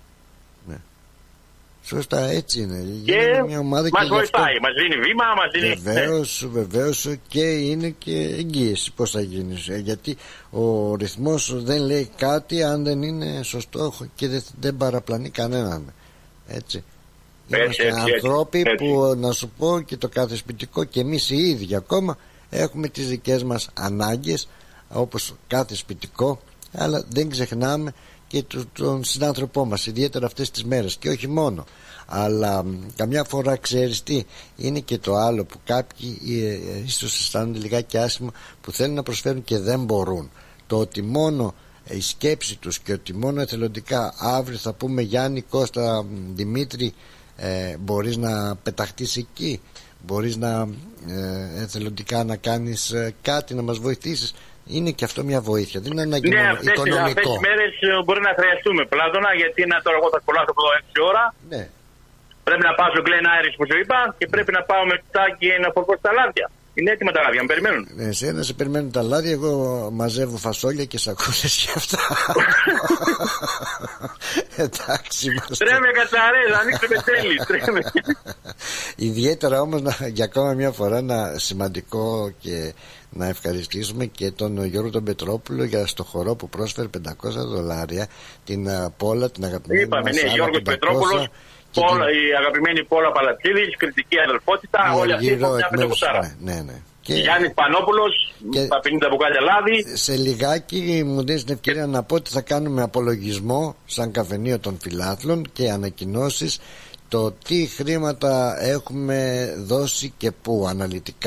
Speaker 1: Σωστά, έτσι είναι.
Speaker 17: Και
Speaker 1: μια ομάδα
Speaker 17: μας βοηθάει, μας δίνει βήμα, μας δίνει...
Speaker 1: Βεβαίως και είναι και εγγύηση πώς θα γίνει. Γιατί ο ρυθμός δεν λέει κάτι αν δεν είναι σωστό και δεν παραπλανεί κανέναν. Έτσι. Είμαστε ανθρώποι που, να σου πω, και το κάθε σπιτικό και εμείς οι ίδιοι ακόμα έχουμε τις δικές μας ανάγκες όπως κάθε σπιτικό, αλλά δεν ξεχνάμε και τον συνάνθρωπό μας, ιδιαίτερα αυτές τις μέρες, και όχι μόνο. Αλλά καμιά φορά ξέρεις τι είναι και το άλλο, που κάποιοι ίσως αισθάνονται λιγάκι άσχημα, που θέλουν να προσφέρουν και δεν μπορούν. Το ότι μόνο η σκέψη τους και ότι μόνο εθελοντικά αύριο θα πούμε Γιάννη, Κώστα, Δημήτρη, μπορείς να πεταχτείς εκεί, μπορείς να εθελοντικά να κάνεις κάτι, να μας βοηθήσεις. Είναι και αυτό μια βοήθεια. Δεν είναι ανάγκη μόνο οικονομικό.
Speaker 17: Αυτές τις μέρες μπορεί να χρειαστούμε, Πλάτωνα, γιατί τώρα εγώ θα σχολάσω από εδώ 6 ώρα.
Speaker 1: Ναι.
Speaker 17: Πρέπει να πάω στο Glen Iris που σου είπα και πρέπει να πάω μετά και να φορκώσω τα λάδια. Είναι έτοιμα τα λάδια, με περιμένουν.
Speaker 1: Ναι, εσένα σε περιμένουν τα λάδια, εγώ μαζεύω φασόλια και σακούλες και αυτά. Εντάξει,
Speaker 17: τρέμε κατσαρές, ανοίξουμε τέλει.
Speaker 1: Ιδιαίτερα όμως για ακόμα μια φορά ένα σημαντικό και να ευχαριστήσουμε και τον Γιώργο τον Πετρόπουλο για στο χορό που πρόσφερε $500, την Πόλα, την αγαπημένη.
Speaker 17: Είπαμε, ναι, Γιώργος Πετρόπουλος, η αγαπημένη Πόλα Παλατσίδης, κριτική αδελφότητα, όλοι αυτοί που μια πεντακοσάρα.
Speaker 1: Ναι.
Speaker 17: Γιάννης Πανόπουλος, τα 50 μπουκάλια λάδι.
Speaker 1: Σε λιγάκι μου δίνει την ευκαιρία να πω ότι θα κάνουμε απολογισμό σαν καφενείο των φιλάθλων και ανακοινώσεις το τι χρήματα έχουμε δώσει και πού αναλυτικά.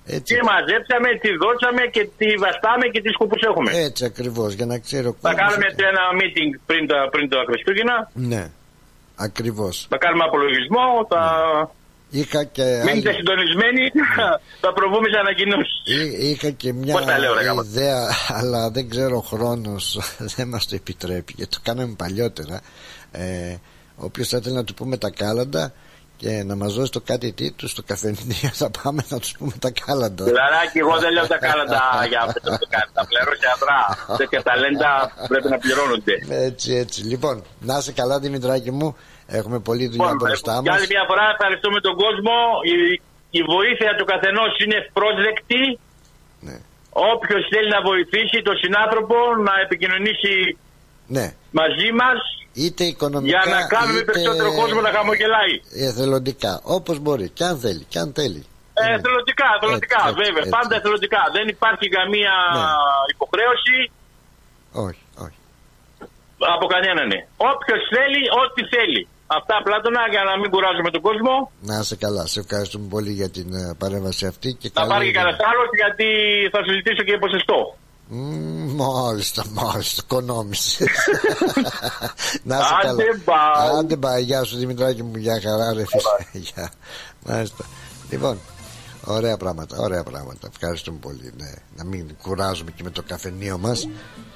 Speaker 1: Έτσι.
Speaker 17: Τι μαζέψαμε, τι δώσαμε και τι βαστάμε και τι σκοπούς έχουμε.
Speaker 1: Έτσι ακριβώς, για να ξέρω.
Speaker 17: Θα κάνουμε ένα meeting πριν τα Χριστούγεννα.
Speaker 1: Ναι, ακριβώς.
Speaker 17: Θα κάνουμε απολογισμό,
Speaker 1: Είχα και
Speaker 17: μείνετε συντονισμένοι, θα προβούμε σε ανακοινώσεις.
Speaker 1: Είχα και μια ιδέα, αλλά δεν ξέρω, ο χρόνος δεν μας το επιτρέπει, γιατί το κάναμε παλιότερα. Όποιος θα θέλει να του πούμε τα κάλαντα και να μας δώσει το κάτι του στο καφενείο, θα πάμε να τους πούμε τα κάλαντα.
Speaker 17: Λαράκι, εγώ δεν λέω τα κάλαντα για αυτό το κάνει. Τα πληρώσει αδρά. Τέτοια ταλέντα πρέπει να πληρώνονται.
Speaker 1: Έτσι. Λοιπόν, να είσαι καλά, Δημητράκη μου. Έχουμε πολλή δουλειά μπροστά μας.
Speaker 17: Για άλλη μια φορά ευχαριστούμε τον κόσμο. Η βοήθεια του καθενός είναι ευπρόσδεκτη.
Speaker 1: Ναι.
Speaker 17: Όποιος θέλει να βοηθήσει τον συνάνθρωπο να επικοινωνήσει μαζί μας,
Speaker 1: είτε οικονομικά,
Speaker 17: για να κάνουμε
Speaker 1: είτε
Speaker 17: περισσότερο κόσμο να χαμογελάει.
Speaker 1: Εθελοντικά, όπως μπορεί, και αν θέλει.
Speaker 17: Εθελοντικά, βέβαια. Πάντα εθελοντικά. Δεν υπάρχει καμία υποχρέωση.
Speaker 1: Όχι.
Speaker 17: Από κανέναν. Όποιος θέλει, ό,τι θέλει. Αυτά, Πλάτωνα, για να μην κουράζουμε τον κόσμο.
Speaker 1: Να είσαι καλά. Σε ευχαριστούμε πολύ για την παρέμβαση αυτή. Και
Speaker 17: θα πάρει και κανένας άλλος, γιατί θα σου ζητήσω και ποσοστό.
Speaker 1: Μάλιστα, οικονόμησες. Να είσαι καλά. Άντε μπα. Γεια σου, Δημητράκη μου, για χαρά, ρε φίλε. Μάλιστα. Λοιπόν, ωραία πράγματα. Ευχαριστούμε πολύ. Ναι. Να μην κουράζουμε και με το καφενείο μας.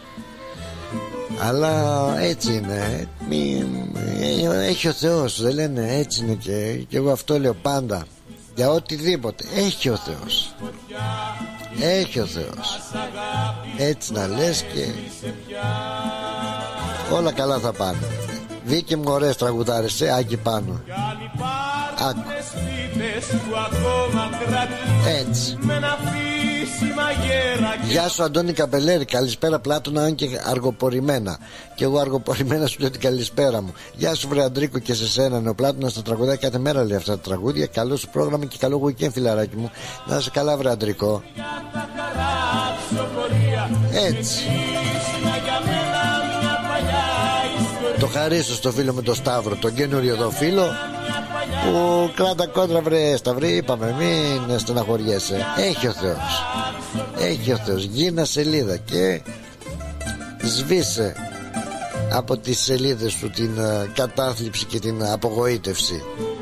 Speaker 1: Αλλά έτσι είναι. Έχει ο Θεός, δεν λένε, έτσι είναι. Και εγώ αυτό λέω πάντα. Για οτιδήποτε έχει ο Θεός. Έτσι να λες και όλα καλά θα πάνε. Δίκη μου, ωραίες τραγουδάρες, Άκη πάνω. Άκου. Έτσι. Γεια σου, Αντώνη Καπελέρη. Καλησπέρα, Πλάτωνα, αν και αργοπορημένα. Και εγώ αργοπορημένα σου λέω την καλησπέρα μου. Γεια σου, βρε Αντρίκο, και σε σένα. Ο Πλάτωνας τα τραγουδάει κάθε μέρα, λέει, αυτά τα τραγούδια. Καλό σου πρόγραμμα και καλό weekend, φιλαράκι μου. Να είσαι καλά, βρε Αντρίκο. Έτσι. Το χαρίσω στο φίλο με το Σταύρο, τον καινούριο εδώ φίλο, που κράτα κόντρα, βρε Σταυρή. Είπαμε, μην στεναχωριέσαι. Έχει ο Θεός. Γίνα σελίδα και σβήσε από τις σελίδες σου την κατάθλιψη και την απογοήτευση.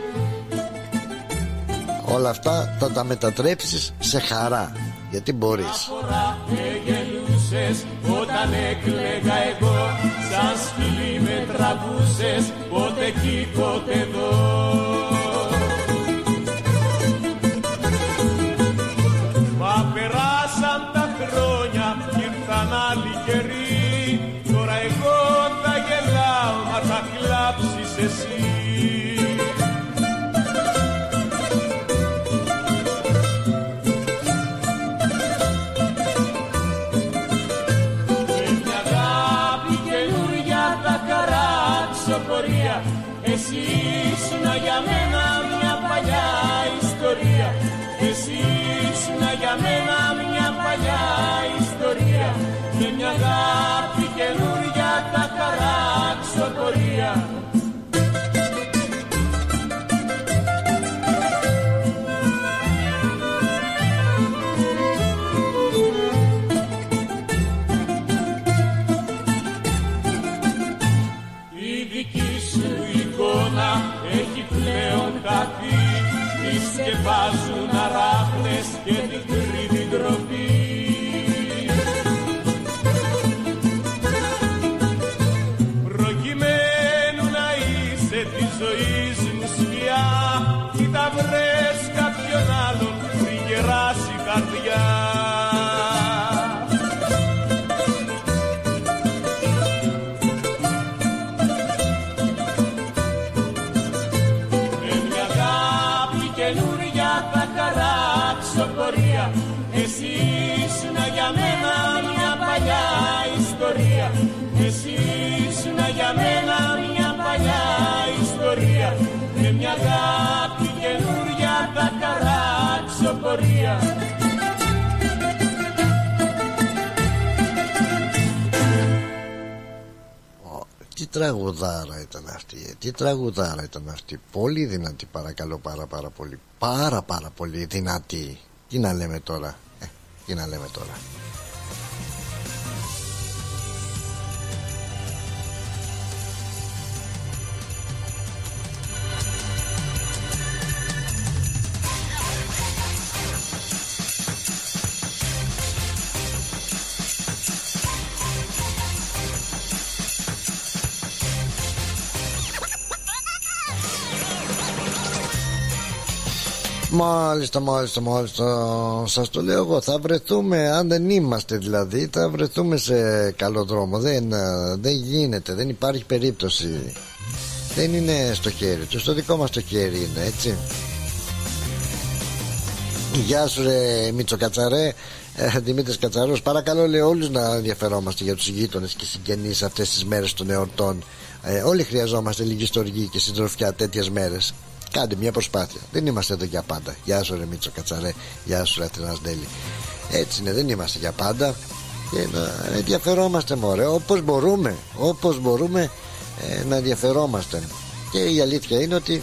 Speaker 1: Όλα αυτά θα τα μετατρέψεις σε χαρά, γιατί μπορείς.
Speaker 15: Όταν έκλαιγα εγώ, σαν σκυλί με τραβούσες, πότε εκεί πότε εδώ. Μα περάσαν τα χρόνια, ήρθαν άλλοι καιροί. Τώρα εγώ θα γελάω, μα θα κλάψεις εσύ. Εσύ ήσουν για μένα μια παλιά ιστορία. Εσύ ήσουν για μένα μια παλιά ιστορία. Με μια αγάπη καινούρια θα χαράξω πορεία. Έχει πλέον χαθεί, τη σκεπάζουν αράχνες και την κρύβει ντροπή. Προκειμένου να είσαι τη ζωής μου σκιά, κοίτα βρες κάποιον άλλον πριν γεράσει η καρδιά. Εσύ ήσουν για μένα μια παλιά ιστορία. Εσύ ήσουν για μένα μια παλιά ιστορία. Με μια αγάπη καινούρια θα χαράξω πορεία.
Speaker 1: Τι τραγουδάρα ήταν αυτή. Πολύ δυνατή, παρακαλώ, πάρα πολύ. Πάρα πολύ δυνατή. Τι να λέμε τώρα. Τι να λέμε τώρα. Μάλιστα. Σας το λέω εγώ. Θα βρεθούμε, αν δεν είμαστε δηλαδή, θα βρεθούμε σε καλό δρόμο. Δεν γίνεται, δεν υπάρχει περίπτωση. Δεν είναι στο χέρι του, στο δικό μας το χέρι είναι, έτσι. Γεια σου ρε Μίτσο Κατσαρέ, Δημήτρης Κατσαρός. Παρακαλώ, λέω, όλους να ενδιαφερόμαστε για τους γείτονες και συγγενείς αυτές τις μέρες των εορτών. Όλοι χρειαζόμαστε λίγη στοργή και συντροφιά τέτοιες μέρες. Κάντε μια προσπάθεια. Δεν είμαστε εδώ για πάντα. Γεια σου ρε Μίτσο Κατσαρέ. Γεια σου ρε Αθηνάς Ντέλη. Έτσι είναι, δεν είμαστε για πάντα. Και να ενδιαφερόμαστε μωρέ. Όπως μπορούμε να ενδιαφερόμαστε. Και η αλήθεια είναι ότι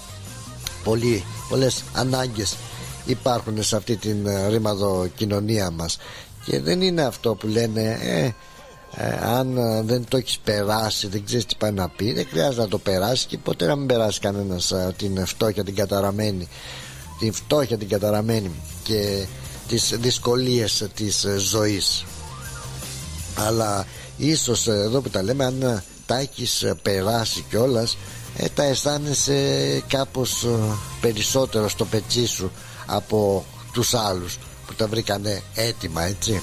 Speaker 1: πολλές ανάγκες υπάρχουν σε αυτή την ρήμαδο κοινωνία μας. Και δεν είναι αυτό που λένε αν δεν το έχεις περάσει, δεν ξέρεις τι πάει να πει. Δεν χρειάζεται να το περάσει και ποτέ να μην περάσει κανένας την φτώχεια την καταραμένη και τις δυσκολίες της ζωής. Αλλά ίσως εδώ που τα λέμε, αν τα έχεις περάσει κιόλας, τα αισθάνεσαι κάπως περισσότερο στο πετσί σου από τους άλλους που τα βρήκανε έτοιμα, έτσι.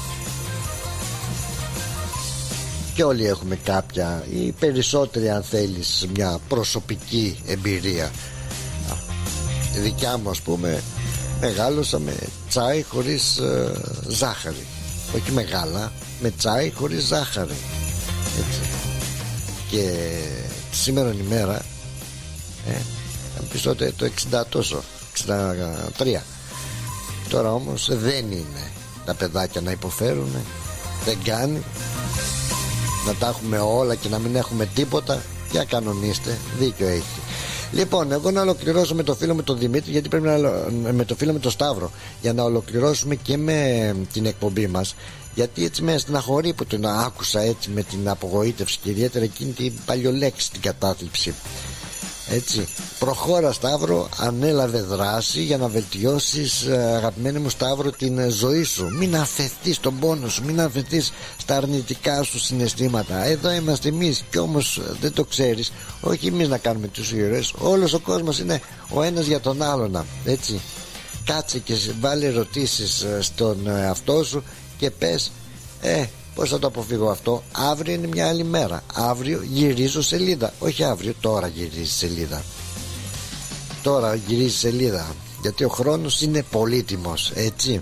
Speaker 1: Και όλοι έχουμε κάποια ή περισσότεροι, αν θέλεις, μια προσωπική εμπειρία. Η δικιά μου, ας πούμε, μεγάλωσα με τσάι χωρίς ζάχαρη. Όχι μεγάλα, με τσάι χωρίς ζάχαρη, έτσι. Και σήμερα ημέρα θα πεις τότε το 60 τόσο, 63. Τώρα όμως δεν είναι τα παιδάκια να υποφέρουν. Δεν κάνει να τα έχουμε όλα και να μην έχουμε τίποτα. Για κανονίστε, δίκιο έχει. Λοιπόν, εγώ να ολοκληρώσω με το φίλο με τον Δημήτρη, γιατί πρέπει με το φίλο με τον Σταύρο, για να ολοκληρώσουμε και με την εκπομπή μας. Γιατί έτσι με στεναχωρεί που τον άκουσα έτσι με την απογοήτευση και ιδιαίτερα εκείνη την παλιολέξη, την κατάθλιψη. Έτσι, προχώρα Σταύρο, ανέλαβε δράση για να βελτιώσεις, αγαπημένοι μου Σταύρο, την ζωή σου. Μην αφαιθείς στον πόνο σου, μην αφαιθείς στα αρνητικά σου συναισθήματα. Εδώ είμαστε εμείς κι όμως δεν το ξέρεις. Όχι εμείς να κάνουμε τους ήρωες, όλος ο κόσμος είναι ο ένας για τον άλλον, έτσι. Κάτσε και βάλε ερωτήσεις στον εαυτό σου και πες πώς θα το αποφύγω αυτό. Αύριο είναι μια άλλη μέρα. Αύριο γυρίζω σελίδα. Όχι αύριο, τώρα γυρίζει σελίδα. Τώρα γυρίζει σελίδα. Γιατί ο χρόνος είναι πολύτιμος, έτσι.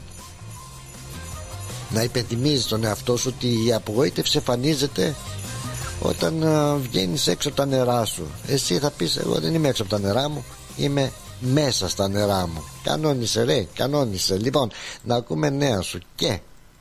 Speaker 1: Να υπενθυμίζεις τον εαυτό σου ότι η απογοήτευση εμφανίζεται όταν βγαίνεις έξω από τα νερά σου. Εσύ θα πεις, εγώ δεν είμαι έξω από τα νερά μου, είμαι μέσα στα νερά μου. Κανόνισε ρε, κανόνισε. Λοιπόν, να ακούμε νέα σου. Και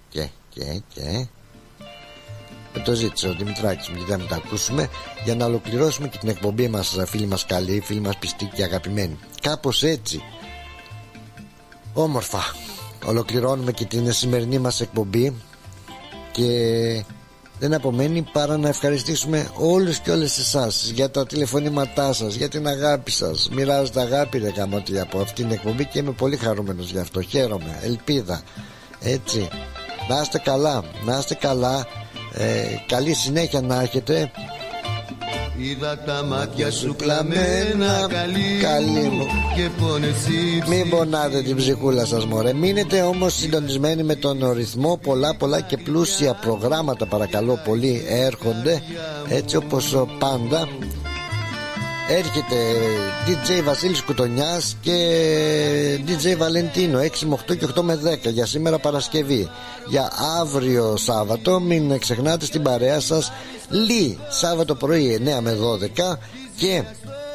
Speaker 1: το ζήτησε ο Δημητράκης μου, γιατί θα μην τα ακούσουμε, για να ολοκληρώσουμε και την εκπομπή μας, φίλοι μας καλοί, φίλοι μας πιστοί και αγαπημένοι. Κάπως έτσι, όμορφα, ολοκληρώνουμε και την σημερινή μας εκπομπή. Και δεν απομένει παρά να ευχαριστήσουμε όλους και όλες εσάς για τα τηλεφωνήματά σας, για την αγάπη σας. Μοιράζετε αγάπη ρε γαμώτη από αυτήν την εκπομπή και είμαι πολύ χαρούμενος γι' αυτό. Χαίρομαι, ελπίδα, έτσι. Να είστε καλά, να είστε καλά. Καλή συνέχεια να έχετε.
Speaker 3: Είδα τα μάτια σου κλαμμένα, καλή μου, και πόνεσαι.
Speaker 1: Μην πονάτε την ψυχούλα σας μωρέ. Μείνετε όμως συντονισμένοι με τον ρυθμό. Πολλά και πλούσια προγράμματα παρακαλώ πολύ έρχονται, έτσι όπως πάντα. Έρχεται DJ Βασίλης Κουτονιάς και DJ Βαλεντίνο 6 με 8 και 8 με 10 για σήμερα Παρασκευή. Για αύριο Σάββατο μην ξεχνάτε στην παρέα σας Σάββατο πρωί 9 με 12 και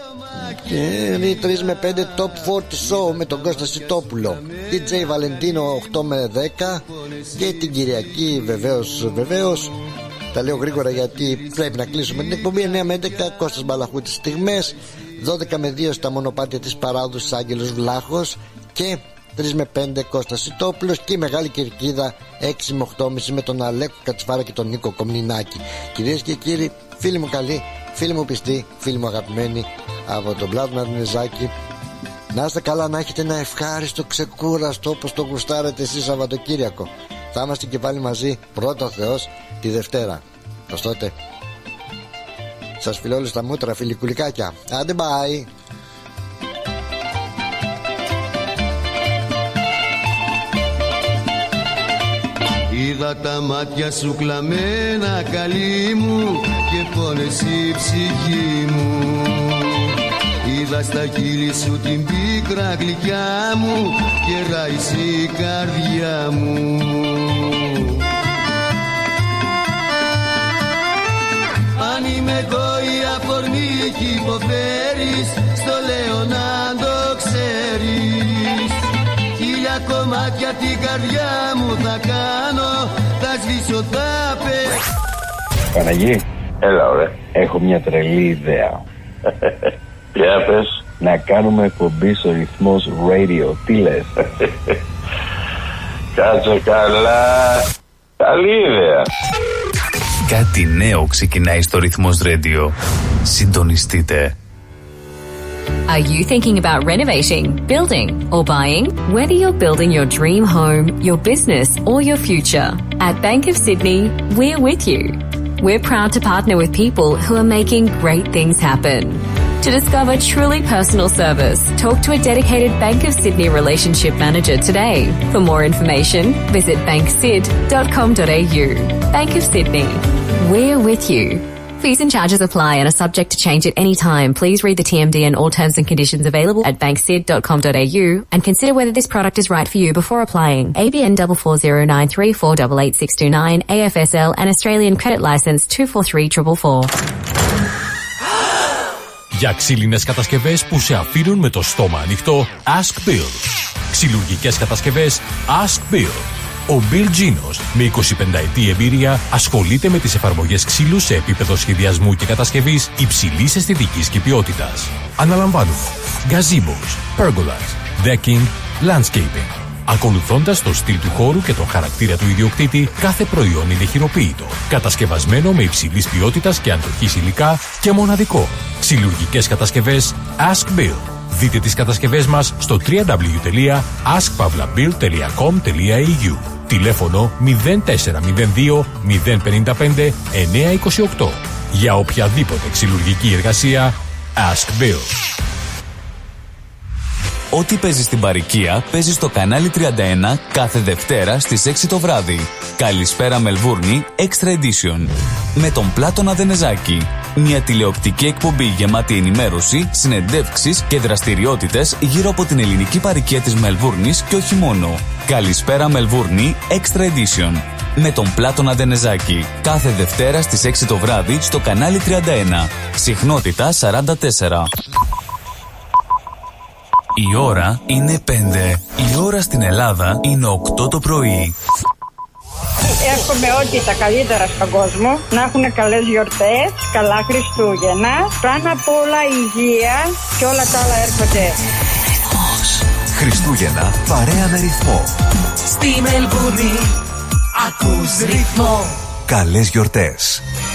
Speaker 1: 3 με 5 Top 40 Show με τον Κώστα Σιτόπουλο. DJ Βαλεντίνο 8 με 10 και την Κυριακή βεβαίως τα λέω γρήγορα γιατί πρέπει να κλείσουμε την εκπομπή. 9 με 11 Κώστας Μπαλαχούτης στιγμές, 12 με 2 στα μονοπάτια της παράδοσης Άγγελος Βλάχος και 3 με 5 Κώστας Σιτόπουλος και η Μεγάλη Κερκίδα 6 με 8.30 με τον Αλέκο Κατσφάρα και τον Νίκο Κομνηνάκη. Κυρίες και κύριοι, φίλοι μου καλοί, φίλοι μου πιστοί, φίλοι μου αγαπημένοι από τον Πλάτωνα Δενεζάκη, να είστε καλά, να έχετε ένα ευχάριστο, ξεκούραστο όπως το γουστάρετε εσείς Σαββατοκύριακο. Θα είμαστε και πάλι μαζί, πρώτο ο Θεός, τη Δευτέρα. Ως τότε σας φιλώ όλους τα μούτρα, φιλικουλικάκια. Άντε bye.
Speaker 21: Είδα τα μάτια σου κλαμμένα καλή μου και πόνεσε η ψυχή μου. Είδα στα χείλη σου την πίκρα γλυκιά μου και ράησε η καρδιά μου. Αν είμαι εγώ η αφορμή κι υποφέρεις, στο λέω να το ξέρεις. Χίλια κομμάτια την καρδιά μου θα κάνω, θα σβήσω, θα πες.
Speaker 5: Παναγί,
Speaker 6: έλα ωραία.
Speaker 5: Έχω μια τρελή ιδέα.
Speaker 6: Για πες.
Speaker 5: Να κάνουμε εκπομπή στο Ρυθμός Radio. Τι λες?
Speaker 6: Κάτσε καλά. Καλή ιδέα.
Speaker 7: Κάτι νέο ξεκινάει στο Ρυθμός Radio. Συντονιστείτε.
Speaker 22: Are you thinking about renovating, building, or buying? Whether you're building your dream home, your business, or your future, at Bank of Sydney, we're with you. We're proud to partner with people who are making great things happen. To discover truly personal service, talk to a dedicated Bank of Sydney relationship manager today. For more information, visit banksid.com.au. Bank of Sydney. We're with you. Fees and charges apply and are subject to change at any time. Please read the TMD and all terms and conditions available at banksid.com.au and consider whether this product is right for you before applying. ABN 44093488629 AFSL and Australian Credit Licence 243444.
Speaker 20: Για ξύλινες κατασκευές που σε αφήνουν με το στόμα ανοιχτό, Ask Bill. Ξυλουργικές κατασκευές, Ask Bill. Ο Bill Ginos, με 25 εμπειρία, ασχολείται με τις εφαρμογές ξύλου σε επίπεδο σχεδιασμού και κατασκευής υψηλής αισθητικής και ποιότητας. Αναλαμβάνουμε gazebos, pergolas, decking, landscaping. Ακολουθώντας το στυλ του χώρου και τον χαρακτήρα του ιδιοκτήτη, κάθε προϊόν είναι χειροποίητο, κατασκευασμένο με υψηλής ποιότητας και αντοχής υλικά και μοναδικό. Ξυλουργικές κατασκευές Ask Bill. Δείτε τις κατασκευές μας στο www.askpavlabill.com.au. Τηλέφωνο 0402 055 928. Για οποιαδήποτε ξυλουργική εργασία, Ask Bill.
Speaker 7: Ό,τι παίζει στην παροικία παίζει στο κανάλι 31 κάθε Δευτέρα στις 6 το βράδυ. Καλησπέρα Μελβούρνη Extra Edition. Με τον Πλάτωνα Δενεζάκη. Μια τηλεοπτική εκπομπή γεμάτη ενημέρωση, συνεντεύξεις και δραστηριότητες γύρω από την ελληνική παροικία της Μελβούρνης και όχι μόνο. Καλησπέρα Μελβούρνη Extra Edition. Με τον Πλάτωνα Δενεζάκη. Κάθε Δευτέρα στις 6 το βράδυ στο κανάλι 31. Συχνότητα 44. Η ώρα είναι 5. Η ώρα στην Ελλάδα είναι 8 το πρωί.
Speaker 2: Εύχομαι ότι τα καλύτερα στον κόσμο, να έχουν καλές γιορτές, καλά Χριστούγεννα, πάνω απ' όλα υγεία και όλα τα άλλα έρχονται.
Speaker 23: Χριστούγεννα παρέα με ρυθμό.
Speaker 24: Στη Μελβούρνη ακούς ρυθμό.
Speaker 23: Καλές γιορτές.